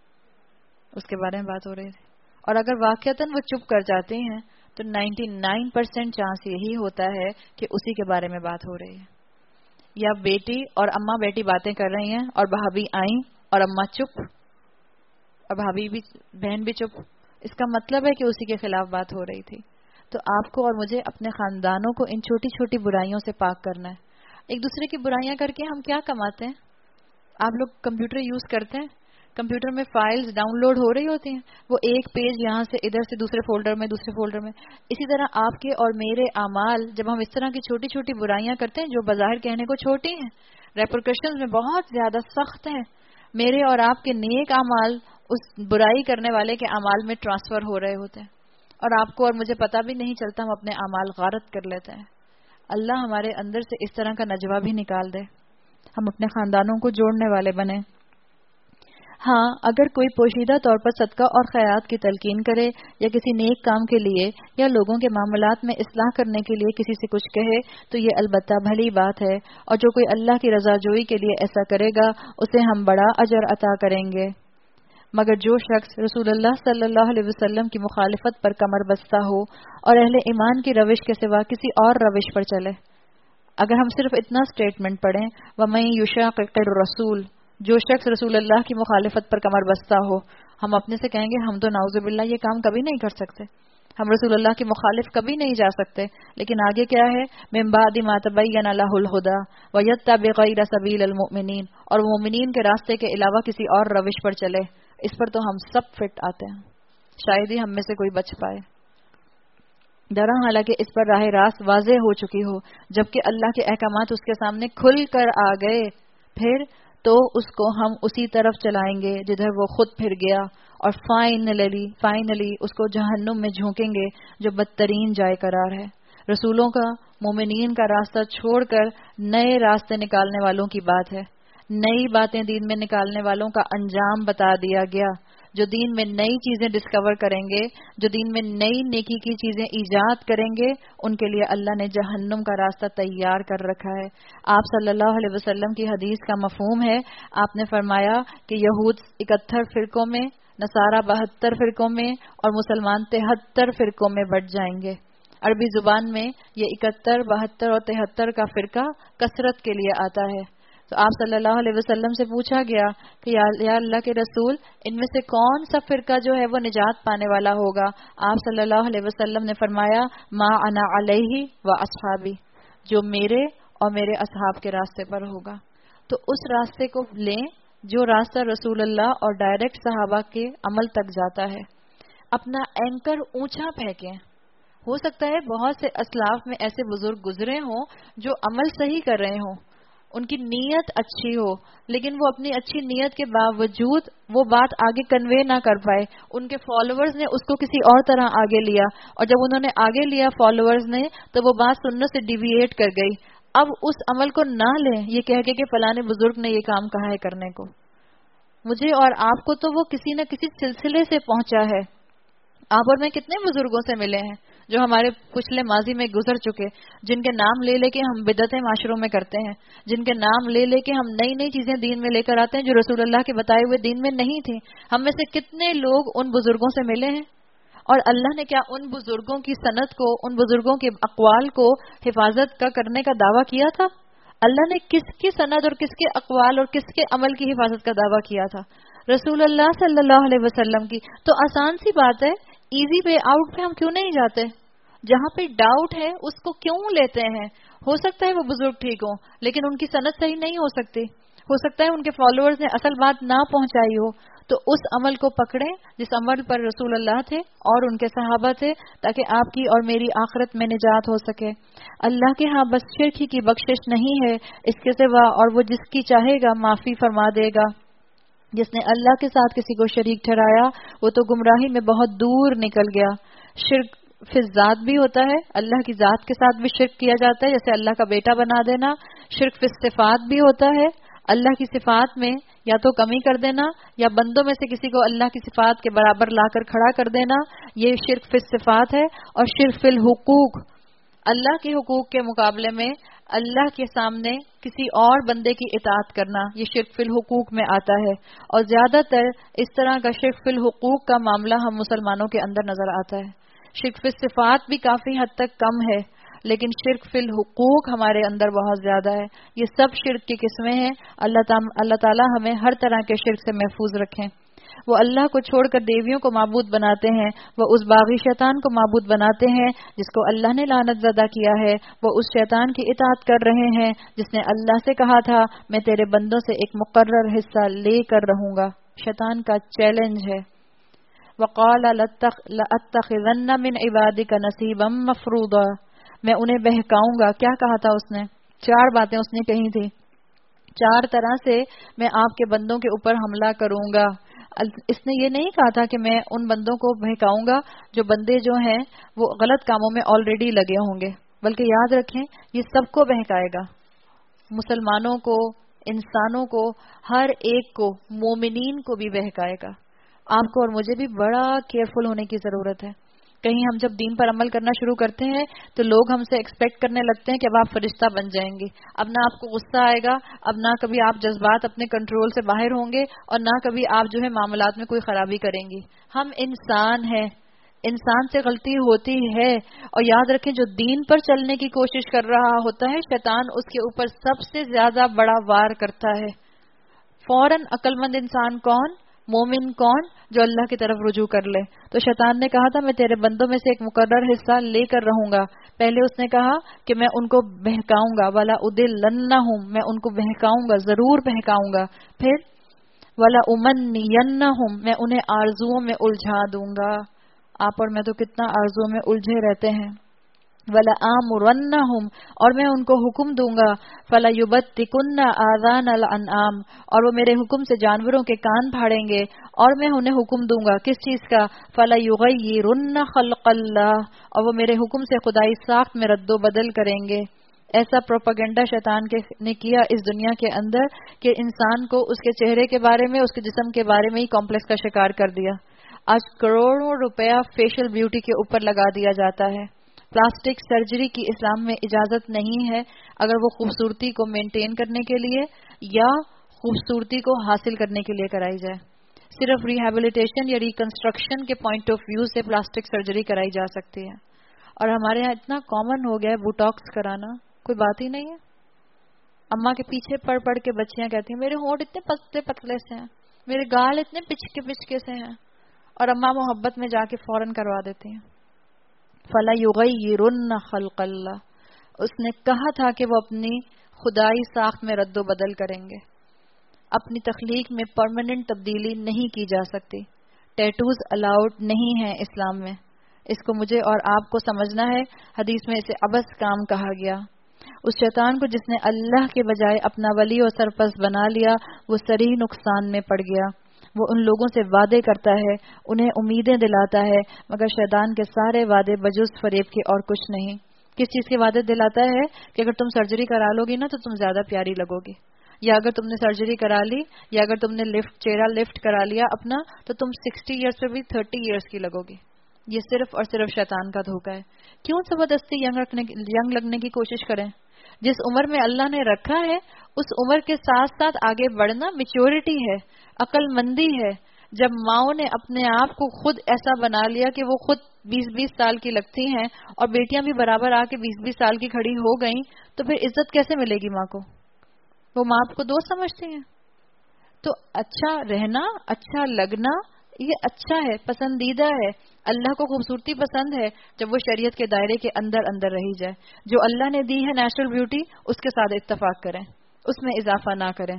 اس کے بارے میں بات ہو رہی ہے. اور اگر واقعتاً وہ چپ کر جاتی ہیں تو 99% چانس یہی ہوتا ہے کہ اسی کے بارے میں بات ہو رہی ہے. یا بیٹی اور اماں بیٹی باتیں کر رہی ہیں اور بھابھی آئیں اور اماں چپ اور بھابھی بھی، بہن بھی چپ. اس کا مطلب ہے کہ اسی کے خلاف بات ہو رہی تھی. تو آپ کو اور مجھے اپنے خاندانوں کو ان چھوٹی چھوٹی برائیوں سے پاک کرنا ہے. ایک دوسرے کی برائیاں کر کے ہم کیا کماتے ہیں؟ آپ لوگ کمپیوٹر یوز کرتے ہیں، کمپیوٹر میں فائلز ڈاؤن لوڈ ہو رہی ہوتی ہیں، وہ ایک پیج یہاں سے ادھر سے دوسرے فولڈر میں، دوسرے فولڈر میں. اسی طرح آپ کے اور میرے اعمال، جب ہم اس طرح کی چھوٹی چھوٹی برائیاں کرتے ہیں جو بظاہر کہنے کو چھوٹی ہیں، ریپرکشنز میں بہت زیادہ سخت ہیں. میرے اور آپ کے نیک اعمال اس برائی کرنے والے کے اعمال میں ٹرانسفر ہو رہے ہوتے ہیں، اور آپ کو اور مجھے پتہ بھی نہیں چلتا، ہم اپنے اعمال غارت کر لیتے ہیں۔ اللہ ہمارے اندر سے اس طرح کا نجوہ بھی نکال دے، ہم اپنے خاندانوں کو جوڑنے والے بنیں۔ ہاں، اگر کوئی پوشیدہ طور پر صدقہ اور خیرات کی تلقین کرے یا کسی نیک کام کے لیے یا لوگوں کے معاملات میں اصلاح کرنے کے لیے کسی سے کچھ کہے تو یہ البتہ بھلی بات ہے، اور جو کوئی اللہ کی رضا جوئی کے لیے ایسا کرے گا اسے ہم بڑا اجر عطا کریں گے۔ مگر جو شخص رسول اللہ صلی اللہ علیہ وسلم کی مخالفت پر کمر بستہ ہو اور اہل ایمان کی روش کے سوا کسی اور روش پر چلے، اگر ہم صرف اتنا سٹیٹمنٹ پڑھیں وَمَن يُشَاقِقِ الرَّسُولَ، جو شخص رسول اللہ کی مخالفت پر کمر بستہ ہو، ہم اپنے سے کہیں گے ہم تو نعوذ باللہ یہ کام کبھی نہیں کر سکتے، ہم رسول اللہ کی مخالف کبھی نہیں جا سکتے، لیکن آگے کیا ہے؟ من بعد ما تبین لہ الہدی ویتبع غیر سبیل المؤمنین، اور مومنین کے راستے کے علاوہ کسی اور روش پر چلے۔ اس پر تو ہم سب فٹ آتے ہیں، شاید ہی ہم میں سے کوئی بچ پائے۔ درا حالانکہ اس پر راہ راست واضح ہو چکی ہو، جبکہ اللہ کے احکامات اس کے سامنے کھل کر آ گئے، پھر تو اس کو ہم اسی طرف چلائیں گے جدھر وہ خود پھر گیا، اور فائنلی اس کو جہنم میں جھونکیں گے جو بدترین جائے قرار ہے۔ رسولوں کا، مومنین کا راستہ چھوڑ کر نئے راستے نکالنے والوں کی بات ہے۔ نئی باتیں دین میں نکالنے والوں کا انجام بتا دیا گیا۔ جو دین میں نئی چیزیں ڈسکور کریں گے، جو دین میں نئی نیکی کی چیزیں ایجاد کریں گے، ان کے لیے اللہ نے جہنم کا راستہ تیار کر رکھا ہے۔ آپ صلی اللہ علیہ وسلم کی حدیث کا مفہوم ہے، آپ نے فرمایا کہ یہود 71 فرقوں میں، نصارہ 72 فرقوں میں، اور مسلمان 73 فرقوں میں بٹ جائیں گے۔ عربی زبان میں یہ 71، 72 اور 73 کا فرقہ کثرت کے لیے آتا ہے۔ تو آپ صلی اللہ علیہ وسلم سے پوچھا گیا کہ یا اللہ کے رسول، ان میں سے کون سا فرقہ جو ہے وہ نجات پانے والا ہوگا؟ آپ صلی اللہ علیہ وسلم نے فرمایا ما انا علیہ و اصحابی، جو میرے اور میرے اصحاب کے راستے پر ہوگا۔ تو اس راستے کو لیں جو راستہ رسول اللہ اور ڈائریکٹ صحابہ کے عمل تک جاتا ہے۔ اپنا اینکر اونچا پھینکیں۔ ہو سکتا ہے بہت سے اسلاف میں ایسے بزرگ گزرے ہوں جو عمل صحیح کر رہے ہوں، ان کی نیت اچھی ہو، لیکن وہ اپنی اچھی نیت کے باوجود وہ بات آگے کنوے نہ کر پائے۔ ان کے فالوورز نے اس کو کسی اور طرح آگے لیا، اور جب انہوں نے آگے لیا فالوورز نے، تو وہ بات سننے سے ڈیویٹ کر گئی۔ اب اس عمل کو نہ لیں یہ کہہ کے کہ فلاں بزرگ نے یہ کام کہا ہے کرنے کو۔ مجھے اور آپ کو تو وہ کسی نہ کسی سلسلے سے پہنچا ہے۔ آپ اور میں کتنے بزرگوں سے ملے ہیں جو ہمارے پچھلے ماضی میں گزر چکے، جن کے نام لے لے کے ہم بدعتیں معاشروں میں کرتے ہیں، جن کے نام لے لے کے ہم نئی نئی چیزیں دین میں لے کر آتے ہیں جو رسول اللہ کے بتائے ہوئے دین میں نہیں تھیں۔ ہم میں سے کتنے لوگ ان بزرگوں سے ملے ہیں، اور اللہ نے کیا ان بزرگوں کی سند کو، ان بزرگوں کے اقوال کو حفاظت کا کرنے کا دعویٰ کیا تھا؟ اللہ نے کس کی سند اور کس کے اقوال اور کس کے عمل کی حفاظت کا دعویٰ کیا تھا؟ رسول اللہ صلی اللہ علیہ وسلم کی۔ تو آسان سی بات ہے، ایزی وے آؤٹ پہ ہم کیوں نہیں جاتے؟ جہاں پہ ڈاؤٹ ہے اس کو کیوں لیتے ہیں؟ ہو سکتا ہے وہ بزرگ ٹھیک ہوں، لیکن ان کی سند صحیح نہیں ہو سکتی، ہو سکتا ہے ان کے فالوورز نے اصل بات نہ پہنچائی ہو۔ تو اس عمل کو پکڑیں جس عمل پر رسول اللہ تھے اور ان کے صحابہ تھے، تاکہ آپ کی اور میری آخرت میں نجات ہو سکے۔ اللہ کے ہاں بس شرک ہی کی بخشش نہیں ہے اس کے سوا، اور وہ جس کی چاہے گا معافی فرما دے گا۔ جس نے اللہ کے ساتھ کسی کو شریک ٹھہرایا وہ تو گمراہی میں بہت دور نکل گیا۔ شرک فی الذات بھی ہوتا ہے، اللہ کی ذات کے ساتھ بھی شرک کیا جاتا ہے، جیسے اللہ کا بیٹا بنا دینا۔ شرک فی الصفات بھی ہوتا ہے، اللہ کی صفات میں یا تو کمی کر دینا یا بندوں میں سے کسی کو اللہ کی صفات کے برابر لا کر کھڑا کر دینا، یہ شرک فی الصفات ہے۔ اور شرک فی الحقوق، اللہ کے حقوق کے مقابلے میں اللہ کے سامنے کسی اور بندے کی اطاعت کرنا، یہ شرک فی الحقوق میں آتا ہے۔ اور زیادہ تر اس طرح کا شرک فی الحقوق کا معاملہ ہم مسلمانوں کے اندر نظر آتا ہے۔ شرک فی الصفات بھی کافی حد تک کم ہے، لیکن شرک فی الحقوق ہمارے اندر بہت زیادہ ہے۔ یہ سب شرک کی قسمیں ہیں۔ اللہ تعالیٰ ہمیں ہر طرح کے شرک سے محفوظ رکھیں۔ وہ اللہ کو چھوڑ کر دیویوں کو معبود بناتے ہیں، وہ اس باغی شیطان کو معبود بناتے ہیں جس کو اللہ نے لعنت زدہ کیا ہے، وہ اس شیطان کی اطاعت کر رہے ہیں جس نے اللہ سے کہا تھا میں تیرے بندوں سے ایک مقرر حصہ لے کر رہوں گا۔ شیطان کا چیلنج ہے۔ وقال لأتخذن من عبادك نصيبا مفروضا، میں انہیں بہکاؤں گا۔ کیا کہا تھا اس نے؟ 4 باتیں اس نے کہی تھی، 4 طرح سے میں آپ کے بندوں کے اوپر حملہ کروں گا۔ اس نے یہ نہیں کہا تھا کہ میں ان بندوں کو بہکاؤں گا جو بندے جو ہیں وہ غلط کاموں میں آلریڈی لگے ہوں گے، بلکہ یاد رکھیں یہ سب کو بہکائے گا، مسلمانوں کو، انسانوں کو، ہر ایک کو، مومنین کو بھی بہکائے گا۔ آپ کو اور مجھے بھی بڑا کیئرفل ہونے کی ضرورت ہے۔ کہیں ہم جب دین پر عمل کرنا شروع کرتے ہیں تو لوگ ہم سے ایکسپیکٹ کرنے لگتے ہیں کہ اب آپ فرشتہ بن جائیں گے، اب نہ آپ کو غصہ آئے گا، اب نہ کبھی آپ جذبات اپنے کنٹرول سے باہر ہوں گے، اور نہ کبھی آپ جو ہے معاملات میں کوئی خرابی کریں گی۔ ہم انسان ہیں، انسان سے غلطی ہوتی ہے، اور یاد رکھیں جو دین پر چلنے کی کوشش کر رہا ہوتا ہے شیطان اس کے اوپر سب سے زیادہ بڑا وار کرتا ہے۔ فوراً عقل مند انسان کون؟ مومن کون؟ جو اللہ کی طرف رجوع کر لے۔ تو شیطان نے کہا تھا میں تیرے بندوں میں سے ایک مقرر حصہ لے کر رہوں گا۔ پہلے اس نے کہا کہ میں ان کو بہکاؤں گا، وَلَا أُضِلَّنَّهُمْ، میں ان کو بہکاؤں گا، ضرور بہکاؤں گا۔ پھر وَلَا أُمَنِّيَنَّهُمْ، میں انہیں آرزوؤں میں الجھا دوں گا۔ آپ اور میں تو کتنا آرزوؤں میں الجھے رہتے ہیں۔ وَلَآمُرَنَّهُمْ، اور میں ان کو حکم دوں گا، فَلَيُبَتِّكُنَّ آذَانَ الْأَنْعَامِ، اور وہ میرے حکم سے جانوروں کے کان پھاڑیں گے، اور میں انہیں حکم دوں گا کس چیز کا؟ فَلَيُغَيِّرُنَّ خَلْقَ اللَّهِ، اور وہ میرے حکم سے خدائی ساخت میں رد و بدل کریں گے۔ ایسا پروپیگنڈا شیطان نے کیا اس دنیا کے اندر کہ انسان کو اس کے چہرے کے بارے میں، اس کے جسم کے بارے میں ہی کمپلیکس کا شکار کر دیا۔ آج کروڑوں روپیہ فیشل بیوٹی کے اوپر لگا دیا جاتا ہے۔ پلاسٹک سرجری کی اسلام میں اجازت نہیں ہے اگر وہ خوبصورتی کو مینٹین کرنے کے لیے یا خوبصورتی کو حاصل کرنے کے لیے کرائی جائے۔ صرف ریہیبلیٹیشن یا ریکنسٹرکشن کے پوائنٹ آف ویو سے پلاسٹک سرجری کرائی جا سکتی ہے، اور ہمارے ہاں اتنا کامن ہو گیا ہے بوٹاکس کرانا، کوئی بات ہی نہیں ہے۔ اماں کے پیچھے پڑھ پڑھ کے بچیاں کہتی ہیں میرے ہونٹ اتنے پتلے پتلے سے ہیں، میرے گال اتنے پچکے سے ہیں، اور اماں محبت میں جا کے فوراً کروا دیتی ہیں۔ فَلَيُغَيِّرُنَّ خَلْقَ اللَّهِ، اس نے کہا تھا کہ وہ اپنی خدائی ساخت میں رد و بدل کریں گے۔ اپنی تخلیق میں پرماننٹ تبدیلی نہیں کی جا سکتی۔ ٹیٹوز الاؤڈ نہیں ہیں اسلام میں، اس کو مجھے اور آپ کو سمجھنا ہے۔ حدیث میں اسے عبث کام کہا گیا۔ اس شیطان کو جس نے اللہ کے بجائے اپنا ولی اور سرپرست بنا لیا وہ صریح نقصان میں پڑ گیا۔ وہ ان لوگوں سے وعدے کرتا ہے، انہیں امیدیں دلاتا ہے، مگر شیطان کے سارے وعدے بجز فریب کے اور کچھ نہیں۔ کس چیز کے وعدے دلاتا ہے؟ کہ اگر تم سرجری کرا لو گی نا تو تم زیادہ پیاری لگو گی، یا اگر تم نے سرجری کرا لی، یا اگر تم نے چہرہ لفٹ کرا لیا اپنا، تو تم 60 ایئرس پہ بھی 30 ایئرس کی لگو گی۔ یہ صرف اور صرف شیطان کا دھوکہ ہے۔ کیوں زبردستی ینگ لگنے کی کوشش کریں؟ جس عمر میں اللہ نے رکھا ہے اس عمر کے ساتھ ساتھ آگے بڑھنا میچورٹی ہے، عقل مندی ہے۔ جب ماؤں نے اپنے آپ کو خود ایسا بنا لیا کہ وہ خود 20-20 سال کی لگتی ہیں اور بیٹیاں بھی برابر آ کے 20-20 سال کی کھڑی ہو گئیں، تو پھر عزت کیسے ملے گی ماں کو؟ وہ ماں کو دوست سمجھتی ہیں۔ تو اچھا رہنا، اچھا لگنا یہ اچھا ہے، پسندیدہ ہے۔ اللہ کو خوبصورتی پسند ہے جب وہ شریعت کے دائرے کے اندر اندر رہی جائے۔ جو اللہ نے دی ہے نیچرل بیوٹی اس کے ساتھ اتفاق کریں، اس میں اضافہ نہ کریں۔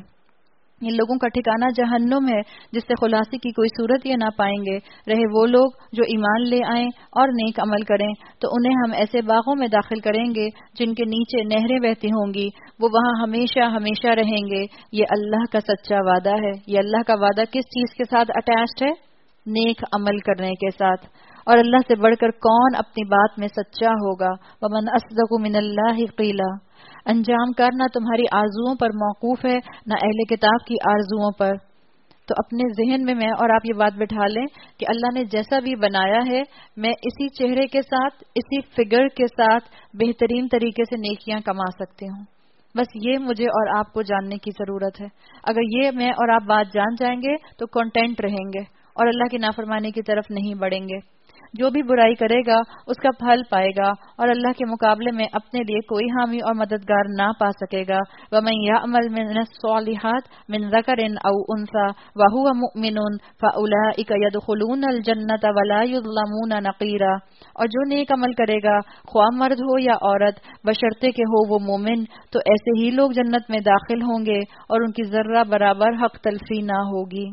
ان لوگوں کا ٹھکانہ جہنم ہے جس سے خلاصی کی کوئی صورت یہ نہ پائیں گے۔ رہے وہ لوگ جو ایمان لے آئیں اور نیک عمل کریں تو انہیں ہم ایسے باغوں میں داخل کریں گے جن کے نیچے نہریں بہتی ہوں گی، وہ وہاں ہمیشہ ہمیشہ رہیں گے۔ یہ اللہ کا سچا وعدہ ہے۔ یہ اللہ کا وعدہ کس چیز کے ساتھ اٹیچڈ ہے؟ نیک عمل کرنے کے ساتھ۔ اور اللہ سے بڑھ کر کون اپنی بات میں سچا ہوگا؟ وَمَنْ أَصْدَقُ مِنَ اللَّهِ قِيلًا۔ انجام کار نہ تمہاری آرزوؤں پر موقوف ہے نہ اہل کتاب کی آرزوؤں پر۔ تو اپنے ذہن میں اور آپ یہ بات بٹھا لیں کہ اللہ نے جیسا بھی بنایا ہے میں اسی چہرے کے ساتھ، اسی فگر کے ساتھ بہترین طریقے سے نیکیاں کما سکتی ہوں۔ بس یہ مجھے اور آپ کو جاننے کی ضرورت ہے۔ اگر یہ میں اور آپ بات جان جائیں گے تو کنٹینٹ رہیں گے اور اللہ کی نافرمانی کی طرف نہیں بڑھیں گے۔ جو بھی برائی کرے گا اس کا پھل پائے گا اور اللہ کے مقابلے میں اپنے لیے کوئی حامی اور مددگار نہ پا سکے گا۔ وَمَن يَعْمَلْ مِنَ الصَّالِحَاتِ مِن ذَكَرٍ أَوْ أُنثَىٰ وَهُوَ مُؤْمِنٌ فَأُولَٰئِكَ يَدْخُلُونَ الْجَنَّةَ وَلَا يُظْلَمُونَ نَقِيرًا۔ اور جو نیک عمل کرے گا خواہ مرد ہو یا عورت بشرطے کہ ہو وہ مومن، تو ایسے ہی لوگ جنت میں داخل ہوں گے اور ان کی ذرہ برابر حق تلفی نہ ہوگی۔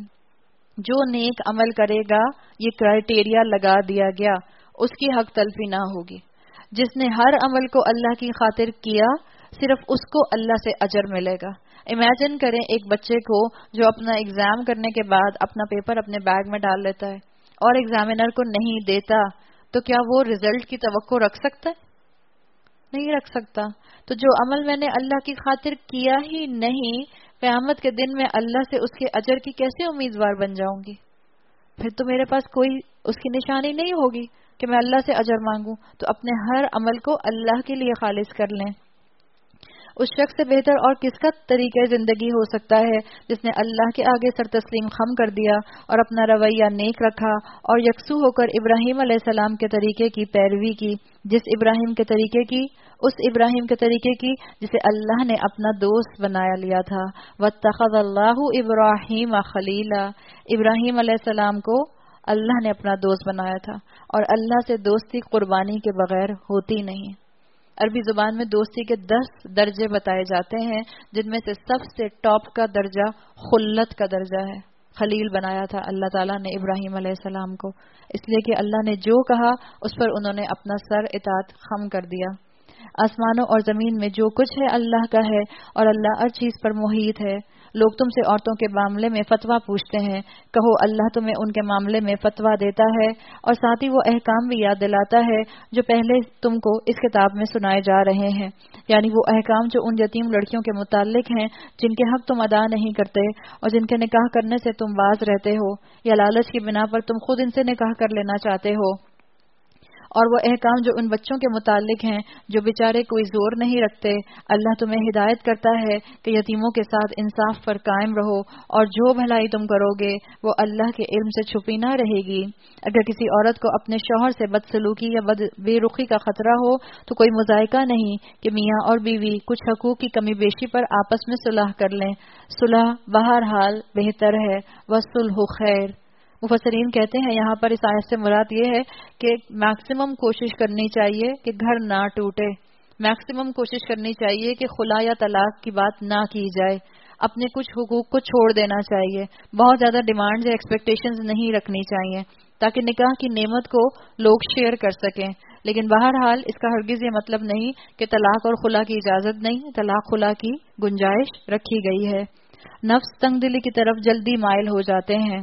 جو نیک عمل کرے گا یہ کرائیٹیریا لگا دیا گیا، اس کی حق تلفی نہ ہوگی۔ جس نے ہر عمل کو اللہ کی خاطر کیا صرف اس کو اللہ سے اجر ملے گا. امیجن کریں ایک بچے کو جو اپنا ایگزام کرنے کے بعد اپنا پیپر اپنے بیگ میں ڈال لیتا ہے اور ایگزامینر کو نہیں دیتا، تو کیا وہ رزلٹ کی توقع رکھ سکتا ہے؟ نہیں رکھ سکتا. تو جو عمل میں نے اللہ کی خاطر کیا ہی نہیں، قیامت کے دن میں اللہ سے اس کے اجر کی کیسے امیدوار بن جاؤں گی؟ پھر تو میرے پاس کوئی اس کی نشانی نہیں ہوگی کہ میں اللہ سے اجر مانگوں. تو اپنے ہر عمل کو اللہ کے لیے خالص کر لیں. اس شخص سے بہتر اور کس کا طریقہ زندگی ہو سکتا ہے جس نے اللہ کے آگے سر تسلیم خم کر دیا اور اپنا رویہ نیک رکھا اور یکسو ہو کر ابراہیم علیہ السلام کے طریقے کی پیروی کی، جس ابراہیم کے طریقے کی، اس ابراہیم کے طریقے کی جسے اللہ نے اپنا دوست بنایا لیا تھا. واتخذ اللہ ابراہیم خلیلا، ابراہیم علیہ السلام کو اللہ نے اپنا دوست بنایا تھا، اور اللہ سے دوستی قربانی کے بغیر ہوتی نہیں. عربی زبان میں دوستی کے 10 درجے بتائے جاتے ہیں، جن میں سے سب سے ٹاپ کا درجہ خلت کا درجہ ہے. خلیل بنایا تھا اللہ تعالیٰ نے ابراہیم علیہ السلام کو، اس لیے کہ اللہ نے جو کہا اس پر انہوں نے اپنا سر اطاعت خم کر دیا. آسمانوں اور زمین میں جو کچھ ہے اللہ کا ہے، اور اللہ ہر چیز پر محیط ہے. لوگ تم سے عورتوں کے معاملے میں فتویٰ پوچھتے ہیں، کہو اللہ تمہیں ان کے معاملے میں فتویٰ دیتا ہے، اور ساتھ ہی وہ احکام بھی یاد دلاتا ہے جو پہلے تم کو اس کتاب میں سنائے جا رہے ہیں، یعنی وہ احکام جو ان یتیم لڑکیوں کے متعلق ہیں جن کے حق تم ادا نہیں کرتے اور جن کے نکاح کرنے سے تم باز رہتے ہو، یا لالچ کی بنا پر تم خود ان سے نکاح کر لینا چاہتے ہو، اور وہ احکام جو ان بچوں کے متعلق ہیں جو بیچارے کوئی زور نہیں رکھتے. اللہ تمہیں ہدایت کرتا ہے کہ یتیموں کے ساتھ انصاف پر قائم رہو، اور جو بھلائی تم کرو گے وہ اللہ کے علم سے چھپی نہ رہے گی. اگر کسی عورت کو اپنے شوہر سے بدسلوکی یا بے رخی کا خطرہ ہو تو کوئی مذائقہ نہیں کہ میاں اور بیوی کچھ حقوق کی کمی بیشی پر آپس میں صلح کر لیں. صلح بہرحال بہتر ہے، والصلح خیر. مفسرین کہتے ہیں یہاں پر اس آیت سے مراد یہ ہے کہ میکسیمم کوشش کرنی چاہیے کہ گھر نہ ٹوٹے، میکسیمم کوشش کرنی چاہیے کہ خلا یا طلاق کی بات نہ کی جائے، اپنے کچھ حقوق کو چھوڑ دینا چاہیے، بہت زیادہ ڈیمانڈز یا ایکسپیکٹیشنز نہیں رکھنی چاہیے تاکہ نکاح کی نعمت کو لوگ شیئر کر سکیں. لیکن بہرحال اس کا ہرگز یہ مطلب نہیں کہ طلاق اور خلا کی اجازت نہیں، طلاق خلا کی گنجائش رکھی گئی ہے. نفس تنگ دلی کی طرف جلدی مائل ہو جاتے ہیں،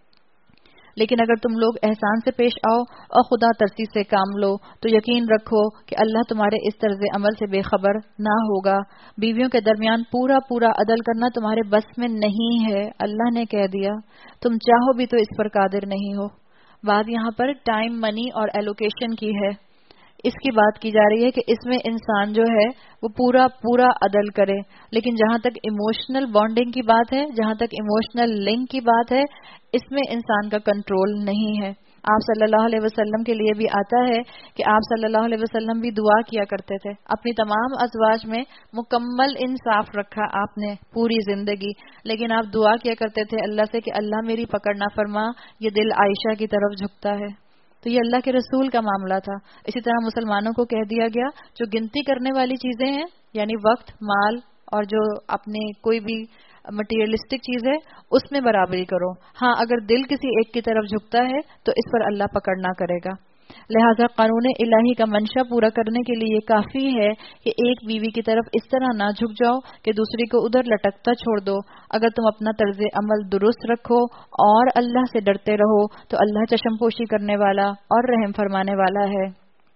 لیکن اگر تم لوگ احسان سے پیش آؤ اور خدا ترسی سے کام لو تو یقین رکھو کہ اللہ تمہارے اس طرز عمل سے بے خبر نہ ہوگا. بیویوں کے درمیان پورا عدل کرنا تمہارے بس میں نہیں ہے، اللہ نے کہہ دیا. تم چاہو بھی تو اس پر قادر نہیں ہو. بات یہاں پر ٹائم، منی اور ایلوکیشن کی ہے. اس کی بات کی جا رہی ہے کہ اس میں انسان جو ہے وہ پورا عدل کرے، لیکن جہاں تک ایموشنل بانڈنگ کی بات ہے، جہاں تک ایموشنل لنک کی بات ہے، اس میں انسان کا کنٹرول نہیں ہے. آپ صلی اللہ علیہ وسلم کے لیے بھی آتا ہے کہ آپ صلی اللہ علیہ وسلم بھی دعا کیا کرتے تھے. اپنی تمام ازواج میں مکمل انصاف رکھا آپ نے پوری زندگی، لیکن آپ دعا کیا کرتے تھے اللہ سے کہ اللہ میری پکڑ نہ فرما، یہ دل عائشہ کی طرف جھکتا ہے. تو یہ اللہ کے رسول کا معاملہ تھا. اسی طرح مسلمانوں کو کہہ دیا گیا جو گنتی کرنے والی چیزیں ہیں، یعنی وقت، مال اور جو اپنے کوئی بھی مٹیریلسٹک چیز ہے، اس میں برابری کرو. ہاں اگر دل کسی ایک کی طرف جھکتا ہے تو اس پر اللہ پکڑ نہ کرے گا. لہذا قانون الہی کا منشا پورا کرنے کے لیے یہ کافی ہے کہ ایک بیوی کی طرف اس طرح نہ جھک جاؤ کہ دوسری کو ادھر لٹکتا چھوڑ دو. اگر تم اپنا طرز عمل درست رکھو اور اللہ سے ڈرتے رہو تو اللہ چشم پوشی کرنے والا اور رحم فرمانے والا ہے.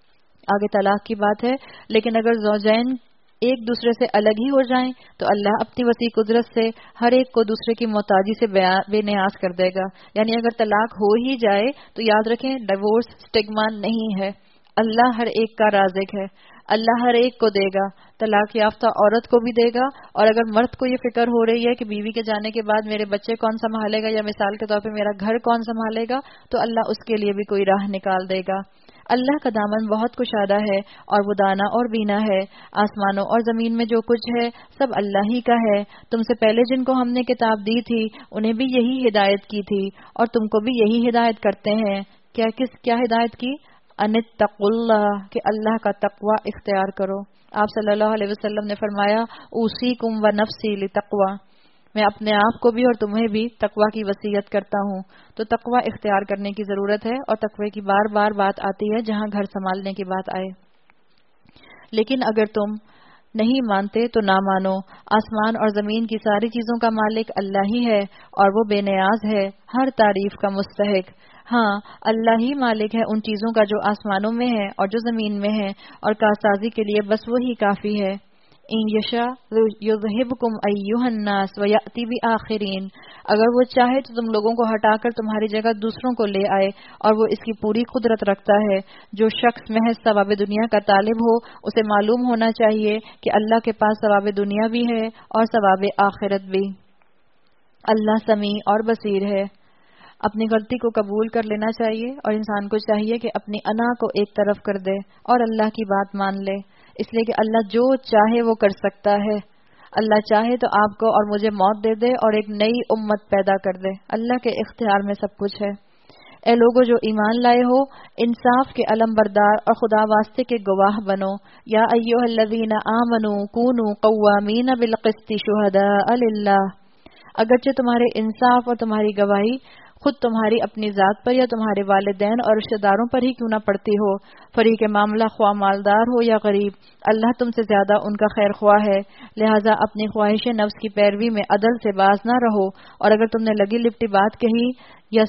آگے طلاق کی بات ہے، لیکن اگر زوجین ایک دوسرے سے الگ ہی ہو جائیں تو اللہ اپنی وسیع قدرت سے ہر ایک کو دوسرے کی محتاجی سے بے نیاز کر دے گا. یعنی اگر طلاق ہو ہی جائے تو یاد رکھیں ڈیورس سٹگما نہیں ہے. اللہ ہر ایک کا رازق ہے، اللہ ہر ایک کو دے گا. طلاق یافتہ عورت کو بھی دے گا، اور اگر مرد کو یہ فکر ہو رہی ہے کہ بیوی کے جانے کے بعد میرے بچے کون سنبھالے گا یا مثال کے طور پہ میرا گھر کون سنبھالے گا، تو اللہ اس کے لیے بھی کوئی راہ نکال دے گا. اللہ کا دامن بہت کشادہ ہے اور وہ دانا اور بینا ہے. آسمانوں اور زمین میں جو کچھ ہے سب اللہ ہی کا ہے. تم سے پہلے جن کو ہم نے کتاب دی تھی انہیں بھی یہی ہدایت کی تھی اور تم کو بھی یہی ہدایت کرتے ہیں. کیا ہدایت کی؟ ان اتقوا اللہ، کہ اللہ کا تقوی اختیار کرو. آپ صلی اللہ علیہ وسلم نے فرمایا اوصیکم ونفسی لتقوی، میں اپنے آپ کو بھی اور تمہیں بھی تقوی کی وصیت کرتا ہوں. تو تقوی اختیار کرنے کی ضرورت ہے، اور تقوی کی بار بات آتی ہے جہاں گھر سنبھالنے کی بات آئے. لیکن اگر تم نہیں مانتے تو نہ مانو، آسمان اور زمین کی ساری چیزوں کا مالک اللہ ہی ہے اور وہ بے نیاز ہے، ہر تعریف کا مستحق۔ ہاں، اللہ ہی مالک ہے ان چیزوں کا جو آسمانوں میں ہے اور جو زمین میں ہے، اور کارسازی کے لیے بس وہی کافی ہے۔ ان یشاء یذہبکم ایھا الناس ویأتی بآخرین، اگر وہ چاہے تو تم لوگوں کو ہٹا کر تمہاری جگہ دوسروں کو لے آئے، اور وہ اس کی پوری قدرت رکھتا ہے۔ جو شخص محض ثواب دنیا کا طالب ہو، اسے معلوم ہونا چاہیے کہ اللہ کے پاس ثواب دنیا بھی ہے اور ثواب آخرت بھی۔ اللہ سمیع اور بصیر ہے۔ اپنی غلطی کو قبول کر لینا چاہیے، اور انسان کو چاہیے کہ اپنی انا کو ایک طرف کر دے اور اللہ کی بات مان لے، اس لیے کہ اللہ جو چاہے وہ کر سکتا ہے۔ اللہ چاہے تو آپ کو اور مجھے موت دے دے اور ایک نئی امت پیدا کر دے، اللہ کے اختیار میں سب کچھ ہے۔ اے لوگو جو ایمان لائے ہو، انصاف کے علم بردار اور خدا واسطے کے گواہ بنو۔ یا ایھا الذین آمنوا کونوا قوامین بالقسط شہداء للہ، اگرچہ تمہارے انصاف اور تمہاری گواہی خود تمہاری اپنی ذات پر یا تمہارے والدین اور رشتہ داروں پر ہی کیوں نہ پڑتی ہو، فریق معاملہ خواہ مالدار ہو یا غریب، اللہ تم سے زیادہ ان کا خیر خواہ ہے، لہٰذا اپنی خواہش نفس کی پیروی میں عدل سے باز نہ رہو، اور اگر تم نے لگی لپٹی بات کہی یا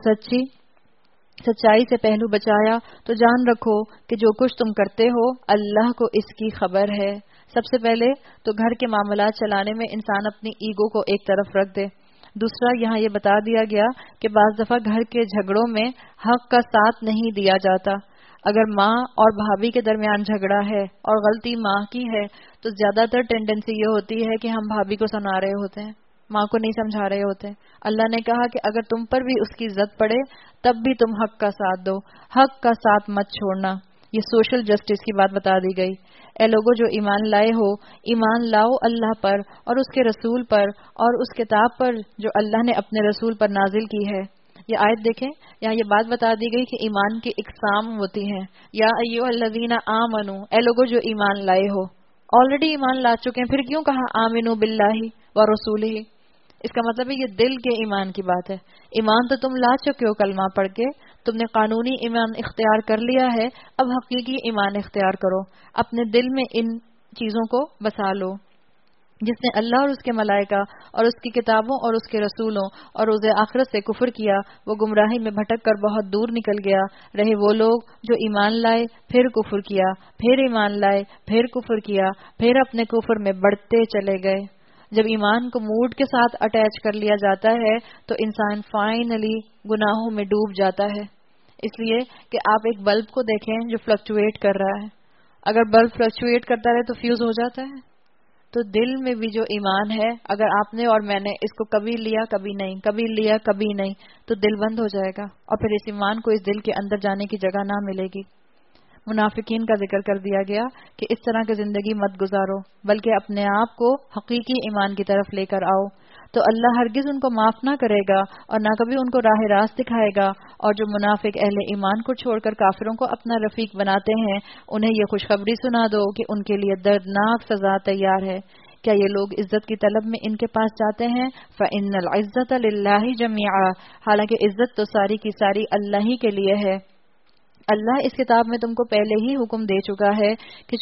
سچائی سے پہلو بچایا تو جان رکھو کہ جو کچھ تم کرتے ہو اللہ کو اس کی خبر ہے۔ سب سے پہلے تو گھر کے معاملات چلانے میں انسان اپنی ایگو کو ایک طرف رکھ دے۔ دوسرا، یہاں یہ بتا دیا گیا کہ بعض دفعہ گھر کے جھگڑوں میں حق کا ساتھ نہیں دیا جاتا۔ اگر ماں اور بھابھی کے درمیان جھگڑا ہے اور غلطی ماں کی ہے تو زیادہ تر ٹینڈنسی یہ ہوتی ہے کہ ہم بھابھی کو سنا رہے ہوتے ہیں، ماں کو نہیں سمجھا رہے ہوتے۔ اللہ نے کہا کہ اگر تم پر بھی اس کی زد پڑے تب بھی تم حق کا ساتھ دو، حق کا ساتھ مت چھوڑنا۔ یہ سوشل جسٹس کی بات بتا دی گئی۔ اے لوگو جو ایمان لائے ہو، ایمان لاؤ اللہ پر اور اس کے رسول پر اور اس کتاب پر جو اللہ نے اپنے رسول پر نازل کی ہے۔ یہ آیت دیکھیں، یہاں یہ بات بتا دی گئی کہ ایمان کی اقسام ہوتی ہیں۔ یا ایھا الذین آمنو، اے لوگو جو ایمان لائے ہو، آلریڈی ایمان لا چکے ہیں، پھر کیوں کہا آمنو باللہ و رسولہ؟ اس کا مطلب ہے یہ دل کے ایمان کی بات ہے۔ ایمان تو تم لا چکے ہو کلمہ پڑھ کے، تم نے قانونی ایمان اختیار کر لیا ہے، اب حقیقی ایمان اختیار کرو، اپنے دل میں ان چیزوں کو بسا لو۔ جس نے اللہ اور اس کے ملائکہ اور اس کی کتابوں اور اس کے رسولوں اور روز آخرت سے کفر کیا، وہ گمراہی میں بھٹک کر بہت دور نکل گیا۔ رہے وہ لوگ جو ایمان لائے پھر کفر کیا، پھر ایمان لائے پھر کفر کیا، پھر اپنے کفر میں بڑھتے چلے گئے۔ جب ایمان کو موڈ کے ساتھ اٹیچ کر لیا جاتا ہے تو انسان فائنلی گناہوں میں ڈوب جاتا ہے۔ اس لیے کہ آپ ایک بلب کو دیکھیں جو فلکچویٹ کر رہا ہے، اگر بلب فلکچویٹ کرتا رہے تو فیوز ہو جاتا ہے۔ تو دل میں بھی جو ایمان ہے، اگر آپ نے اور میں نے اس کو کبھی لیا کبھی نہیں، کبھی لیا کبھی نہیں، تو دل بند ہو جائے گا اور پھر اس ایمان کو اس دل کے اندر جانے کی جگہ نہ ملے گی۔ منافقین کا ذکر کر دیا گیا کہ اس طرح کی زندگی مت گزارو، بلکہ اپنے آپ کو حقیقی ایمان کی طرف لے کر آؤ، تو اللہ ہرگز ان کو معاف نہ کرے گا اور نہ کبھی ان کو راہ راست دکھائے گا۔ اور جو منافق اہل ایمان کو چھوڑ کر کافروں کو اپنا رفیق بناتے ہیں، انہیں یہ خوشخبری سنا دو کہ ان کے لیے دردناک سزا تیار ہے۔ کیا یہ لوگ عزت کی طلب میں ان کے پاس جاتے ہیں؟ فَإِنَّ الْعِزَّةَ لِلَّهِ جَمِيعًا، حالانکہ عزت تو ساری کی ساری اللہ ہی کے لیے ہے۔ اللہ اس کتاب میں تم کو پہلے ہی حکم دے چکا ہے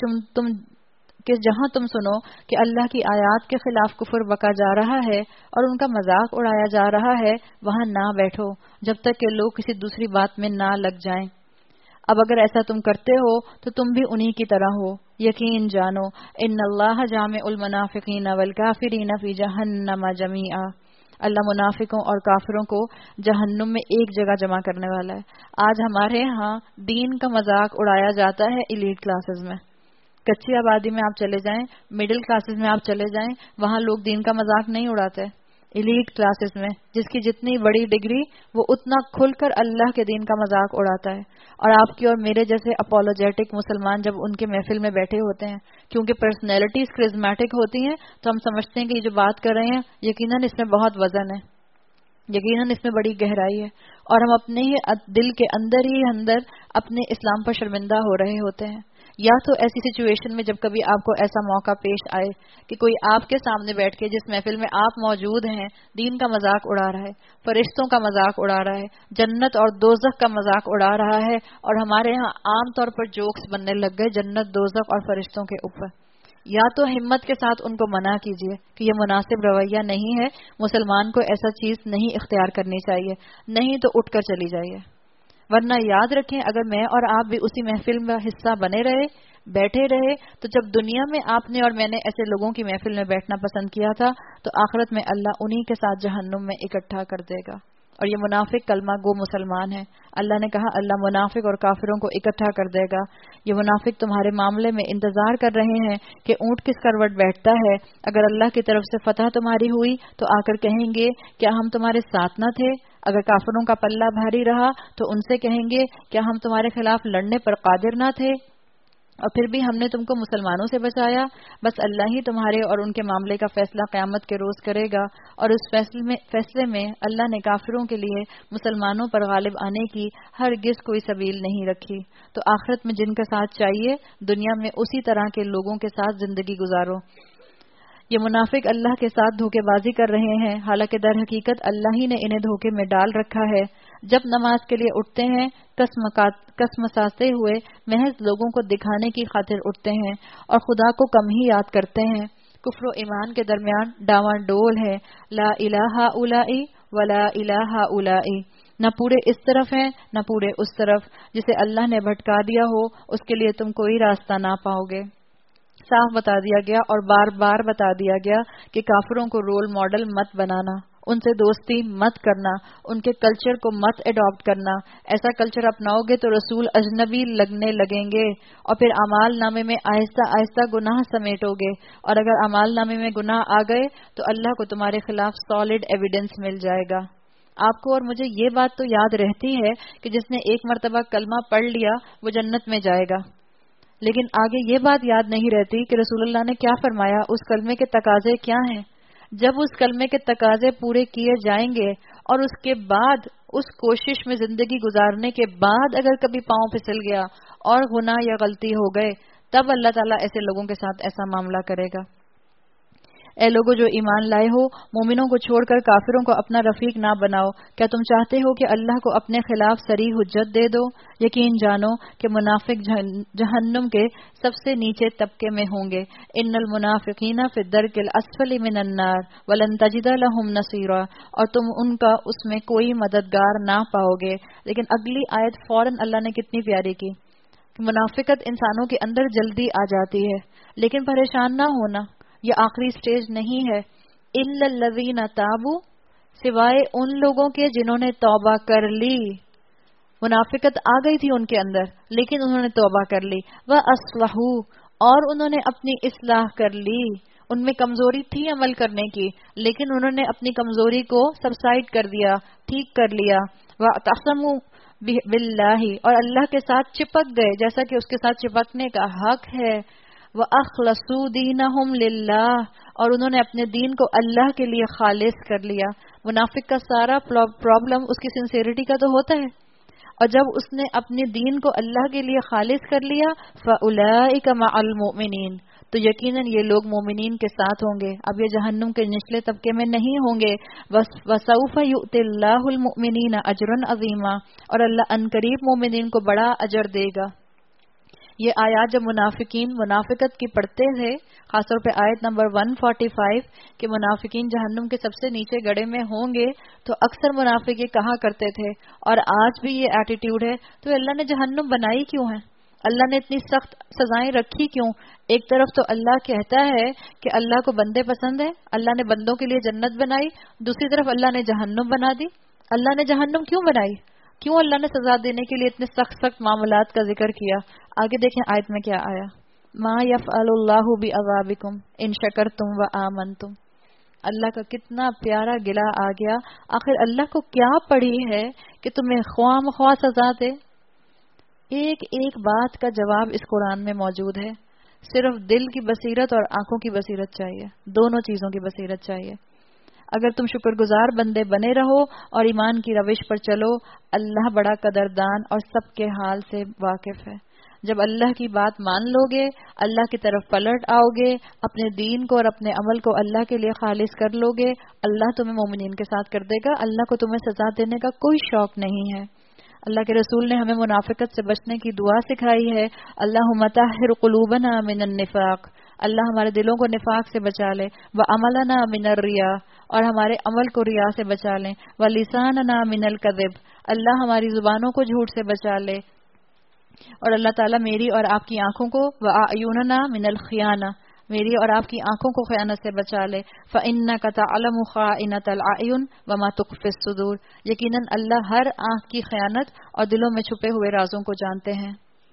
کہ جہاں تم سنو کہ اللہ کی آیات کے خلاف کفر بکا جا رہا ہے اور ان کا مذاق اڑایا جا رہا ہے، وہاں نہ بیٹھو جب تک کہ لوگ کسی دوسری بات میں نہ لگ جائیں۔ اب اگر ایسا تم کرتے ہو تو تم بھی انہی کی طرح ہو۔ یقین جانو ان اللہ جامع المنافقین والکافرین فی جہنم جمیعا، اللہ منافقوں اور کافروں کو جہنم میں ایک جگہ جمع کرنے والا ہے۔ آج ہمارے ہاں دین کا مذاق اڑایا جاتا ہے ایلیٹ کلاسز میں۔ کچی آبادی میں آپ چلے جائیں، مڈل کلاسز میں آپ چلے جائیں، وہاں لوگ دین کا مذاق نہیں اڑاتے۔ ایلیٹ کلاسز میں جس کی جتنی بڑی ڈگری وہ اتنا کھل کر اللہ کے دین کا مذاق اڑاتا ہے، اور آپ کی اور میرے جیسے اپولوجیٹک مسلمان جب ان کے محفل میں بیٹھے ہوتے ہیں، کیونکہ پرسنالٹیز کرزمیٹک ہوتی ہیں، تو ہم سمجھتے ہیں کہ یہ جو بات کر رہے ہیں یقیناً اس میں بہت وزن ہے، یقیناً اس میں بڑی گہرائی ہے، اور ہم اپنے ہی دل کے اندر ہی اندر اپنے اسلام پر شرمندہ ہو رہے ہوتے ہیں۔ یا تو ایسی سچویشن میں جب کبھی آپ کو ایسا موقع پیش آئے کہ کوئی آپ کے سامنے بیٹھ کے جس محفل میں آپ موجود ہیں دین کا مذاق اڑا رہا ہے، فرشتوں کا مذاق اڑا رہا ہے، جنت اور دوزخ کا مذاق اڑا رہا ہے، اور ہمارے ہاں عام طور پر جوکس بننے لگ گئے جنت، دوزخ اور فرشتوں کے اوپر۔ یا تو ہمت کے ساتھ ان کو منع کیجیے کہ یہ مناسب رویہ نہیں ہے، مسلمان کو ایسا چیز نہیں اختیار کرنی چاہیے، نہیں تو اٹھ کر چلی جائیے. ورنہ یاد رکھیں اگر میں اور آپ بھی اسی محفل میں حصہ بنے رہے، بیٹھے رہے، تو جب دنیا میں آپ نے اور میں نے ایسے لوگوں کی محفل میں بیٹھنا پسند کیا تھا تو آخرت میں اللہ انہی کے ساتھ جہنم میں اکٹھا کر دے گا. اور یہ منافق کلمہ گو مسلمان ہے. اللہ نے کہا اللہ منافق اور کافروں کو اکٹھا کر دے گا. یہ منافق تمہارے معاملے میں انتظار کر رہے ہیں کہ اونٹ کس کروٹ بیٹھتا ہے. اگر اللہ کی طرف سے فتح تمہاری ہوئی تو آ کر کہیں گے کیا ہم تمہارے ساتھ نہ تھے؟ اگر کافروں کا پلہ بھاری رہا تو ان سے کہیں گے کیا ہم تمہارے خلاف لڑنے پر قادر نہ تھے؟ اور پھر بھی ہم نے تم کو مسلمانوں سے بچایا. بس اللہ ہی تمہارے اور ان کے معاملے کا فیصلہ قیامت کے روز کرے گا. اور اس فیصلے میں اللہ نے کافروں کے لیے مسلمانوں پر غالب آنے کی ہرگز کوئی سبیل نہیں رکھی. تو آخرت میں جن کا ساتھ چاہیے دنیا میں اسی طرح کے لوگوں کے ساتھ زندگی گزارو. یہ منافق اللہ کے ساتھ دھوکے بازی کر رہے ہیں، حالانکہ در حقیقت اللہ ہی نے انہیں دھوکے میں ڈال رکھا ہے. جب نماز کے لیے اٹھتے ہیں کسمساتے ہوئے محض لوگوں کو دکھانے کی خاطر اٹھتے ہیں اور خدا کو کم ہی یاد کرتے ہیں. کفر و ایمان کے درمیان ڈاواں ڈول ہے. لا الہ اولائی ولا الہ اولائی، نہ پورے اس طرف ہیں نہ پورے اس طرف. جسے اللہ نے بھٹکا دیا ہو اس کے لیے تم کوئی راستہ نہ پاؤ گے. صاف بتا دیا گیا اور بار بار بتا دیا گیا کہ کافروں کو رول ماڈل مت بنانا، ان سے دوستی مت کرنا، ان کے کلچر کو مت اڈاپٹ کرنا. ایسا کلچر اپناؤ گے تو رسول اجنبی لگنے لگیں گے اور پھر اعمال نامے میں آہستہ آہستہ گناہ سمیٹو گے. اور اگر اعمال نامے میں گناہ آ گئے تو اللہ کو تمہارے خلاف سالڈ ایویڈنس مل جائے گا. آپ کو اور مجھے یہ بات تو یاد رہتی ہے کہ جس نے ایک مرتبہ کلمہ پڑھ لیا وہ جنت میں جائے گا، لیکن آگے یہ بات یاد نہیں رہتی کہ رسول اللہ نے کیا فرمایا، اس کلمے کے تقاضے کیا ہیں. جب اس کلمے کے تقاضے پورے کیے جائیں گے اور اس کے بعد اس کوشش میں زندگی گزارنے کے بعد اگر کبھی پاؤں پھسل گیا اور گناہ یا غلطی ہو گئے تب اللہ تعالیٰ ایسے لوگوں کے ساتھ ایسا معاملہ کرے گا. اے لوگوں جو ایمان لائے ہو، مومنوں کو چھوڑ کر کافروں کو اپنا رفیق نہ بناؤ. کیا تم چاہتے ہو کہ اللہ کو اپنے خلاف صریح حجت دے دو؟ یقین جانو کہ منافق جہنم کے سب سے نیچے طبقے میں ہوں گے. ان المنافقین فی الدرک الاسفل من النار ولن تجد لهم نصیرا، اور تم ان کا اس میں کوئی مددگار نہ پاؤ گے. لیکن اگلی آیت فوراً اللہ نے کتنی پیاری کی کہ منافقت انسانوں کے اندر جلدی آ جاتی ہے، لیکن پریشان نہ ہونا، یہ آخری سٹیج نہیں ہے. الا الذین تابوا، سوائے ان لوگوں کے جنہوں نے توبہ کر لی. منافقت آ گئی تھی ان کے اندر لیکن انہوں نے توبہ کر لی. وَأَصْلَحُوا، اور انہوں نے اپنی اصلاح کر لی. ان میں کمزوری تھی عمل کرنے کی لیکن انہوں نے اپنی کمزوری کو سبسائڈ کر دیا، ٹھیک کر لیا. وَاعْتَصَمُوا بِاللَّهِ، اور اللہ کے ساتھ چپک گئے جیسا کہ اس کے ساتھ چپکنے کا حق ہے. وَأَخْلَصُوا دِينَهُمْ لِلَّهِ، اور انہوں نے اپنے دین کو اللہ کے لیے خالص کر لیا. منافق کا سارا پرابلم اس کی سنسیریٹی کا تو ہوتا ہے، اور جب اس نے اپنے دین کو اللہ کے لیے خالص کر لیا فَأُولَئِكَ مَعَ الْمُؤْمِنِينَ، تو یقیناً یہ لوگ مومنین کے ساتھ ہوں گے. اب یہ جہنم کے نچلے طبقے میں نہیں ہوں گے. وَسَوْفَ يُؤْتِ اللَّهُ الْمُؤْمِنِينَ أَجْرًا عَظِيمًا، اور اللہ عنقریب مومنین کو بڑا اجر دے گا. یہ آیات جب منافقین منافقت کی پڑھتے تھے، خاص طور پہ آیت نمبر 145 کہ منافقین جہنم کے سب سے نیچے گڑھے میں ہوں گے، تو اکثر منافق یہ کہا کرتے تھے اور آج بھی یہ ایٹیٹیوڈ ہے، تو اللہ نے جہنم بنائی کیوں ہے؟ اللہ نے اتنی سخت سزائیں رکھی کیوں؟ ایک طرف تو اللہ کہتا ہے کہ اللہ کو بندے پسند ہے، اللہ نے بندوں کے لیے جنت بنائی، دوسری طرف اللہ نے جہنم بنا دی. اللہ نے جہنم کیوں بنائی؟ کیوں اللہ نے سزا دینے کے لیے اتنے سخت معاملات کا ذکر کیا؟ آگے دیکھیں آیت میں کیا آیا، ما یفعل اللہ بعذابکم ان شکرتم وآمنتم. اللہ کا کتنا پیارا گلہ آ گیا. آخر اللہ کو کیا پڑی ہے کہ تمہیں خواہ مخواہ سزا دے؟ ایک ایک بات کا جواب اس قرآن میں موجود ہے. صرف دل کی بصیرت اور آنکھوں کی بصیرت چاہیے، دونوں چیزوں کی بصیرت چاہیے. اگر تم شکر گزار بندے بنے رہو اور ایمان کی روش پر چلو، اللہ بڑا قدردان اور سب کے حال سے واقف ہے. جب اللہ کی بات مان لو گے، اللہ کی طرف پلٹ آؤ گے، اپنے دین کو اور اپنے عمل کو اللہ کے لیے خالص کر لو گے، اللہ تمہیں مومنین کے ساتھ کر دے گا. اللہ کو تمہیں سزا دینے کا کوئی شوق نہیں ہے. اللہ کے رسول نے ہمیں منافقت سے بچنے کی دعا سکھائی ہے، اللہم طہر قلوبنا من النفاق. اللہ ہمارے دلوں کو نفاق سے بچا لے. وعملنا من الریا، اور ہمارے عمل کو ریا سے بچا لیں. ولساننا من الکذب، اللہ ہماری زبانوں کو جھوٹ سے بچا لے. اور اللہ تعالیٰ میری اور آپ کی آنکھوں کو وَأَعْيُنَنَا مِنَ الْخِيَانَةِ، میری اور آپ کی آنکھوں کو خیانت سے بچا لے. فَإِنَّكَ تَعْلَمُ خَائِنَةَ الْأَعْيُنِ وَمَا تُخْفِي الصُّدُورُ، یقیناً اللہ ہر آنکھ کی خیانت اور دلوں میں چھپے ہوئے رازوں کو جانتے ہیں.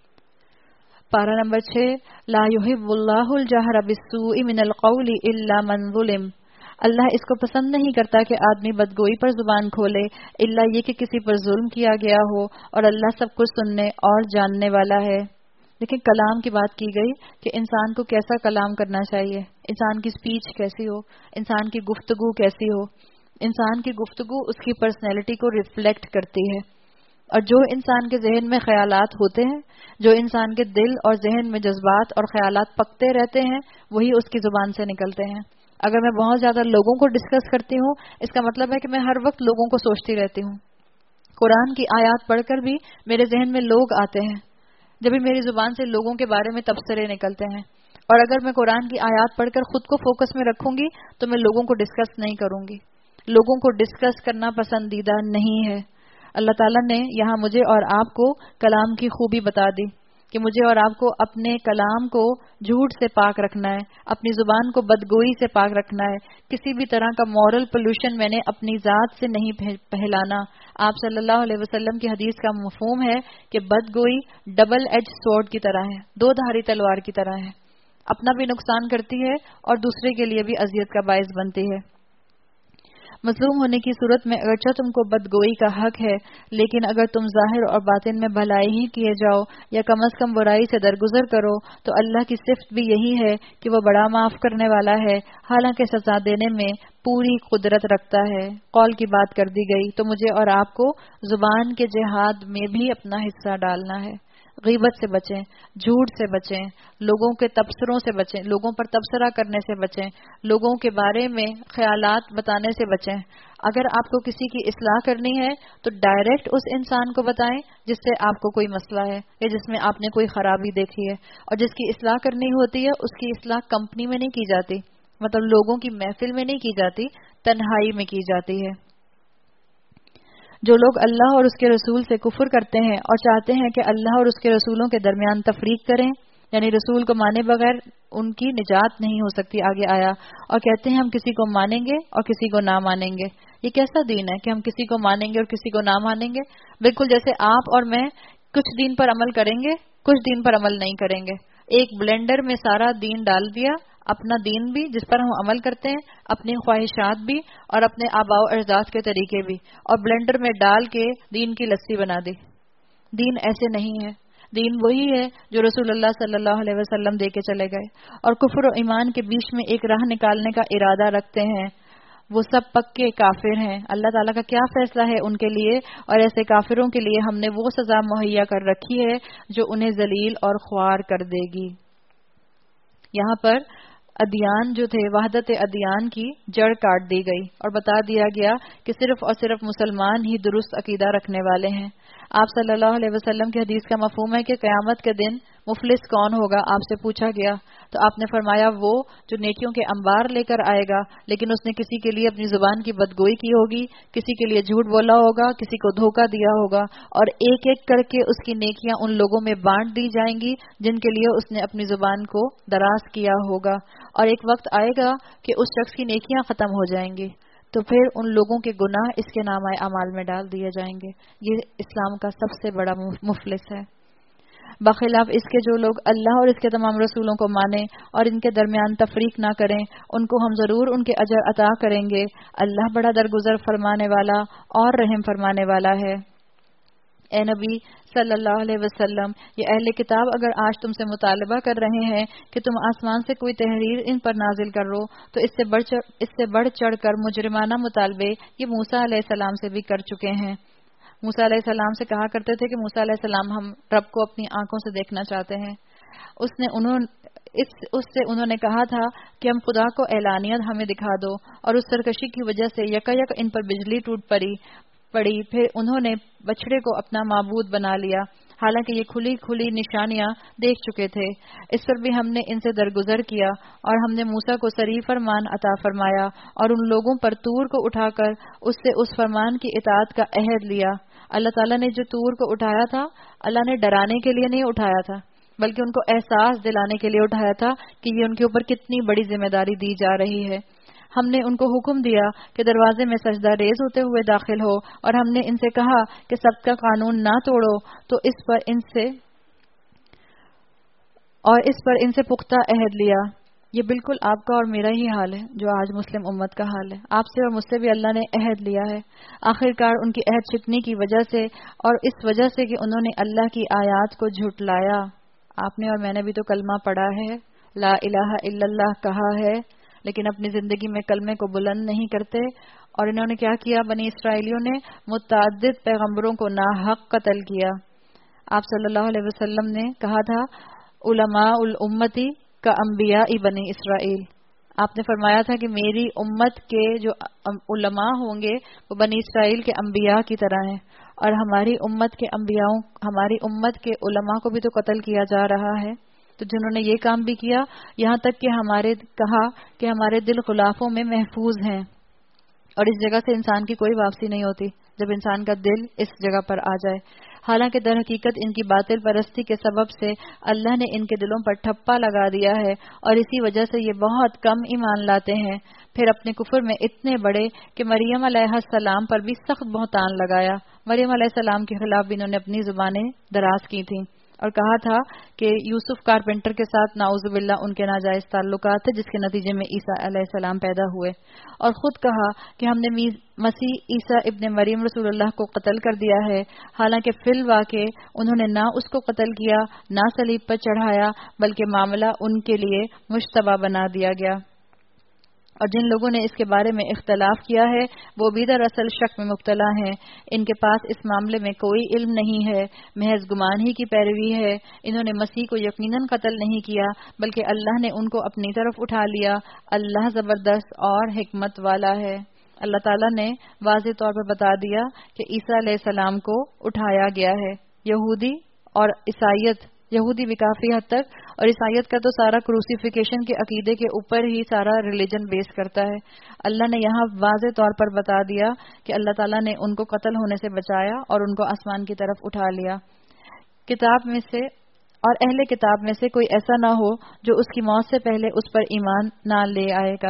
پارہ نمبر 6، لا يحب اللہ الجہر بالسوء من القول الا من ظلم، اللہ اس کو پسند نہیں کرتا کہ آدمی بدگوئی پر زبان کھولے الا یہ کہ کسی پر ظلم کیا گیا ہو، اور اللہ سب کچھ سننے اور جاننے والا ہے. لیکن کلام کی بات کی گئی کہ انسان کو کیسا کلام کرنا چاہیے، انسان کی سپیچ کیسی ہو، انسان کی گفتگو کیسی ہو. انسان کی گفتگو اس کی پرسنالٹی کو ریفلیکٹ کرتی ہے، اور جو انسان کے ذہن میں خیالات ہوتے ہیں، جو انسان کے دل اور ذہن میں جذبات اور خیالات پکتے رہتے ہیں، وہی اس کی زبان سے نکلتے ہیں. اگر میں بہت زیادہ لوگوں کو ڈسکس کرتی ہوں، اس کا مطلب ہے کہ میں ہر وقت لوگوں کو سوچتی رہتی ہوں. قرآن کی آیات پڑھ کر بھی میرے ذہن میں لوگ آتے ہیں، جب بھی میری زبان سے لوگوں کے بارے میں تبصرے نکلتے ہیں. اور اگر میں قرآن کی آیات پڑھ کر خود کو فوکس میں رکھوں گی تو میں لوگوں کو ڈسکس نہیں کروں گی. لوگوں کو ڈسکس کرنا پسندیدہ نہیں ہے. اللہ تعالیٰ نے یہاں مجھے اور آپ کو کلام کی خوبی بتا دی کہ مجھے اور آپ کو اپنے کلام کو جھوٹ سے پاک رکھنا ہے، اپنی زبان کو بدگوئی سے پاک رکھنا ہے. کسی بھی طرح کا مورل پولوشن میں نے اپنی ذات سے نہیں پھیلانا. آپ صلی اللہ علیہ وسلم کی حدیث کا مفہوم ہے کہ بدگوئی ڈبل ایج سورڈ کی طرح ہے، دو دھاری تلوار کی طرح ہے، اپنا بھی نقصان کرتی ہے اور دوسرے کے لیے بھی اذیت کا باعث بنتی ہے. مظلوم ہونے کی صورت میں اگرچہ تم کو بدگوئی کا حق ہے، لیکن اگر تم ظاہر اور باطن میں بھلائی ہی کیے جاؤ یا کم از کم برائی سے درگزر کرو تو اللہ کی صفت بھی یہی ہے کہ وہ بڑا معاف کرنے والا ہے، حالانکہ سزا دینے میں پوری قدرت رکھتا ہے. قول کی بات کر دی گئی تو مجھے اور آپ کو زبان کے جہاد میں بھی اپنا حصہ ڈالنا ہے. غیبت سے بچیں، جھوٹ سے بچیں، لوگوں کے تبصروں سے بچیں، لوگوں پر تبصرہ کرنے سے بچیں، لوگوں کے بارے میں خیالات بتانے سے بچیں. اگر آپ کو کسی کی اصلاح کرنی ہے تو ڈائریکٹ اس انسان کو بتائیں جس سے آپ کو کوئی مسئلہ ہے یا جس میں آپ نے کوئی خرابی دیکھی ہے. اور جس کی اصلاح کرنی ہوتی ہے اس کی اصلاح کمپنی میں نہیں کی جاتی، مطلب لوگوں کی محفل میں نہیں کی جاتی، تنہائی میں کی جاتی ہے. جو لوگ اللہ اور اس کے رسول سے کفر کرتے ہیں اور چاہتے ہیں کہ اللہ اور اس کے رسولوں کے درمیان تفریق کریں، یعنی رسول کو مانے بغیر ان کی نجات نہیں ہو سکتی، آگے آیا، اور کہتے ہیں ہم کسی کو مانیں گے اور کسی کو نہ مانیں گے. یہ کیسا دین ہے کہ ہم کسی کو مانیں گے اور کسی کو نہ مانیں گے؟ بالکل جیسے آپ اور میں کچھ دین پر عمل کریں گے، کچھ دین پر عمل نہیں کریں گے. ایک بلینڈر میں سارا دین ڈال دیا، اپنا دین بھی جس پر ہم عمل کرتے ہیں، اپنی خواہشات بھی اور اپنے آباء و اجداد کے طریقے بھی، اور بلینڈر میں ڈال کے دین کی لسی بنا دی. دین ایسے نہیں ہے. دین وہی ہے جو رسول اللہ صلی اللہ علیہ وسلم دے کے چلے گئے. اور کفر و ایمان کے بیچ میں ایک راہ نکالنے کا ارادہ رکھتے ہیں، وہ سب پکے کافر ہیں. اللہ تعالیٰ کا کیا فیصلہ ہے ان کے لیے، اور ایسے کافروں کے لیے ہم نے وہ سزا مہیا کر رکھی ہے جو انہیں ذلیل اور خوار کر دے گی. یہاں پر ادیان جو تھے، وحدت ادیان کی جڑ کاٹ دی گئی اور بتا دیا گیا کہ صرف اور صرف مسلمان ہی درست عقیدہ رکھنے والے ہیں. آپ صلی اللہ علیہ وسلم کی حدیث کا مفہوم ہے کہ قیامت کے دن مفلس کون ہوگا، آپ سے پوچھا گیا تو آپ نے فرمایا وہ جو نیکیوں کے انبار لے کر آئے گا لیکن اس نے کسی کے لیے اپنی زبان کی بدگوئی کی ہوگی، کسی کے لیے جھوٹ بولا ہوگا، کسی کو دھوکہ دیا ہوگا، اور ایک ایک کر کے اس کی نیکیاں ان لوگوں میں بانٹ دی جائیں گی جن کے لیے اس نے اپنی زبان کو دراز کیا ہوگا. اور ایک وقت آئے گا کہ اس شخص کی نیکیاں ختم ہو جائیں گی تو پھر ان لوگوں کے گناہ اس کے نامہ اعمال میں ڈال دیے جائیں گے. یہ اسلام کا سب سے بڑا مفلس ہے. بخلاف اس کے جو لوگ اللہ اور اس کے تمام رسولوں کو مانیں اور ان کے درمیان تفریق نہ کریں، ان کو ہم ضرور ان کے اجر عطا کریں گے. اللہ بڑا درگزر فرمانے والا اور رحم فرمانے والا ہے. اے نبی صلی اللہ علیہ وسلم، یہ اہل کتاب اگر آج تم سے مطالبہ کر رہے ہیں کہ تم آسمان سے کوئی تحریر ان پر نازل کرو تو اس سے بڑھ چڑھ کر مجرمانہ مطالبے یہ موسیٰ علیہ السلام سے بھی کر چکے ہیں. موسیٰ علیہ السلام سے کہا کرتے تھے کہ موسیٰ علیہ السلام ہم رب کو اپنی آنکھوں سے دیکھنا چاہتے ہیں. اس سے انہوں نے کہا تھا کہ ہم خدا کو اعلانیت ہمیں دکھا دو، اور اس سرکشی کی وجہ سے یکا یک ان پر بجلی ٹوٹ پڑی. پھر انہوں نے بچڑے کو اپنا معبود بنا لیا. حالانکہ یہ کھلی کھلی نشانیاں دیکھ چکے تھے۔ اس پر بھی ہم نے ان سے درگزر کیا اور ہم نے موسیٰ کو صریح فرمان عطا فرمایا اور ان لوگوں پر طور کو اٹھا کر اس سے اس فرمان کی اطاعت کا عہد لیا۔ اللہ تعالیٰ نے جو طور کو اٹھایا تھا، اللہ نے ڈرانے کے لیے نہیں اٹھایا تھا، بلکہ ان کو احساس دلانے کے لیے اٹھایا تھا کہ یہ ان کے اوپر کتنی بڑی ذمہ داری دی جا رہی ہے۔ ہم نے ان کو حکم دیا کہ دروازے میں سجدہ ریز ہوتے ہوئے داخل ہو، اور ہم نے ان سے کہا کہ سبت کا قانون نہ توڑو، تو اس پر ان سے پختہ عہد لیا۔ یہ بالکل آپ کا اور میرا ہی حال ہے جو آج مسلم امت کا حال ہے۔ آپ سے اور مجھ سے بھی اللہ نے عہد لیا ہے۔ آخر کار ان کی عہد شکنی کی وجہ سے اور اس وجہ سے کہ انہوں نے اللہ کی آیات کو جھٹلایا۔ آپ نے اور میں نے بھی تو کلمہ پڑھا ہے، لا الہ الا اللہ کہا ہے، لیکن اپنی زندگی میں کلمے کو بلند نہیں کرتے۔ اور انہوں نے کیا کیا؟ بنی اسرائیلیوں نے متعدد پیغمبروں کو ناحق قتل کیا۔ آپ صلی اللہ علیہ وسلم نے کہا تھا علماء الامتی کا انبیاء بنی اسرائیل۔ آپ نے فرمایا تھا کہ میری امت کے جو علماء ہوں گے وہ بنی اسرائیل کے انبیاء کی طرح ہیں، اور ہماری امت کے علماء کو بھی تو قتل کیا جا رہا ہے۔ تو جنہوں نے یہ کام بھی کیا، یہاں تک کہ ہمارے دل غلافوں میں محفوظ ہیں، اور اس جگہ سے انسان کی کوئی واپسی نہیں ہوتی جب انسان کا دل اس جگہ پر آ جائے۔ حالانکہ در حقیقت ان کی باطل پرستی کے سبب سے اللہ نے ان کے دلوں پر ٹھپا لگا دیا ہے، اور اسی وجہ سے یہ بہت کم ایمان لاتے ہیں۔ پھر اپنے کفر میں اتنے بڑے کہ مریم علیہ السلام پر بھی سخت بہتان لگایا۔ مریم علیہ السلام کے خلاف بھی انہوں نے اپنی زبانیں دراز کی تھیں اور کہا تھا کہ یوسف کارپینٹر کے ساتھ نعوذ باللہ ان کے ناجائز تعلقات تھے، جس کے نتیجے میں عیسیٰ علیہ السلام پیدا ہوئے، اور خود کہا کہ ہم نے مسیح عیسیٰ ابن مریم رسول اللہ کو قتل کر دیا ہے، حالانکہ فی الواقع انہوں نے نہ اس کو قتل کیا، نہ صلیب پر چڑھایا، بلکہ معاملہ ان کے لیے مشتبہ بنا دیا گیا۔ اور جن لوگوں نے اس کے بارے میں اختلاف کیا ہے وہ بھی دراصل شک میں مبتلا ہیں۔ ان کے پاس اس معاملے میں کوئی علم نہیں ہے، محض گمان ہی کی پیروی ہے۔ انہوں نے مسیح کو یقیناً قتل نہیں کیا، بلکہ اللہ نے ان کو اپنی طرف اٹھا لیا۔ اللہ زبردست اور حکمت والا ہے۔ اللہ تعالیٰ نے واضح طور پر بتا دیا کہ عیسیٰ علیہ السلام کو اٹھایا گیا ہے۔ یہودی اور عیسائیت، یہودی بھی کافی حد تک، اور عیسائیت کا تو سارا کروسیفیکیشن کے عقیدے کے اوپر ہی سارا ریلیجن بیس کرتا ہے۔ اللہ نے یہاں واضح طور پر بتا دیا کہ اللہ تعالیٰ نے ان کو قتل ہونے سے بچایا اور ان کو آسمان کی طرف اٹھا لیا۔ کتاب میں سے اور اہل کتاب میں سے کوئی ایسا نہ ہو جو اس کی موت سے پہلے اس پر ایمان نہ لے آئے گا،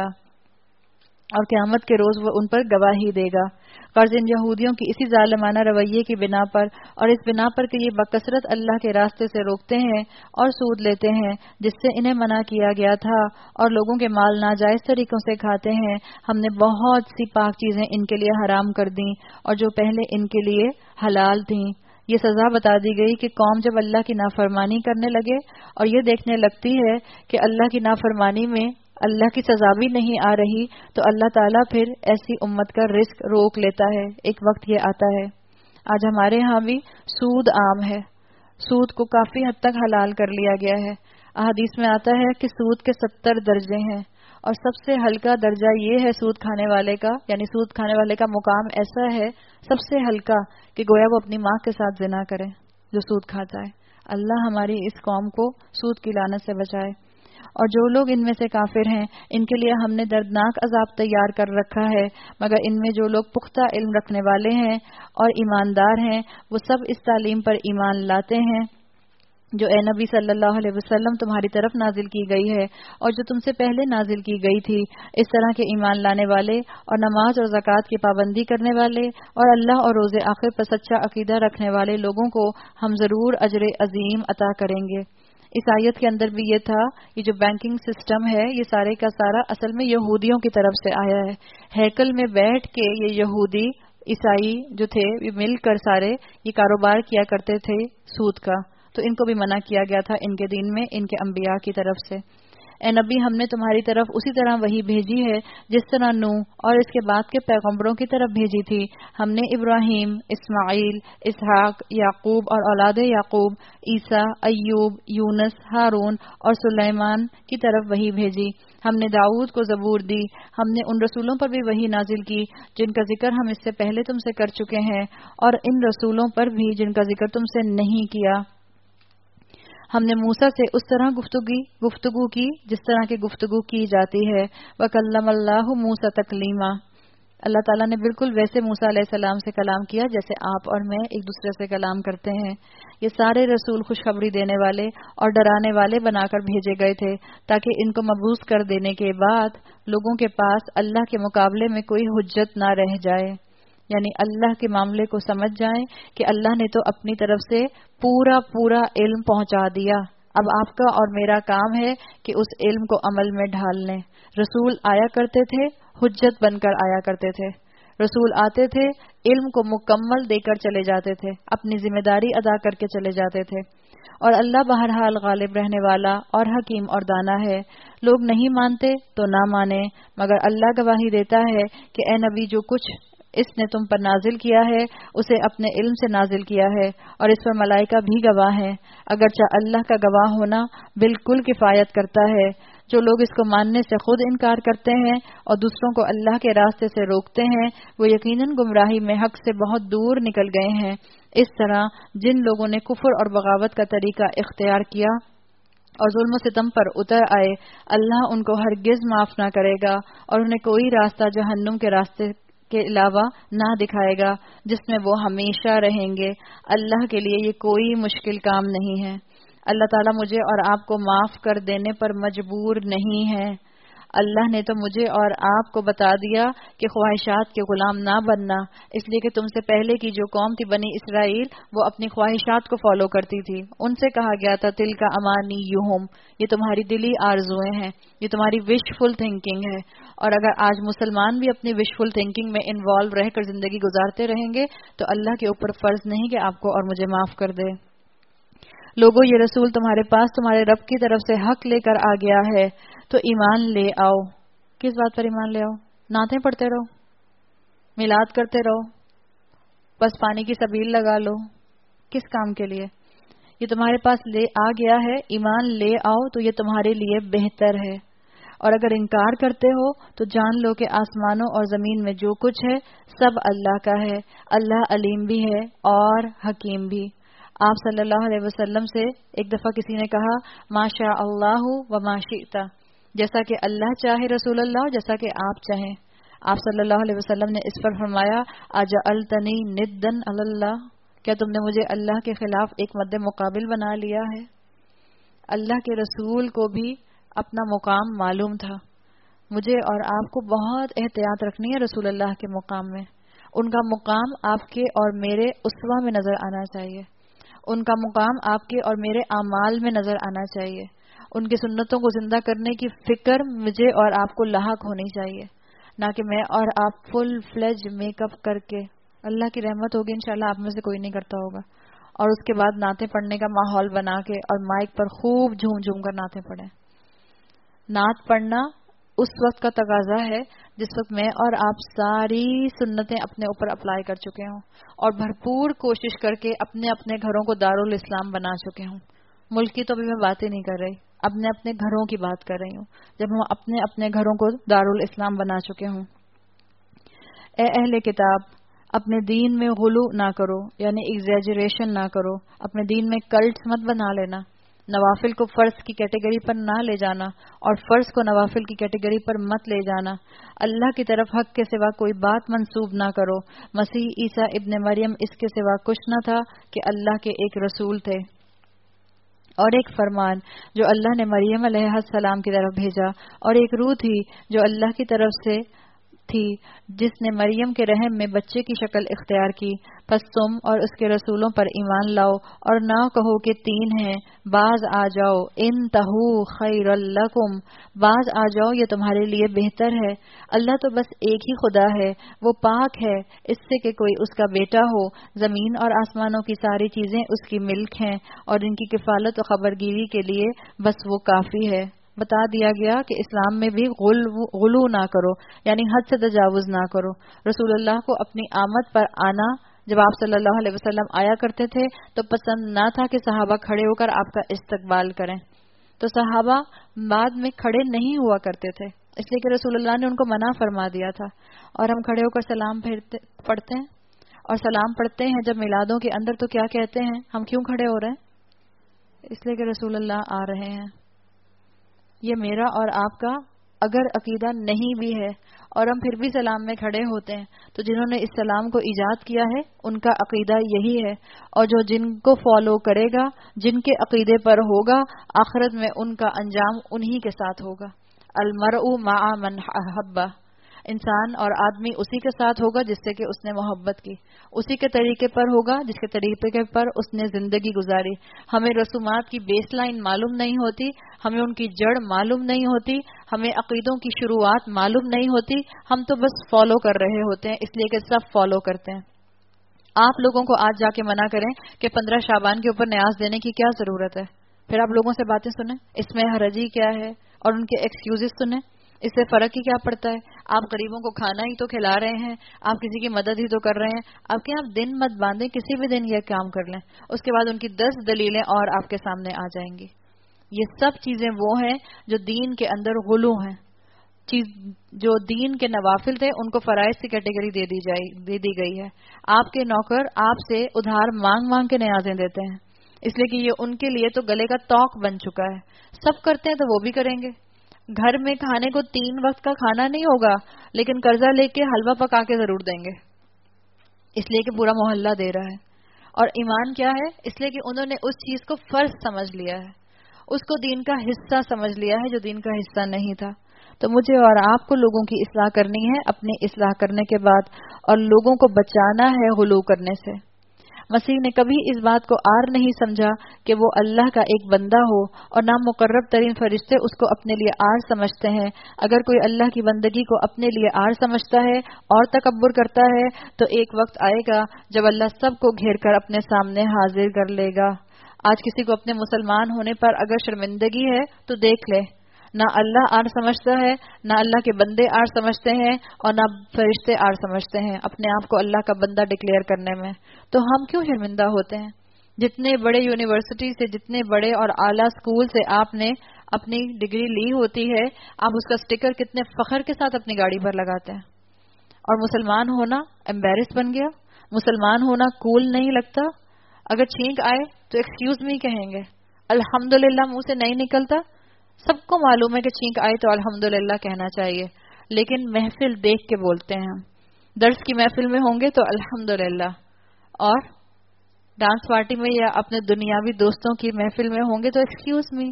اور قیامت کے روز وہ ان پر گواہی دے گا۔ قرض ان یہودیوں کی اسی ظالمانہ رویے کی بنا پر، اور اس بنا پر کہ یہ بکثرت اللہ کے راستے سے روکتے ہیں اور سود لیتے ہیں جس سے انہیں منع کیا گیا تھا، اور لوگوں کے مال ناجائز طریقوں سے کھاتے ہیں، ہم نے بہت سی پاک چیزیں ان کے لیے حرام کر دیں اور جو پہلے ان کے لیے حلال تھیں۔ یہ سزا بتا دی گئی کہ قوم جب اللہ کی نافرمانی کرنے لگے اور یہ دیکھنے لگتی ہے کہ اللہ کی نافرمانی میں اللہ کی سزا بھی نہیں آ رہی، تو اللہ تعالیٰ پھر ایسی امت کا رزق روک لیتا ہے۔ ایک وقت یہ آتا ہے۔ آج ہمارے ہاں بھی سود عام ہے، سود کو کافی حد تک حلال کر لیا گیا ہے۔ احادیث میں آتا ہے کہ سود کے 70 درجے ہیں، اور سب سے ہلکا درجہ یہ ہے سود کھانے والے کا، یعنی سود کھانے والے کا مقام ایسا ہے سب سے ہلکا کہ گویا وہ اپنی ماں کے ساتھ زنا کرے جو سود کھاتا ہے۔ اللہ ہماری اس قوم کو سود کی لعنت سے بچائے۔ اور جو لوگ ان میں سے کافر ہیں ان کے لیے ہم نے دردناک عذاب تیار کر رکھا ہے، مگر ان میں جو لوگ پختہ علم رکھنے والے ہیں اور ایماندار ہیں وہ سب اس تعلیم پر ایمان لاتے ہیں جو اے نبی صلی اللہ علیہ وسلم تمہاری طرف نازل کی گئی ہے اور جو تم سے پہلے نازل کی گئی تھی۔ اس طرح کے ایمان لانے والے اور نماز اور زکوٰۃ کی پابندی کرنے والے اور اللہ اور روز آخر پر سچا عقیدہ رکھنے والے لوگوں کو ہم ضرور اجر عظیم عطا کریں گے۔ اس آیت کے اندر بھی یہ تھا، یہ جو بینکنگ سسٹم ہے یہ سارے کا سارا اصل میں یہودیوں کی طرف سے آیا ہے۔ ہیکل میں بیٹھ کے یہ یہودی عیسائی جو تھے یہ مل کر سارے یہ کاروبار کیا کرتے تھے سود کا، تو ان کو بھی منع کیا گیا تھا ان کے دین میں ان کے انبیاء کی طرف سے۔ اے نبی ہم نے تمہاری طرف اسی طرح وحی بھیجی ہے جس طرح نوح اور اس کے بعد کے پیغمبروں کی طرف بھیجی تھی. ہم نے ابراہیم، اسماعیل، اسحاق، یعقوب اور اولاد یعقوب، عیسیٰ، ایوب، یونس، ہارون اور سلیمان کی طرف وحی بھیجی. ہم نے داؤد کو زبور دی. ہم نے ان رسولوں پر بھی وحی نازل کی جن کا ذکر ہم اس سے پہلے تم سے کر چکے ہیں، اور ان رسولوں پر بھی جن کا ذکر تم سے نہیں کیا. ہم نے موسیٰ سے اس طرح گفتگو کی جس طرح کی گفتگو کی جاتی ہے. وَكَلَّمَ اللَّهُ مُوسَىٰ تَكْلِيمًا. اللہ تعالیٰ نے بالکل ویسے موسیٰ علیہ السلام سے کلام کیا جیسے آپ اور میں ایک دوسرے سے کلام کرتے ہیں. یہ سارے رسول خوشخبری دینے والے اور ڈرانے والے بنا کر بھیجے گئے تھے تاکہ ان کو مبعوث کر دینے کے بعد لوگوں کے پاس اللہ کے مقابلے میں کوئی حجت نہ رہ جائے. یعنی اللہ کے معاملے کو سمجھ جائیں کہ اللہ نے تو اپنی طرف سے پورا علم پہنچا دیا. اب آپ کا اور میرا کام ہے کہ اس علم کو عمل میں ڈھال لیں. رسول آیا کرتے تھے، حجت بن کر آیا کرتے تھے. رسول آتے تھے، علم کو مکمل دے کر چلے جاتے تھے، اپنی ذمہ داری ادا کر کے چلے جاتے تھے. اور اللہ بہرحال غالب رہنے والا اور حکیم اور دانا ہے. لوگ نہیں مانتے تو نہ مانیں، مگر اللہ گواہی دیتا ہے کہ اے نبی جو کچھ اس نے تم پر نازل کیا ہے اسے اپنے علم سے نازل کیا ہے، اور اس پر ملائکہ بھی گواہ ہیں. اگرچہ اللہ کا گواہ ہونا بالکل کفایت کرتا ہے. جو لوگ اس کو ماننے سے خود انکار کرتے ہیں اور دوسروں کو اللہ کے راستے سے روکتے ہیں وہ یقیناً گمراہی میں حق سے بہت دور نکل گئے ہیں. اس طرح جن لوگوں نے کفر اور بغاوت کا طریقہ اختیار کیا اور ظلم و ستم پر اتر آئے، اللہ ان کو ہرگز معاف نہ کرے گا اور انہیں کوئی راستہ جہنم کے راستے کے علاوہ نہ دکھائے گا جس میں وہ ہمیشہ رہیں گے. اللہ کے لیے یہ کوئی مشکل کام نہیں ہے. اللہ تعالیٰ مجھے اور آپ کو معاف کر دینے پر مجبور نہیں ہے. اللہ نے تو مجھے اور آپ کو بتا دیا کہ خواہشات کے غلام نہ بننا، اس لیے کہ تم سے پہلے کی جو قوم تھی بنی اسرائیل وہ اپنی خواہشات کو فالو کرتی تھی. ان سے کہا گیا تھا تلک امانیہم، یہ تمہاری دلی آرزویں ہیں، یہ تمہاری وش فل تھنکنگ ہے. اور اگر آج مسلمان بھی اپنی وش فل تھنکنگ میں انوالو رہ کر زندگی گزارتے رہیں گے تو اللہ کے اوپر فرض نہیں کہ آپ کو اور مجھے معاف کر دے. لوگو یہ رسول تمہارے پاس تمہارے رب کی طرف سے حق لے کر آ گیا ہے تو ایمان لے آؤ. کس بات پر ایمان لے آؤ؟ نعتیں پڑھتے رہو، میلاد کرتے رہو، بس پانی کی سبیل لگا لو. کس کام کے لیے؟ یہ تمہارے پاس لے آ گیا ہے، ایمان لے آؤ تو یہ تمہارے لیے بہتر ہے. اور اگر انکار کرتے ہو تو جان لو کہ آسمانوں اور زمین میں جو کچھ ہے سب اللہ کا ہے. اللہ علیم بھی ہے اور حکیم بھی. آپ صلی اللہ علیہ وسلم سے ایک دفعہ کسی نے کہا ما شاء اللہ و ما شئت، جیسا کہ اللہ چاہے رسول اللہ، جیسا کہ آپ چاہیں. آپ صلی اللہ علیہ وسلم نے اس پر فرمایا اجعلتنی ندن علی اللہ، کیا تم نے مجھے اللہ کے خلاف ایک مد مقابل بنا لیا ہے؟ اللہ کے رسول کو بھی اپنا مقام معلوم تھا. مجھے اور آپ کو بہت احتیاط رکھنی ہے رسول اللہ کے مقام میں. ان کا مقام آپ کے اور میرے اسوہ میں نظر آنا چاہیے. ان کا مقام آپ کے اور میرے اعمال میں نظر آنا چاہیے. ان کی سنتوں کو زندہ کرنے کی فکر مجھے اور آپ کو لاحق ہونی چاہیے، نہ کہ میں اور آپ فل فلیج میک اپ کر کے. اللہ کی رحمت ہوگی انشاءاللہ آپ میں سے کوئی نہیں کرتا ہوگا. اور اس کے بعد نعتیں پڑھنے کا ماحول بنا کے اور مائک پر خوب جھوم جھوم کر نعتیں پڑھیں. نعت پڑھنا اس وقت کا تقاضا ہے جس وقت میں اور آپ ساری سنتیں اپنے اوپر اپلائی کر چکے ہوں اور بھرپور کوشش کر کے اپنے اپنے گھروں کو دارالاسلام بنا چکے ہوں. ملک کی تو ابھی میں باتیں نہیں کر رہی، اپنے اپنے گھروں کی بات کر رہی ہوں. جب ہم اپنے اپنے گھروں کو دارالاسلام بنا چکے ہوں. اے اہل کتاب، اپنے دین میں غلو نہ کرو، یعنی ایگزیجریشن نہ کرو. اپنے دین میں کلٹ مت بنا لینا. نوافل کو فرض کی کیٹیگری پر نہ لے جانا اور فرض کو نوافل کی کیٹیگری پر مت لے جانا. اللہ کی طرف حق کے سوا کوئی بات منسوب نہ کرو. مسیح عیسیٰ ابن مریم اس کے سوا کچھ نہ تھا کہ اللہ کے ایک رسول تھے اور ایک فرمان جو اللہ نے مریم علیہ السلام کی طرف بھیجا، اور ایک روح تھی جو اللہ کی طرف سے تھی جس نے مریم کے رحم میں بچے کی شکل اختیار کی. پس تم اور اس کے رسولوں پر ایمان لاؤ اور نہ کہو کہ تین ہیں، باز آ جاؤ. انتہو خیر لکم، باز آ جاؤ یہ تمہارے لیے بہتر ہے. اللہ تو بس ایک ہی خدا ہے، وہ پاک ہے اس سے کہ کوئی اس کا بیٹا ہو. زمین اور آسمانوں کی ساری چیزیں اس کی ملک ہیں اور ان کی کفالت و خبرگیری کے لیے بس وہ کافی ہے. بتا دیا گیا کہ اسلام میں بھی غلو نہ کرو، یعنی حد سے تجاوز نہ کرو. رسول اللہ کو اپنی آمد پر آنا، جب آپ صلی اللہ علیہ وسلم آیا کرتے تھے تو پسند نہ تھا کہ صحابہ کھڑے ہو کر آپ کا استقبال کریں، تو صحابہ بعد میں کھڑے نہیں ہوا کرتے تھے، اس لیے کہ رسول اللہ نے ان کو منع فرما دیا تھا. اور ہم کھڑے ہو کر سلام پڑھتے ہیں، اور سلام پڑھتے ہیں جب میلادوں کے اندر، تو کیا کہتے ہیں؟ ہم کیوں کھڑے ہو رہے ہیں؟ اس لیے کہ رسول اللہ آ رہے ہیں. یہ میرا اور آپ کا اگر عقیدہ نہیں بھی ہے اور ہم پھر بھی سلام میں کھڑے ہوتے ہیں، تو جنہوں نے اس سلام کو ایجاد کیا ہے ان کا عقیدہ یہی ہے، اور جن کو فالو کرے گا، جن کے عقیدے پر ہوگا، آخرت میں ان کا انجام انہی کے ساتھ ہوگا. المرء مع من احب، انسان اور آدمی اسی کے ساتھ ہوگا جس سے کہ اس نے محبت کی، اسی کے طریقے پر ہوگا جس کے طریقے پر اس نے زندگی گزاری. ہمیں رسومات کی بیس لائن معلوم نہیں ہوتی، ہمیں ان کی جڑ معلوم نہیں ہوتی، ہمیں عقیدوں کی شروعات معلوم نہیں ہوتی، ہم تو بس فالو کر رہے ہوتے ہیں، اس لیے کہ سب فالو کرتے ہیں. آپ لوگوں کو آج جا کے منع کریں کہ 15 شعبان کے اوپر نیاز دینے کی کیا ضرورت ہے، پھر آپ لوگوں سے باتیں سنیں اس میں حرجی کیا ہے اور ان کے ایکسکیوزز سنیں، اس سے فرق ہی کیا پڑتا ہے؟ آپ غریبوں کو کھانا ہی تو کھلا رہے ہیں، آپ کسی کی مدد ہی تو کر رہے ہیں. آپ کے آپ دن مت باندھیں، کسی بھی دن یہ کام کر لیں، اس کے بعد ان کی 10 دلیلیں اور آپ کے سامنے آ جائیں گی. یہ سب چیزیں وہ ہیں جو دین کے اندر غلو ہیں. جو دین کے نوافل تھے ان کو فرائض کی کیٹیگری دے دی گئی ہے. آپ کے نوکر آپ سے ادھار مانگ مانگ کے نیازیں دیتے ہیں، اس لیے کہ یہ ان کے لیے تو گلے کا توق بن چکا ہے. سب کرتے ہیں تو وہ بھی کریں گے. گھر میں کھانے کو 3 وقت کا کھانا نہیں ہوگا، لیکن قرضہ لے کے حلوہ پکا کے ضرور دیں گے، اس لیے کہ پورا محلہ دے رہا ہے. اور ایمان کیا ہے؟ اس لیے کہ انہوں نے اس چیز کو فرض سمجھ لیا ہے، اس کو دین کا حصہ سمجھ لیا ہے جو دین کا حصہ نہیں تھا. تو مجھے اور آپ کو لوگوں کی اصلاح کرنی ہے. اپنی اصلاح کرنے کے بعد اور لوگوں کو بچانا ہے غلو کرنے سے. مسیح نے کبھی اس بات کو عار نہیں سمجھا کہ وہ اللہ کا ایک بندہ ہو، اور نہ مقرب ترین فرشتے اس کو اپنے لیے عار سمجھتے ہیں. اگر کوئی اللہ کی بندگی کو اپنے لیے عار سمجھتا ہے اور تکبر کرتا ہے تو ایک وقت آئے گا جب اللہ سب کو گھیر کر اپنے سامنے حاضر کر لے گا. آج کسی کو اپنے مسلمان ہونے پر اگر شرمندگی ہے تو دیکھ لے، نہ اللہ آر سمجھتا ہے، نہ اللہ کے بندے آر سمجھتے ہیں، اور نہ فرشتے آر سمجھتے ہیں اپنے آپ کو اللہ کا بندہ ڈکلیئر کرنے میں. تو ہم کیوں شرمندہ ہوتے ہیں؟ جتنے بڑے یونیورسٹی سے، جتنے بڑے اور اعلیٰ اسکول سے آپ نے اپنی ڈگری لی ہوتی ہے، آپ اس کا سٹیکر کتنے فخر کے ساتھ اپنی گاڑی پر لگاتے ہیں. اور مسلمان ہونا ایمبیرس بن گیا، مسلمان ہونا کول نہیں لگتا. اگر چھینک آئے تو ایکسکیوز می کہیں گے، الحمدللہ منہ سے نہیں نکلتا. سب کو معلوم ہے کہ چھینک آئے تو الحمدللہ کہنا چاہیے، لیکن محفل دیکھ کے بولتے ہیں ہم. درس کی محفل میں ہوں گے تو الحمدللہ، اور ڈانس پارٹی میں یا اپنے دنیاوی دوستوں کی محفل میں ہوں گے تو ایکسکیوز می.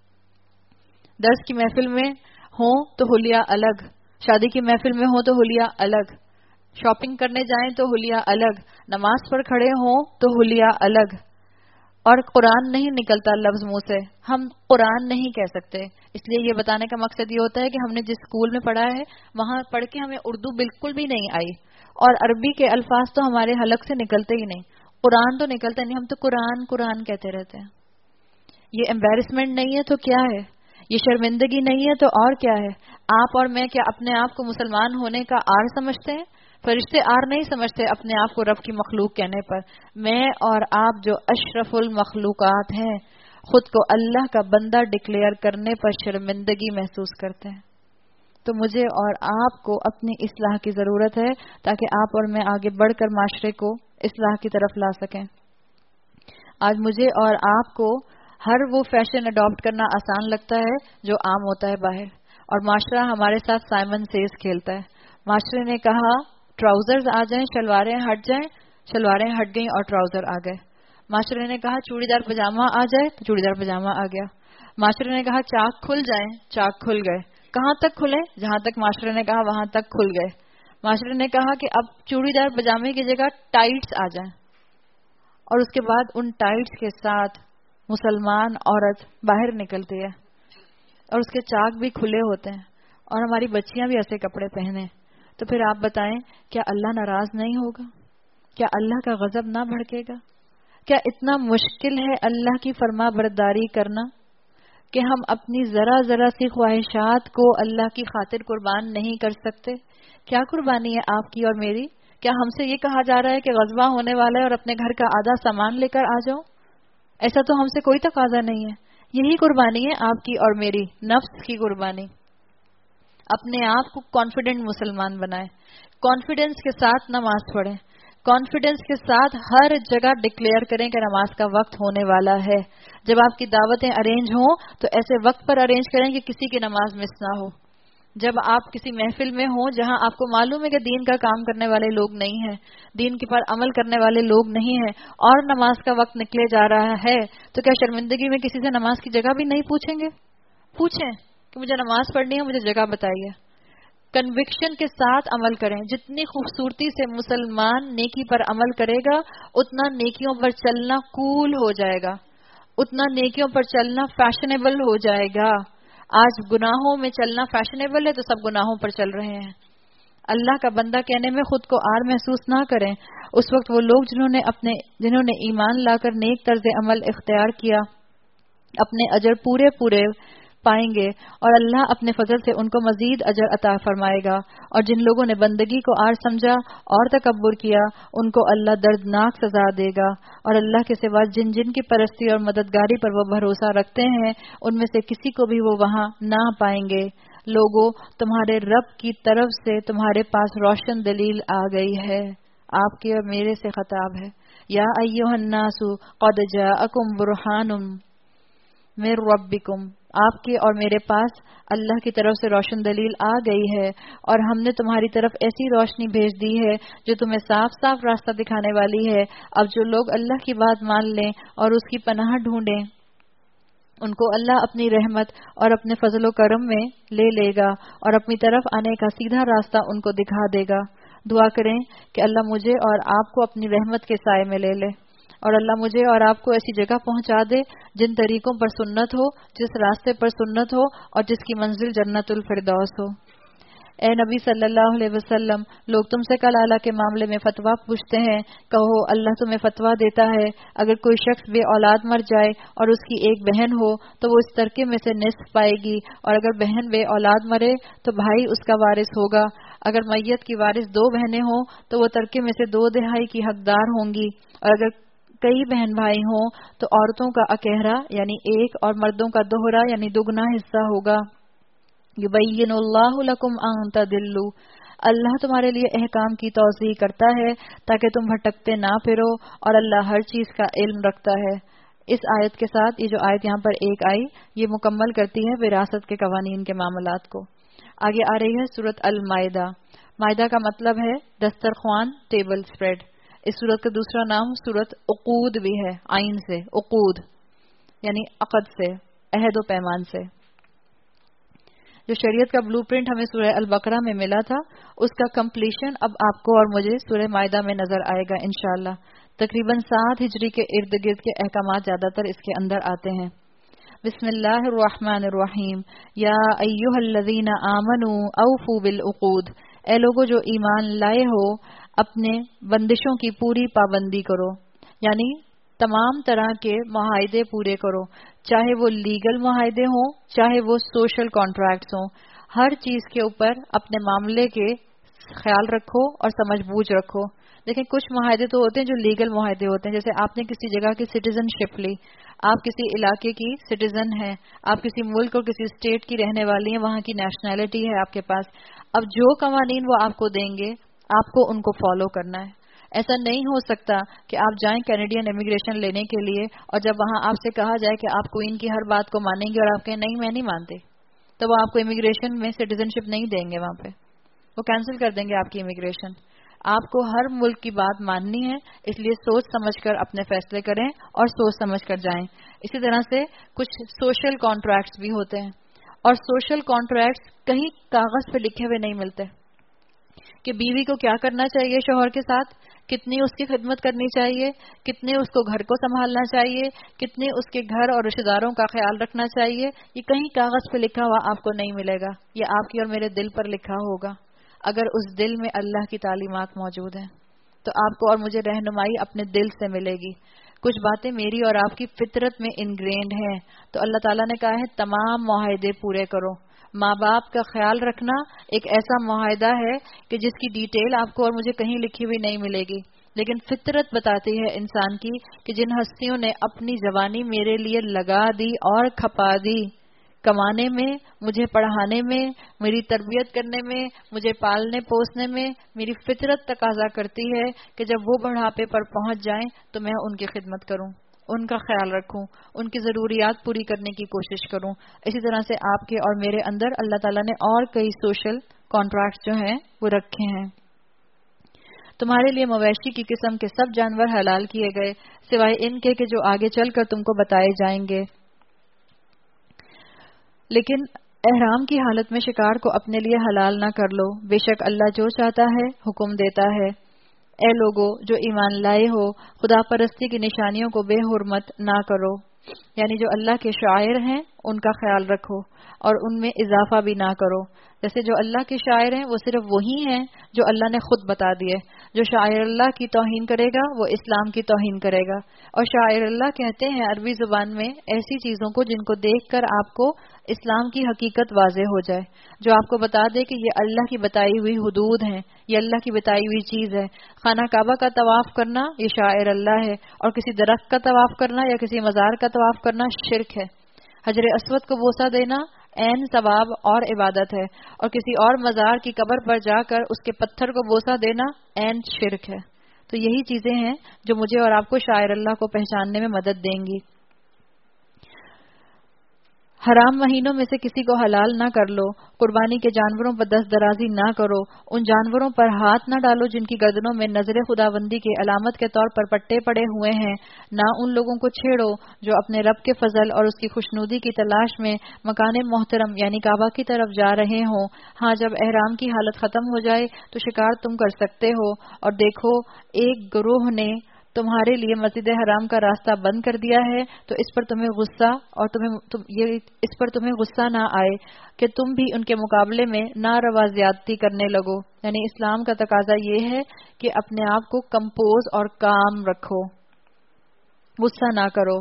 درس کی محفل میں ہوں تو حلیہ الگ، شادی کی محفل میں ہوں تو حلیہ الگ، شاپنگ کرنے جائیں تو حلیہ الگ، نماز پر کھڑے ہوں تو حلیہ الگ. اور قرآن نہیں نکلتا لفظ منہ سے، ہم قرآن نہیں کہہ سکتے. اس لیے یہ بتانے کا مقصد یہ ہوتا ہے کہ ہم نے جس اسکول میں پڑھا ہے وہاں پڑھ کے ہمیں اردو بالکل بھی نہیں آئی، اور عربی کے الفاظ تو ہمارے حلق سے نکلتے ہی نہیں، قرآن تو نکلتا نہیں، ہم تو قرآن قرآن کہتے رہتے ہیں. یہ امبیرسمنٹ نہیں ہے تو کیا ہے؟ یہ شرمندگی نہیں ہے تو اور کیا ہے؟ آپ اور میں کیا اپنے آپ کو مسلمان ہونے کا عار سمجھتے ہیں؟ فرشتے عار نہیں سمجھتے اپنے آپ کو رب کی مخلوق کہنے پر. میں اور آپ جو اشرف المخلوقات ہیں، خود کو اللہ کا بندہ ڈکلیئر کرنے پر شرمندگی محسوس کرتے ہیں. تو مجھے اور آپ کو اپنی اصلاح کی ضرورت ہے تاکہ آپ اور میں آگے بڑھ کر معاشرے کو اصلاح کی طرف لا سکیں. آج مجھے اور آپ کو ہر وہ فیشن اڈاپٹ کرنا آسان لگتا ہے جو عام ہوتا ہے باہر، اور معاشرہ ہمارے ساتھ سائمن سیز کھیلتا ہے. معاشرے نے کہا ٹراؤزرز آ جائیں، شلواریں ہٹ جائیں، شلواریں ہٹ گئیں اور ٹراؤزر آ گئے. معاشرے نے کہا چوڑی دار پجامہ آ جائے تو چوڑی دار پجامہ آ گیا. معاشرے نے کہا چاک کھل جائیں، چاک کھل گئے. کہاں تک کھلے؟ جہاں تک معاشرے نے کہا وہاں تک کھل گئے. معاشرے نے کہا کہ اب چوڑی دار پجامے کی جگہ ٹائٹس آ جائیں، اور اس کے بعد ان ٹائٹس کے ساتھ مسلمان عورت باہر نکلتی ہے اور اس کے چاک بھی کھلے ہوتے ہیں، اور ہماری بچیاں بھی ایسے کپڑے پہنے. تو پھر آپ بتائیں کیا اللہ ناراض نہیں ہوگا؟ کیا اللہ کا غضب نہ بھڑکے گا؟ کیا اتنا مشکل ہے اللہ کی فرما برداری کرنا؟ کہ ہم اپنی ذرا ذرا سی خواہشات کو اللہ کی خاطر قربان نہیں کر سکتے؟ کیا قربانی ہے آپ کی اور میری؟ کیا ہم سے یہ کہا جا رہا ہے کہ غزوہ ہونے والا ہے اور اپنے گھر کا آدھا سامان لے کر آ جاؤ؟ ایسا تو ہم سے کوئی تقاضا نہیں ہے. یہی قربانی ہے آپ کی اور میری، نفس کی قربانی. اپنے آپ کو کانفیڈنٹ مسلمان بنائیں، کانفیڈنس کے ساتھ نماز پڑھیں، کانفیڈنس کے ساتھ ہر جگہ ڈکلیئر کریں کہ نماز کا وقت ہونے والا ہے. جب آپ کی دعوتیں ارینج ہوں تو ایسے وقت پر ارینج کریں کہ کسی کی نماز مس نہ ہو. جب آپ کسی محفل میں ہوں جہاں آپ کو معلوم ہے کہ دین کا کام کرنے والے لوگ نہیں ہیں، دین کے پر عمل کرنے والے لوگ نہیں ہیں، اور نماز کا وقت نکلے جا رہا ہے، تو کیا شرمندگی میں کسی سے نماز کی جگہ بھی نہیں پوچھیں گے؟ پوچھیں کہ مجھے نماز پڑھنی ہے، مجھے جگہ بتائیے. کنوکشن کے ساتھ عمل کریں. جتنی خوبصورتی سے مسلمان نیکی پر عمل کرے گا اتنا نیکیوں پر چلنا کول ہو جائے گا، اتنا نیکیوں پر چلنا فیشنیبل ہو جائے گا. آج گناہوں میں چلنا فیشنیبل ہے تو سب گناہوں پر چل رہے ہیں. اللہ کا بندہ کہنے میں خود کو آر محسوس نہ کریں. اس وقت وہ لوگ جنہوں نے ایمان لا کر نیک طرز عمل اختیار کیا اپنے اجر پورے پورے پائیں گے، اور اللہ اپنے فضل سے ان کو مزید اجر عطا فرمائے گا. اور جن لوگوں نے بندگی کو آر سمجھا اور تکبر کیا ان کو اللہ دردناک سزا دے گا. اور اللہ کے سوا جن جن کی پرستی اور مددگاری پر وہ بھروسہ رکھتے ہیں ان میں سے کسی کو بھی وہ وہاں نہ پائیں گے. لوگوں، تمہارے رب کی طرف سے تمہارے پاس روشن دلیل آ گئی ہے. آپ کے اور میرے سے خطاب ہے. یا ایھا الناس قد جاءکم برہان من ربکم، آپ کے اور میرے پاس اللہ کی طرف سے روشن دلیل آ گئی ہے، اور ہم نے تمہاری طرف ایسی روشنی بھیج دی ہے جو تمہیں صاف صاف راستہ دکھانے والی ہے. اب جو لوگ اللہ کی بات مان لیں اور اس کی پناہ ڈھونڈیں ان کو اللہ اپنی رحمت اور اپنے فضل و کرم میں لے گا اور اپنی طرف آنے کا سیدھا راستہ ان کو دکھا دے گا. دعا کریں کہ اللہ مجھے اور آپ کو اپنی رحمت کے سائے میں لے لے، اور اللہ مجھے اور آپ کو ایسی جگہ پہنچا دے جن طریقوں پر سنت ہو، جس راستے پر سنت ہو، اور جس کی منزل جنت الفردوس ہو. اے نبی صلی اللہ علیہ وسلم، لوگ تم سے کلالہ کے معاملے میں فتویٰ پوچھتے ہیں. کہو اللہ تمہیں فتویٰ دیتا ہے، اگر کوئی شخص بے اولاد مر جائے اور اس کی ایک بہن ہو تو وہ اس ترکے میں سے نصف پائے گی، اور اگر بہن بے اولاد مرے تو بھائی اس کا وارث ہوگا. اگر میت کی وارث 2 بہنیں ہوں تو وہ ترکے میں سے 2/2 کی حقدار ہوں گی، اور اگر کئی بہن بھائی ہوں تو عورتوں کا اکہرا یعنی 1 اور مردوں کا دوہرا یعنی دگنا حصہ ہوگا. یبین اللہ لکم ان تضلوا، اللہ تمہارے لیے احکام کی توضیح کرتا ہے تاکہ تم بھٹکتے نہ پھرو، اور اللہ ہر چیز کا علم رکھتا ہے. اس آیت کے ساتھ یہ جو آیت یہاں پر ایک آئی یہ مکمل کرتی ہے وراثت کے قوانین کے معاملات کو. آگے آ رہی ہے سورۃ المائدہ. مائدہ کا مطلب ہے دسترخوان، ٹیبل سپریڈ. اس سورت کا دوسرا نام سورت عقود بھی ہے، عین سے عقود یعنی عقد سے، عہد و پیمان سے. جو شریعت کا بلو پرنٹ ہمیں سورہ البقرہ میں ملا تھا اس کا کمپلیشن اب آپ کو اور مجھے سورہ مائدہ میں نظر آئے گا انشاءاللہ. تقریباً 7 ہجری کے ارد گرد کے احکامات زیادہ تر اس کے اندر آتے ہیں. بسم اللہ الرحمن الرحیم. یا ایھا الذین آمنوا اوفوا بالعقود، اے لوگو جو ایمان لائے ہو اپنے بندشوں کی پوری پابندی کرو، یعنی تمام طرح کے معاہدے پورے کرو، چاہے وہ لیگل معاہدے ہوں چاہے وہ سوشل کانٹریکٹس ہوں. ہر چیز کے اوپر اپنے معاملے کے خیال رکھو اور سمجھ بوجھ رکھو. دیکھیں کچھ معاہدے تو ہوتے ہیں جو لیگل معاہدے ہوتے ہیں، جیسے آپ نے کسی جگہ کی سٹیزن شپ لی، آپ کسی علاقے کی سٹیزن ہیں، آپ کسی ملک اور کسی اسٹیٹ کی رہنے والی ہیں، وہاں کی نیشنلٹی ہے آپ کے پاس. اب جو قوانین وہ آپ کو دیں گے آپ کو ان کو فالو کرنا ہے. ایسا نہیں ہو سکتا کہ آپ جائیں کینیڈین امیگریشن لینے کے لیے اور جب وہاں آپ سے کہا جائے کہ آپ کوئین کی ہر بات کو مانیں گے اور آپ کہیں نہیں میں نہیں مانتے، تو وہ آپ کو امیگریشن میں سٹیزن شپ نہیں دیں گے، وہاں پہ وہ کینسل کر دیں گے آپ کی امیگریشن. آپ کو ہر ملک کی بات ماننی ہے، اس لیے سوچ سمجھ کر اپنے فیصلے کریں اور سوچ سمجھ کر جائیں. اسی طرح سے کچھ سوشل کانٹریکٹس بھی ہوتے ہیں، اور سوشل کانٹریکٹس کہیں کاغذ پہ لکھے ہوئے نہیں ملتے کہ بیوی کو کیا کرنا چاہیے شوہر کے ساتھ، کتنی اس کی خدمت کرنی چاہیے، کتنے اس کو گھر کو سنبھالنا چاہیے، کتنے اس کے گھر اور رشتہ داروں کا خیال رکھنا چاہیے. یہ کہیں کاغذ پہ لکھا ہوا آپ کو نہیں ملے گا، یہ آپ کی اور میرے دل پر لکھا ہوگا. اگر اس دل میں اللہ کی تعلیمات موجود ہیں تو آپ کو اور مجھے رہنمائی اپنے دل سے ملے گی. کچھ باتیں میری اور آپ کی فطرت میں انگرینڈ ہیں، تو اللہ تعالیٰ نے کہا ہے تمام معاہدے پورے کرو۔ ماں باپ کا خیال رکھنا ایک ایسا معاہدہ ہے کہ جس کی ڈیٹیل آپ کو اور مجھے کہیں لکھی ہوئی نہیں ملے گی، لیکن فطرت بتاتی ہے انسان کی کہ جن ہستیوں نے اپنی جوانی میرے لیے لگا دی اور کھپا دی، کمانے میں، مجھے پڑھانے میں، میری تربیت کرنے میں، مجھے پالنے پوسنے میں، میری فطرت تقاضا کرتی ہے کہ جب وہ بڑھاپے پر پہنچ جائیں تو میں ان کی خدمت کروں، ان کا خیال رکھوں، ان کی ضروریات پوری کرنے کی کوشش کروں۔ اسی طرح سے آپ کے اور میرے اندر اللہ تعالیٰ نے اور کئی سوشل کانٹریکٹ جو ہیں وہ رکھے ہیں۔ تمہارے لیے مویشی کی قسم کے سب جانور حلال کیے گئے سوائے ان کے کہ جو آگے چل کر تم کو بتائے جائیں گے، لیکن احرام کی حالت میں شکار کو اپنے لیے حلال نہ کر لو، بے شک اللہ جو چاہتا ہے حکم دیتا ہے۔ اے لوگو جو ایمان لائے ہو، خدا پرستی کی نشانیوں کو بے حرمت نہ کرو، یعنی جو اللہ کے شاعر ہیں ان کا خیال رکھو اور ان میں اضافہ بھی نہ کرو۔ جیسے جو اللہ کے شاعر ہیں وہ صرف وہی ہیں جو اللہ نے خود بتا دیے۔ جو شاعر اللہ کی توہین کرے گا وہ اسلام کی توہین کرے گا، اور شاعر اللہ کہتے ہیں عربی زبان میں ایسی چیزوں کو جن کو دیکھ کر آپ کو اسلام کی حقیقت واضح ہو جائے، جو آپ کو بتا دے کہ یہ اللہ کی بتائی ہوئی حدود ہیں، یہ اللہ کی بتائی ہوئی چیز ہے۔ خانہ کعبہ کا طواف کرنا یہ شاعر اللہ ہے، اور کسی درخت کا طواف کرنا یا کسی مزار کا طواف کرنا شرک ہے۔ حجر اسود کو بوسہ دینا عین ثواب اور عبادت ہے، اور کسی اور مزار کی قبر پر جا کر اس کے پتھر کو بوسہ دینا عین شرک ہے۔ تو یہی چیزیں ہیں جو مجھے اور آپ کو شاعر اللہ کو پہچاننے میں مدد دیں گی۔ حرام مہینوں میں سے کسی کو حلال نہ کر لو، قربانی کے جانوروں پر دست درازی نہ کرو، ان جانوروں پر ہاتھ نہ ڈالو جن کی گردنوں میں نظر خداوندی کی علامت کے طور پر پٹے پڑے ہوئے ہیں، نہ ان لوگوں کو چھیڑو جو اپنے رب کے فضل اور اس کی خوشنودی کی تلاش میں مکان محترم یعنی کعبہ کی طرف جا رہے ہوں۔ ہاں جب احرام کی حالت ختم ہو جائے تو شکار تم کر سکتے ہو، اور دیکھو ایک گروہ نے تمہارے لیے مسجد حرام کا راستہ بند کر دیا ہے، تو اس پر تمہیں غصہ نہ آئے کہ تم بھی ان کے مقابلے میں ناروا زیادتی کرنے لگو۔ یعنی اسلام کا تقاضا یہ ہے کہ اپنے آپ کو کمپوز اور کام رکھو، غصہ نہ کرو۔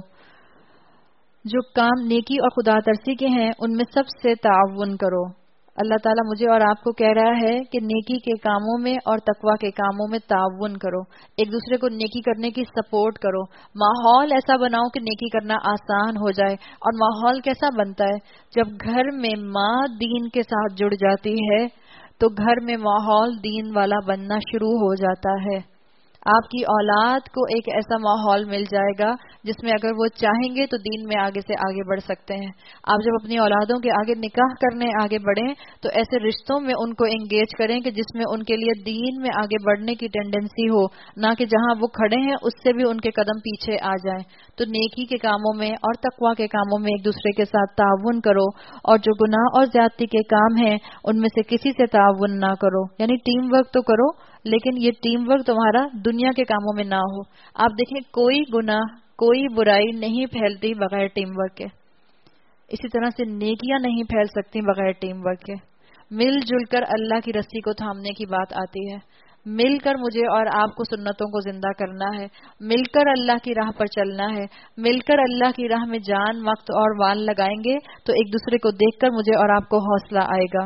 جو کام نیکی اور خدا ترسی کے ہیں ان میں سب سے تعاون کرو۔ اللہ تعالیٰ مجھے اور آپ کو کہہ رہا ہے کہ نیکی کے کاموں میں اور تقویٰ کے کاموں میں تعاون کرو، ایک دوسرے کو نیکی کرنے کی سپورٹ کرو، ماحول ایسا بناؤ کہ نیکی کرنا آسان ہو جائے۔ اور ماحول کیسا بنتا ہے؟ جب گھر میں ماں دین کے ساتھ جڑ جاتی ہے تو گھر میں ماحول دین والا بننا شروع ہو جاتا ہے۔ آپ کی اولاد کو ایک ایسا ماحول مل جائے گا جس میں اگر وہ چاہیں گے تو دین میں آگے سے آگے بڑھ سکتے ہیں۔ آپ جب اپنی اولادوں کے آگے نکاح کرنے آگے بڑھیں تو ایسے رشتوں میں ان کو انگیج کریں کہ جس میں ان کے لیے دین میں آگے بڑھنے کی ٹینڈنسی ہو، نہ کہ جہاں وہ کھڑے ہیں اس سے بھی ان کے قدم پیچھے آ جائیں۔ تو نیکی کے کاموں میں اور تقویٰ کے کاموں میں ایک دوسرے کے ساتھ تعاون کرو، اور جو گناہ اور زیادتی کے کام ہیں ان میں سے کسی سے تعاون نہ کرو۔ یعنی ٹیم ورک تو کرو، لیکن یہ ٹیم ورک تمہارا دنیا کے کاموں میں نہ ہو۔ آپ دیکھیں کوئی گناہ، کوئی برائی نہیں پھیلتی بغیر ٹیم ورک کے، اسی طرح سے نیکیاں نہیں پھیل سکتی بغیر ٹیم ورک کے۔ مل جل کر اللہ کی رسی کو تھامنے کی بات آتی ہے، مل کر مجھے اور آپ کو سنتوں کو زندہ کرنا ہے، مل کر اللہ کی راہ پر چلنا ہے، مل کر اللہ کی راہ میں جان، وقت اور وال لگائیں گے تو ایک دوسرے کو دیکھ کر مجھے اور آپ کو حوصلہ آئے گا۔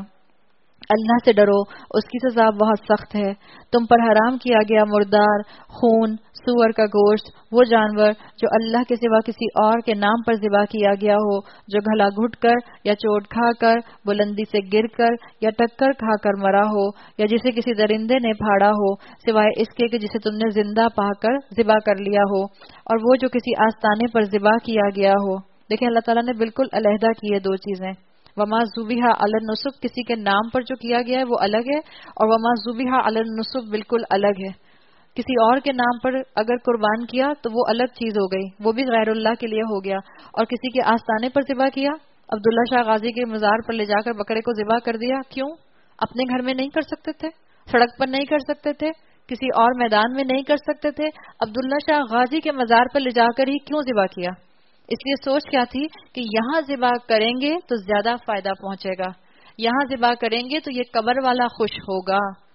اللہ سے ڈرو، اس کی سزا بہت سخت ہے۔ تم پر حرام کیا گیا مردار، خون، سور کا گوشت، وہ جانور جو اللہ کے سوا کسی اور کے نام پر ذبح کیا گیا ہو، جو گلا گھٹ کر یا چوٹ کھا کر، بلندی سے گر کر یا ٹکر کھا کر مرا ہو، یا جسے کسی درندے نے پھاڑا ہو، سوائے اس کے کہ جسے تم نے زندہ پا کر ذبح کر لیا ہو، اور وہ جو کسی آستانے پر ذبح کیا گیا ہو۔ دیکھیں اللہ تعالیٰ نے بالکل علیحدہ کی ہے دو چیزیں۔ وما ذبح علی النصب کسی کے نام پر جو کیا گیا ہے وہ الگ ہے، اور وما ذبح علی النصب بالکل الگ ہے۔ کسی اور کے نام پر اگر قربان کیا تو وہ الگ چیز ہو گئی، وہ بھی غیر اللہ کے لیے ہو گیا، اور کسی کے آستانے پر ذبح کیا، عبداللہ شاہ غازی کے مزار پر لے جا کر بکرے کو ذبح کر دیا، کیوں؟ اپنے گھر میں نہیں کر سکتے تھے، سڑک پر نہیں کر سکتے تھے، کسی اور میدان میں نہیں کر سکتے تھے، عبداللہ شاہ غازی کے مزار پر لے جا کر ہی کیوں ذبح کیا؟ اس لیے سوچ کیا تھی کہ یہاں ذبح کریں گے تو زیادہ فائدہ پہنچے گا، یہاں ذبح کریں گے تو یہ قبر والا خوش ہوگا،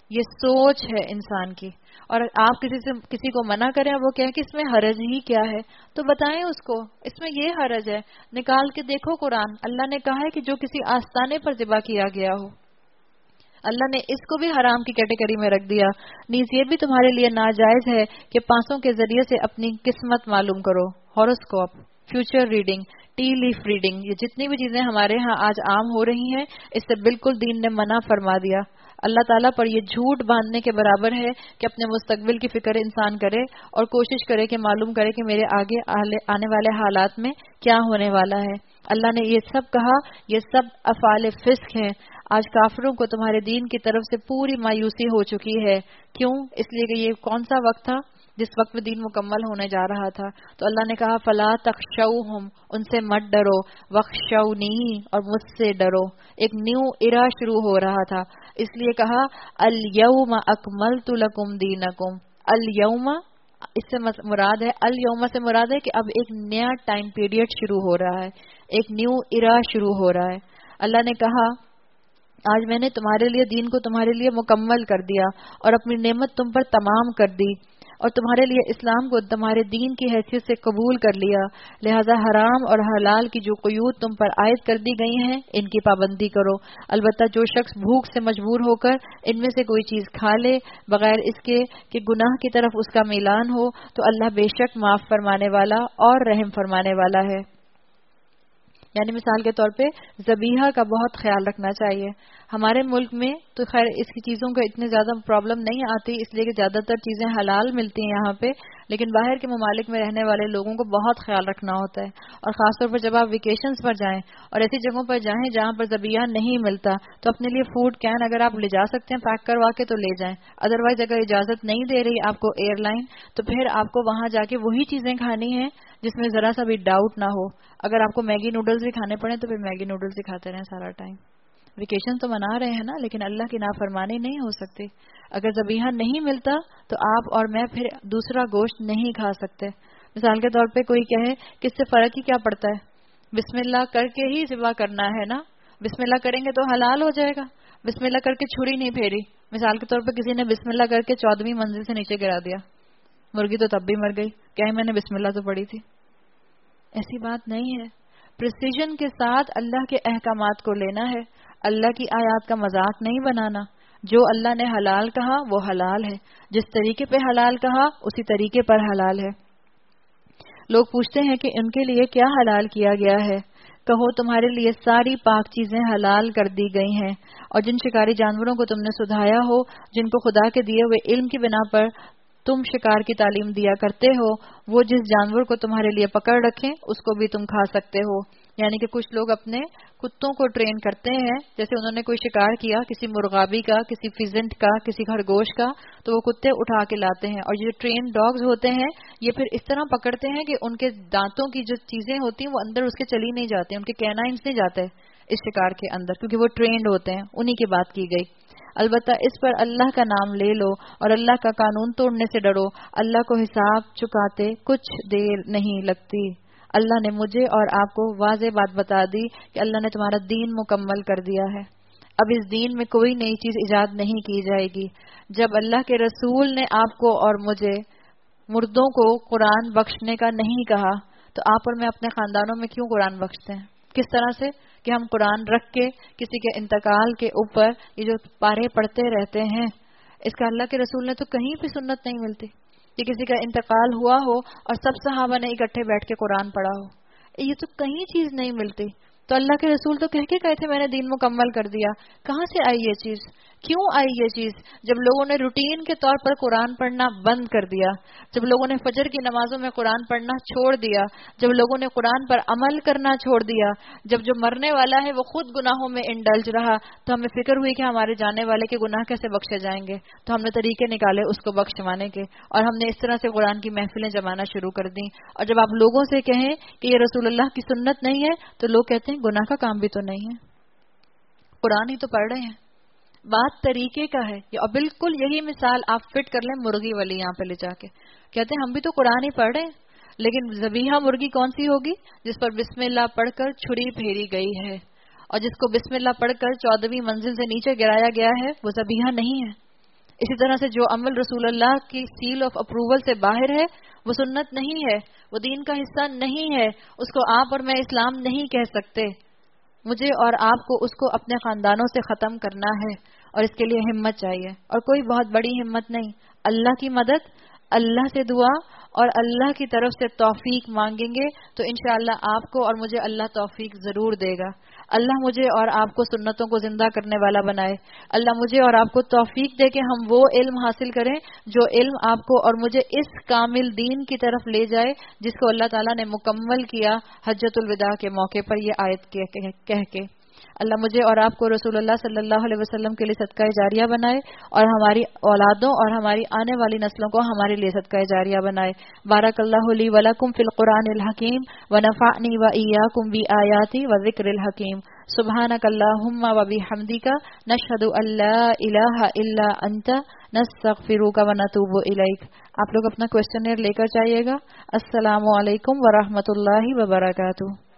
یہ سوچ ہے انسان کی. اور آپ کسی کو منع کریں اور وہ کہیں کہ اس میں حرج ہی کیا ہے، تو بتائیں اس کو اس میں یہ حرج ہے. نکال کے دیکھو قرآن، اللہ نے کہا ہے کہ جو کسی آستانے پر ذبح کیا گیا ہو، اللہ نے اس کو بھی حرام کی کیٹیگری میں رکھ دیا. نیز یہ بھی تمہارے لیے ناجائز ہے کہ پانسوں کے ذریعے سے اپنی قسمت معلوم کرو. Horoscope, future reading, tea leaf reading, یہ جتنی بھی چیزیں ہمارے ہاں آج عام ہو رہی ہیں، اس سے بالکل دین نے منع فرما دیا. اللہ تعالیٰ پر یہ جھوٹ باندھنے کے برابر ہے کہ اپنے مستقبل کی فکر انسان کرے اور کوشش کرے کہ معلوم کرے کہ میرے آگے آنے والے حالات میں کیا ہونے والا ہے. اللہ نے یہ سب کہا، یہ سب افعال فسق ہیں. آج کافروں کو تمہارے دین کی طرف سے پوری مایوسی ہو چکی ہے. کیوں؟ اس لیے کہ یہ کون سا وقت تھا جس وقت میں دین مکمل ہونے جا رہا تھا. تو اللہ نے کہا فلا تخشوہم، ان سے مت ڈرو، وخشونی، اور مجھ سے ڈرو. ایک نیو ایرا شروع ہو رہا تھا، اس لیے کہا الیوم اکملت لکم دینکم. الیوم اس سے مراد ہے، الیوم سے مراد ہے کہ اب ایک نیا ٹائم پیریڈ شروع ہو رہا ہے، ایک نیو ایرا شروع ہو رہا ہے. اللہ نے کہا آج میں نے تمہارے لیے دین کو تمہارے لیے مکمل کر دیا اور اپنی نعمت تم پر تمام کر دی، اور تمہارے لیے اسلام کو تمہارے دین کی حیثیت سے قبول کر لیا. لہذا حرام اور حلال کی جو قیود تم پر عائد کر دی گئی ہیں ان کی پابندی کرو. البتہ جو شخص بھوک سے مجبور ہو کر ان میں سے کوئی چیز کھا لے بغیر اس کے کہ گناہ کی طرف اس کا میلان ہو، تو اللہ بے شک معاف فرمانے والا اور رحم فرمانے والا ہے. یعنی مثال کے طور پہ ذبیحہ کا بہت خیال رکھنا چاہیے. ہمارے ملک میں تو خیر اس کی چیزوں کا اتنے زیادہ پرابلم نہیں آتی، اس لیے کہ زیادہ تر چیزیں حلال ملتی ہیں یہاں پہ، لیکن باہر کے ممالک میں رہنے والے لوگوں کو بہت خیال رکھنا ہوتا ہے. اور خاص طور پر جب آپ ویکیشنز پر جائیں اور ایسی جگہوں پر جائیں جہاں پر ذبیحہ نہیں ملتا، تو اپنے لیے فوڈ کین اگر آپ لے جا سکتے ہیں پیک کروا کے تو لے جائیں. ادروائز اگر اجازت نہیں دے رہی آپ کو ایئر لائن، تو پھر آپ کو وہاں جا کے وہی چیزیں کھانی ہیں جس میں ذرا سا بھی ڈاؤٹ نہ ہو. اگر آپ کو میگی نوڈلز بھی کھانے پڑے تو پھر میگی نوڈلز ہی کھاتے رہیں سارا ٹائم. ویکیشن تو منا رہے ہیں نا، لیکن اللہ کی نافرمانی نہیں ہو سکتی. اگر ذبیحہ نہیں ملتا تو آپ اور میں پھر دوسرا گوشت نہیں کھا سکتے. مثال کے طور پہ کوئی کہے کہ اس سے فرق ہی کیا پڑتا ہے، بسم اللہ کر کے ہی ذبح کرنا ہے نا، بسم اللہ کریں گے تو حلال ہو جائے گا. بسم اللہ کر کے چھری نہیں پھیری، مثال کے طور پہ کسی نے بسم اللہ کر کے 14ویں منزل سے نیچے گرا دیا، مرغی تو تب بھی مر گئی، کہیں میں نے بسم اللہ تو پڑھی تھی. ایسی بات نہیں ہے. پریسیجن کے ساتھ اللہ کے احکامات کو لینا ہے، اللہ کی آیات کا مذاق نہیں بنانا. جو اللہ نے حلال کہا وہ حلال ہے، جس طریقے پہ حلال کہا اسی طریقے پر حلال ہے. لوگ پوچھتے ہیں کہ ان کے لیے کیا حلال کیا گیا ہے. کہو تمہارے لیے ساری پاک چیزیں حلال کر دی گئی ہیں، اور جن شکاری جانوروں کو تم نے سدھایا ہو، جن کو خدا کے دیے ہوئے علم کی بنا پر تم شکار کی تعلیم دیا کرتے ہو، وہ جس جانور کو تمہارے لیے پکڑ رکھیں اس کو بھی تم کھا سکتے ہو. یعنی کہ کچھ لوگ اپنے کتوں کو ٹرین کرتے ہیں، جیسے انہوں نے کوئی شکار کیا کسی مرغابی کا، کسی فیزنٹ کا، کسی خرگوش کا، تو وہ کتے اٹھا کے لاتے ہیں، اور یہ ٹرین ڈاگز ہوتے ہیں یہ پھر اس طرح پکڑتے ہیں کہ ان کے دانتوں کی جو چیزیں ہوتی ہیں وہ اندر اس کے چلی نہیں جاتی، ان کے کینائنز نہیں جاتے اس شکار کے اندر، کیونکہ وہ ٹرینڈ ہوتے ہیں. انہی کی بات کی گئی. البتہ اس پر اللہ کا نام لے لو اور اللہ کا قانون توڑنے سے ڈرو. اللہ کو حساب چکاتے کچھ دیر نہیں لگتی. اللہ نے مجھے اور آپ کو واضح بات بتا دی کہ اللہ نے تمہارا دین مکمل کر دیا ہے. اب اس دین میں کوئی نئی چیز ایجاد نہیں کی جائے گی. جب اللہ کے رسول نے آپ کو اور مجھے مردوں کو قرآن بخشنے کا نہیں کہا، تو آپ اور میں اپنے خاندانوں میں کیوں قرآن بخشتے ہیں؟ کس طرح سے کہ ہم قرآن رکھ کے کسی کے انتقال کے اوپر یہ جو پارے پڑھتے رہتے ہیں. اس کا اللہ کے رسول نے تو کہیں بھی سنت نہیں ملتی کہ کسی کا انتقال ہوا ہو اور سب صحابہ نے اکٹھے بیٹھ کے قرآن پڑھا ہو. یہ تو کہیں چیز نہیں ملتی. تو اللہ کے رسول تو کہہ کے گئے تھے میں نے دین مکمل کر دیا. کہاں سے آئی یہ چیز؟ کیوں آئی یہ چیز؟ جب لوگوں نے روٹین کے طور پر قرآن پڑھنا بند کر دیا، جب لوگوں نے فجر کی نمازوں میں قرآن پڑھنا چھوڑ دیا، جب لوگوں نے قرآن پر عمل کرنا چھوڑ دیا، جب جو مرنے والا ہے وہ خود گناہوں میں انڈلج رہا، تو ہمیں فکر ہوئی کہ ہمارے جانے والے کے گناہ کیسے بخشے جائیں گے. تو ہم نے طریقے نکالے اس کو بخشوانے کے، اور ہم نے اس طرح سے قرآن کی محفلیں جمانا شروع کر دیں. اور جب آپ لوگوں سے کہیں کہ یہ رسول اللہ کی سنت نہیں ہے تو لوگ کہتے ہیں گناہ کا کام بھی تو نہیں ہے، قرآن ہی تو پڑھ رہے ہیں. بات طریقے کا ہے. اور بالکل یہی مثال آپ فٹ کر لیں مرغی والی یہاں پہ لے جا کے. کہتے ہیں ہم بھی تو قرآن ہی پڑھ رہے ہیں، لیکن ذبیحہ مرغی کون سی ہوگی؟ جس پر بسم اللہ پڑھ کر چھری پھیری گئی ہے، اور جس کو بسم اللہ پڑھ کر 14ویں منزل سے نیچے گرایا گیا ہے وہ ذبیحہ نہیں ہے. اسی طرح سے جو عمل رسول اللہ کی سیل آف اپروول سے باہر ہے وہ سنت نہیں ہے، وہ دین کا حصہ نہیں ہے، اس کو آپ اور میں اسلام نہیں کہہ سکتے. مجھے اور آپ کو اس کو اپنے خاندانوں سے ختم کرنا ہے، اور اس کے لیے ہمت چاہیے، اور کوئی بہت بڑی ہمت نہیں. اللہ کی مدد، اللہ سے دعا اور اللہ کی طرف سے توفیق مانگیں گے تو انشاءاللہ آپ کو اور مجھے اللہ توفیق ضرور دے گا. اللہ مجھے اور آپ کو سنتوں کو زندہ کرنے والا بنائے. اللہ مجھے اور آپ کو توفیق دے کہ ہم وہ علم حاصل کریں جو علم آپ کو اور مجھے اس کامل دین کی طرف لے جائے جس کو اللہ تعالیٰ نے مکمل کیا حجۃ الوداع کے موقع پر یہ آیت کہہ کے. اللہ مجھے اور آپ کو رسول اللہ صلی اللہ علیہ وسلم کے لیے صدقہ جاریہ بنائے اور ہماری اولادوں اور ہماری آنے والی نسلوں کو ہمارے لیے صدقہ جاریہ بنائے. بارک اللہ لی ولکم فی القرآن الحکیم ونفعنی وإیاکم بآیاتی وذکر الحکیم. سبحانک اللہم وبحمدک نشہد ان لا الہ الا انت نستغفرک ونتوب الیک. آپ لوگ اپنا کویسچنئر لے کر جائیے گا. السلام علیکم ورحمۃ اللہ وبرکاتہ.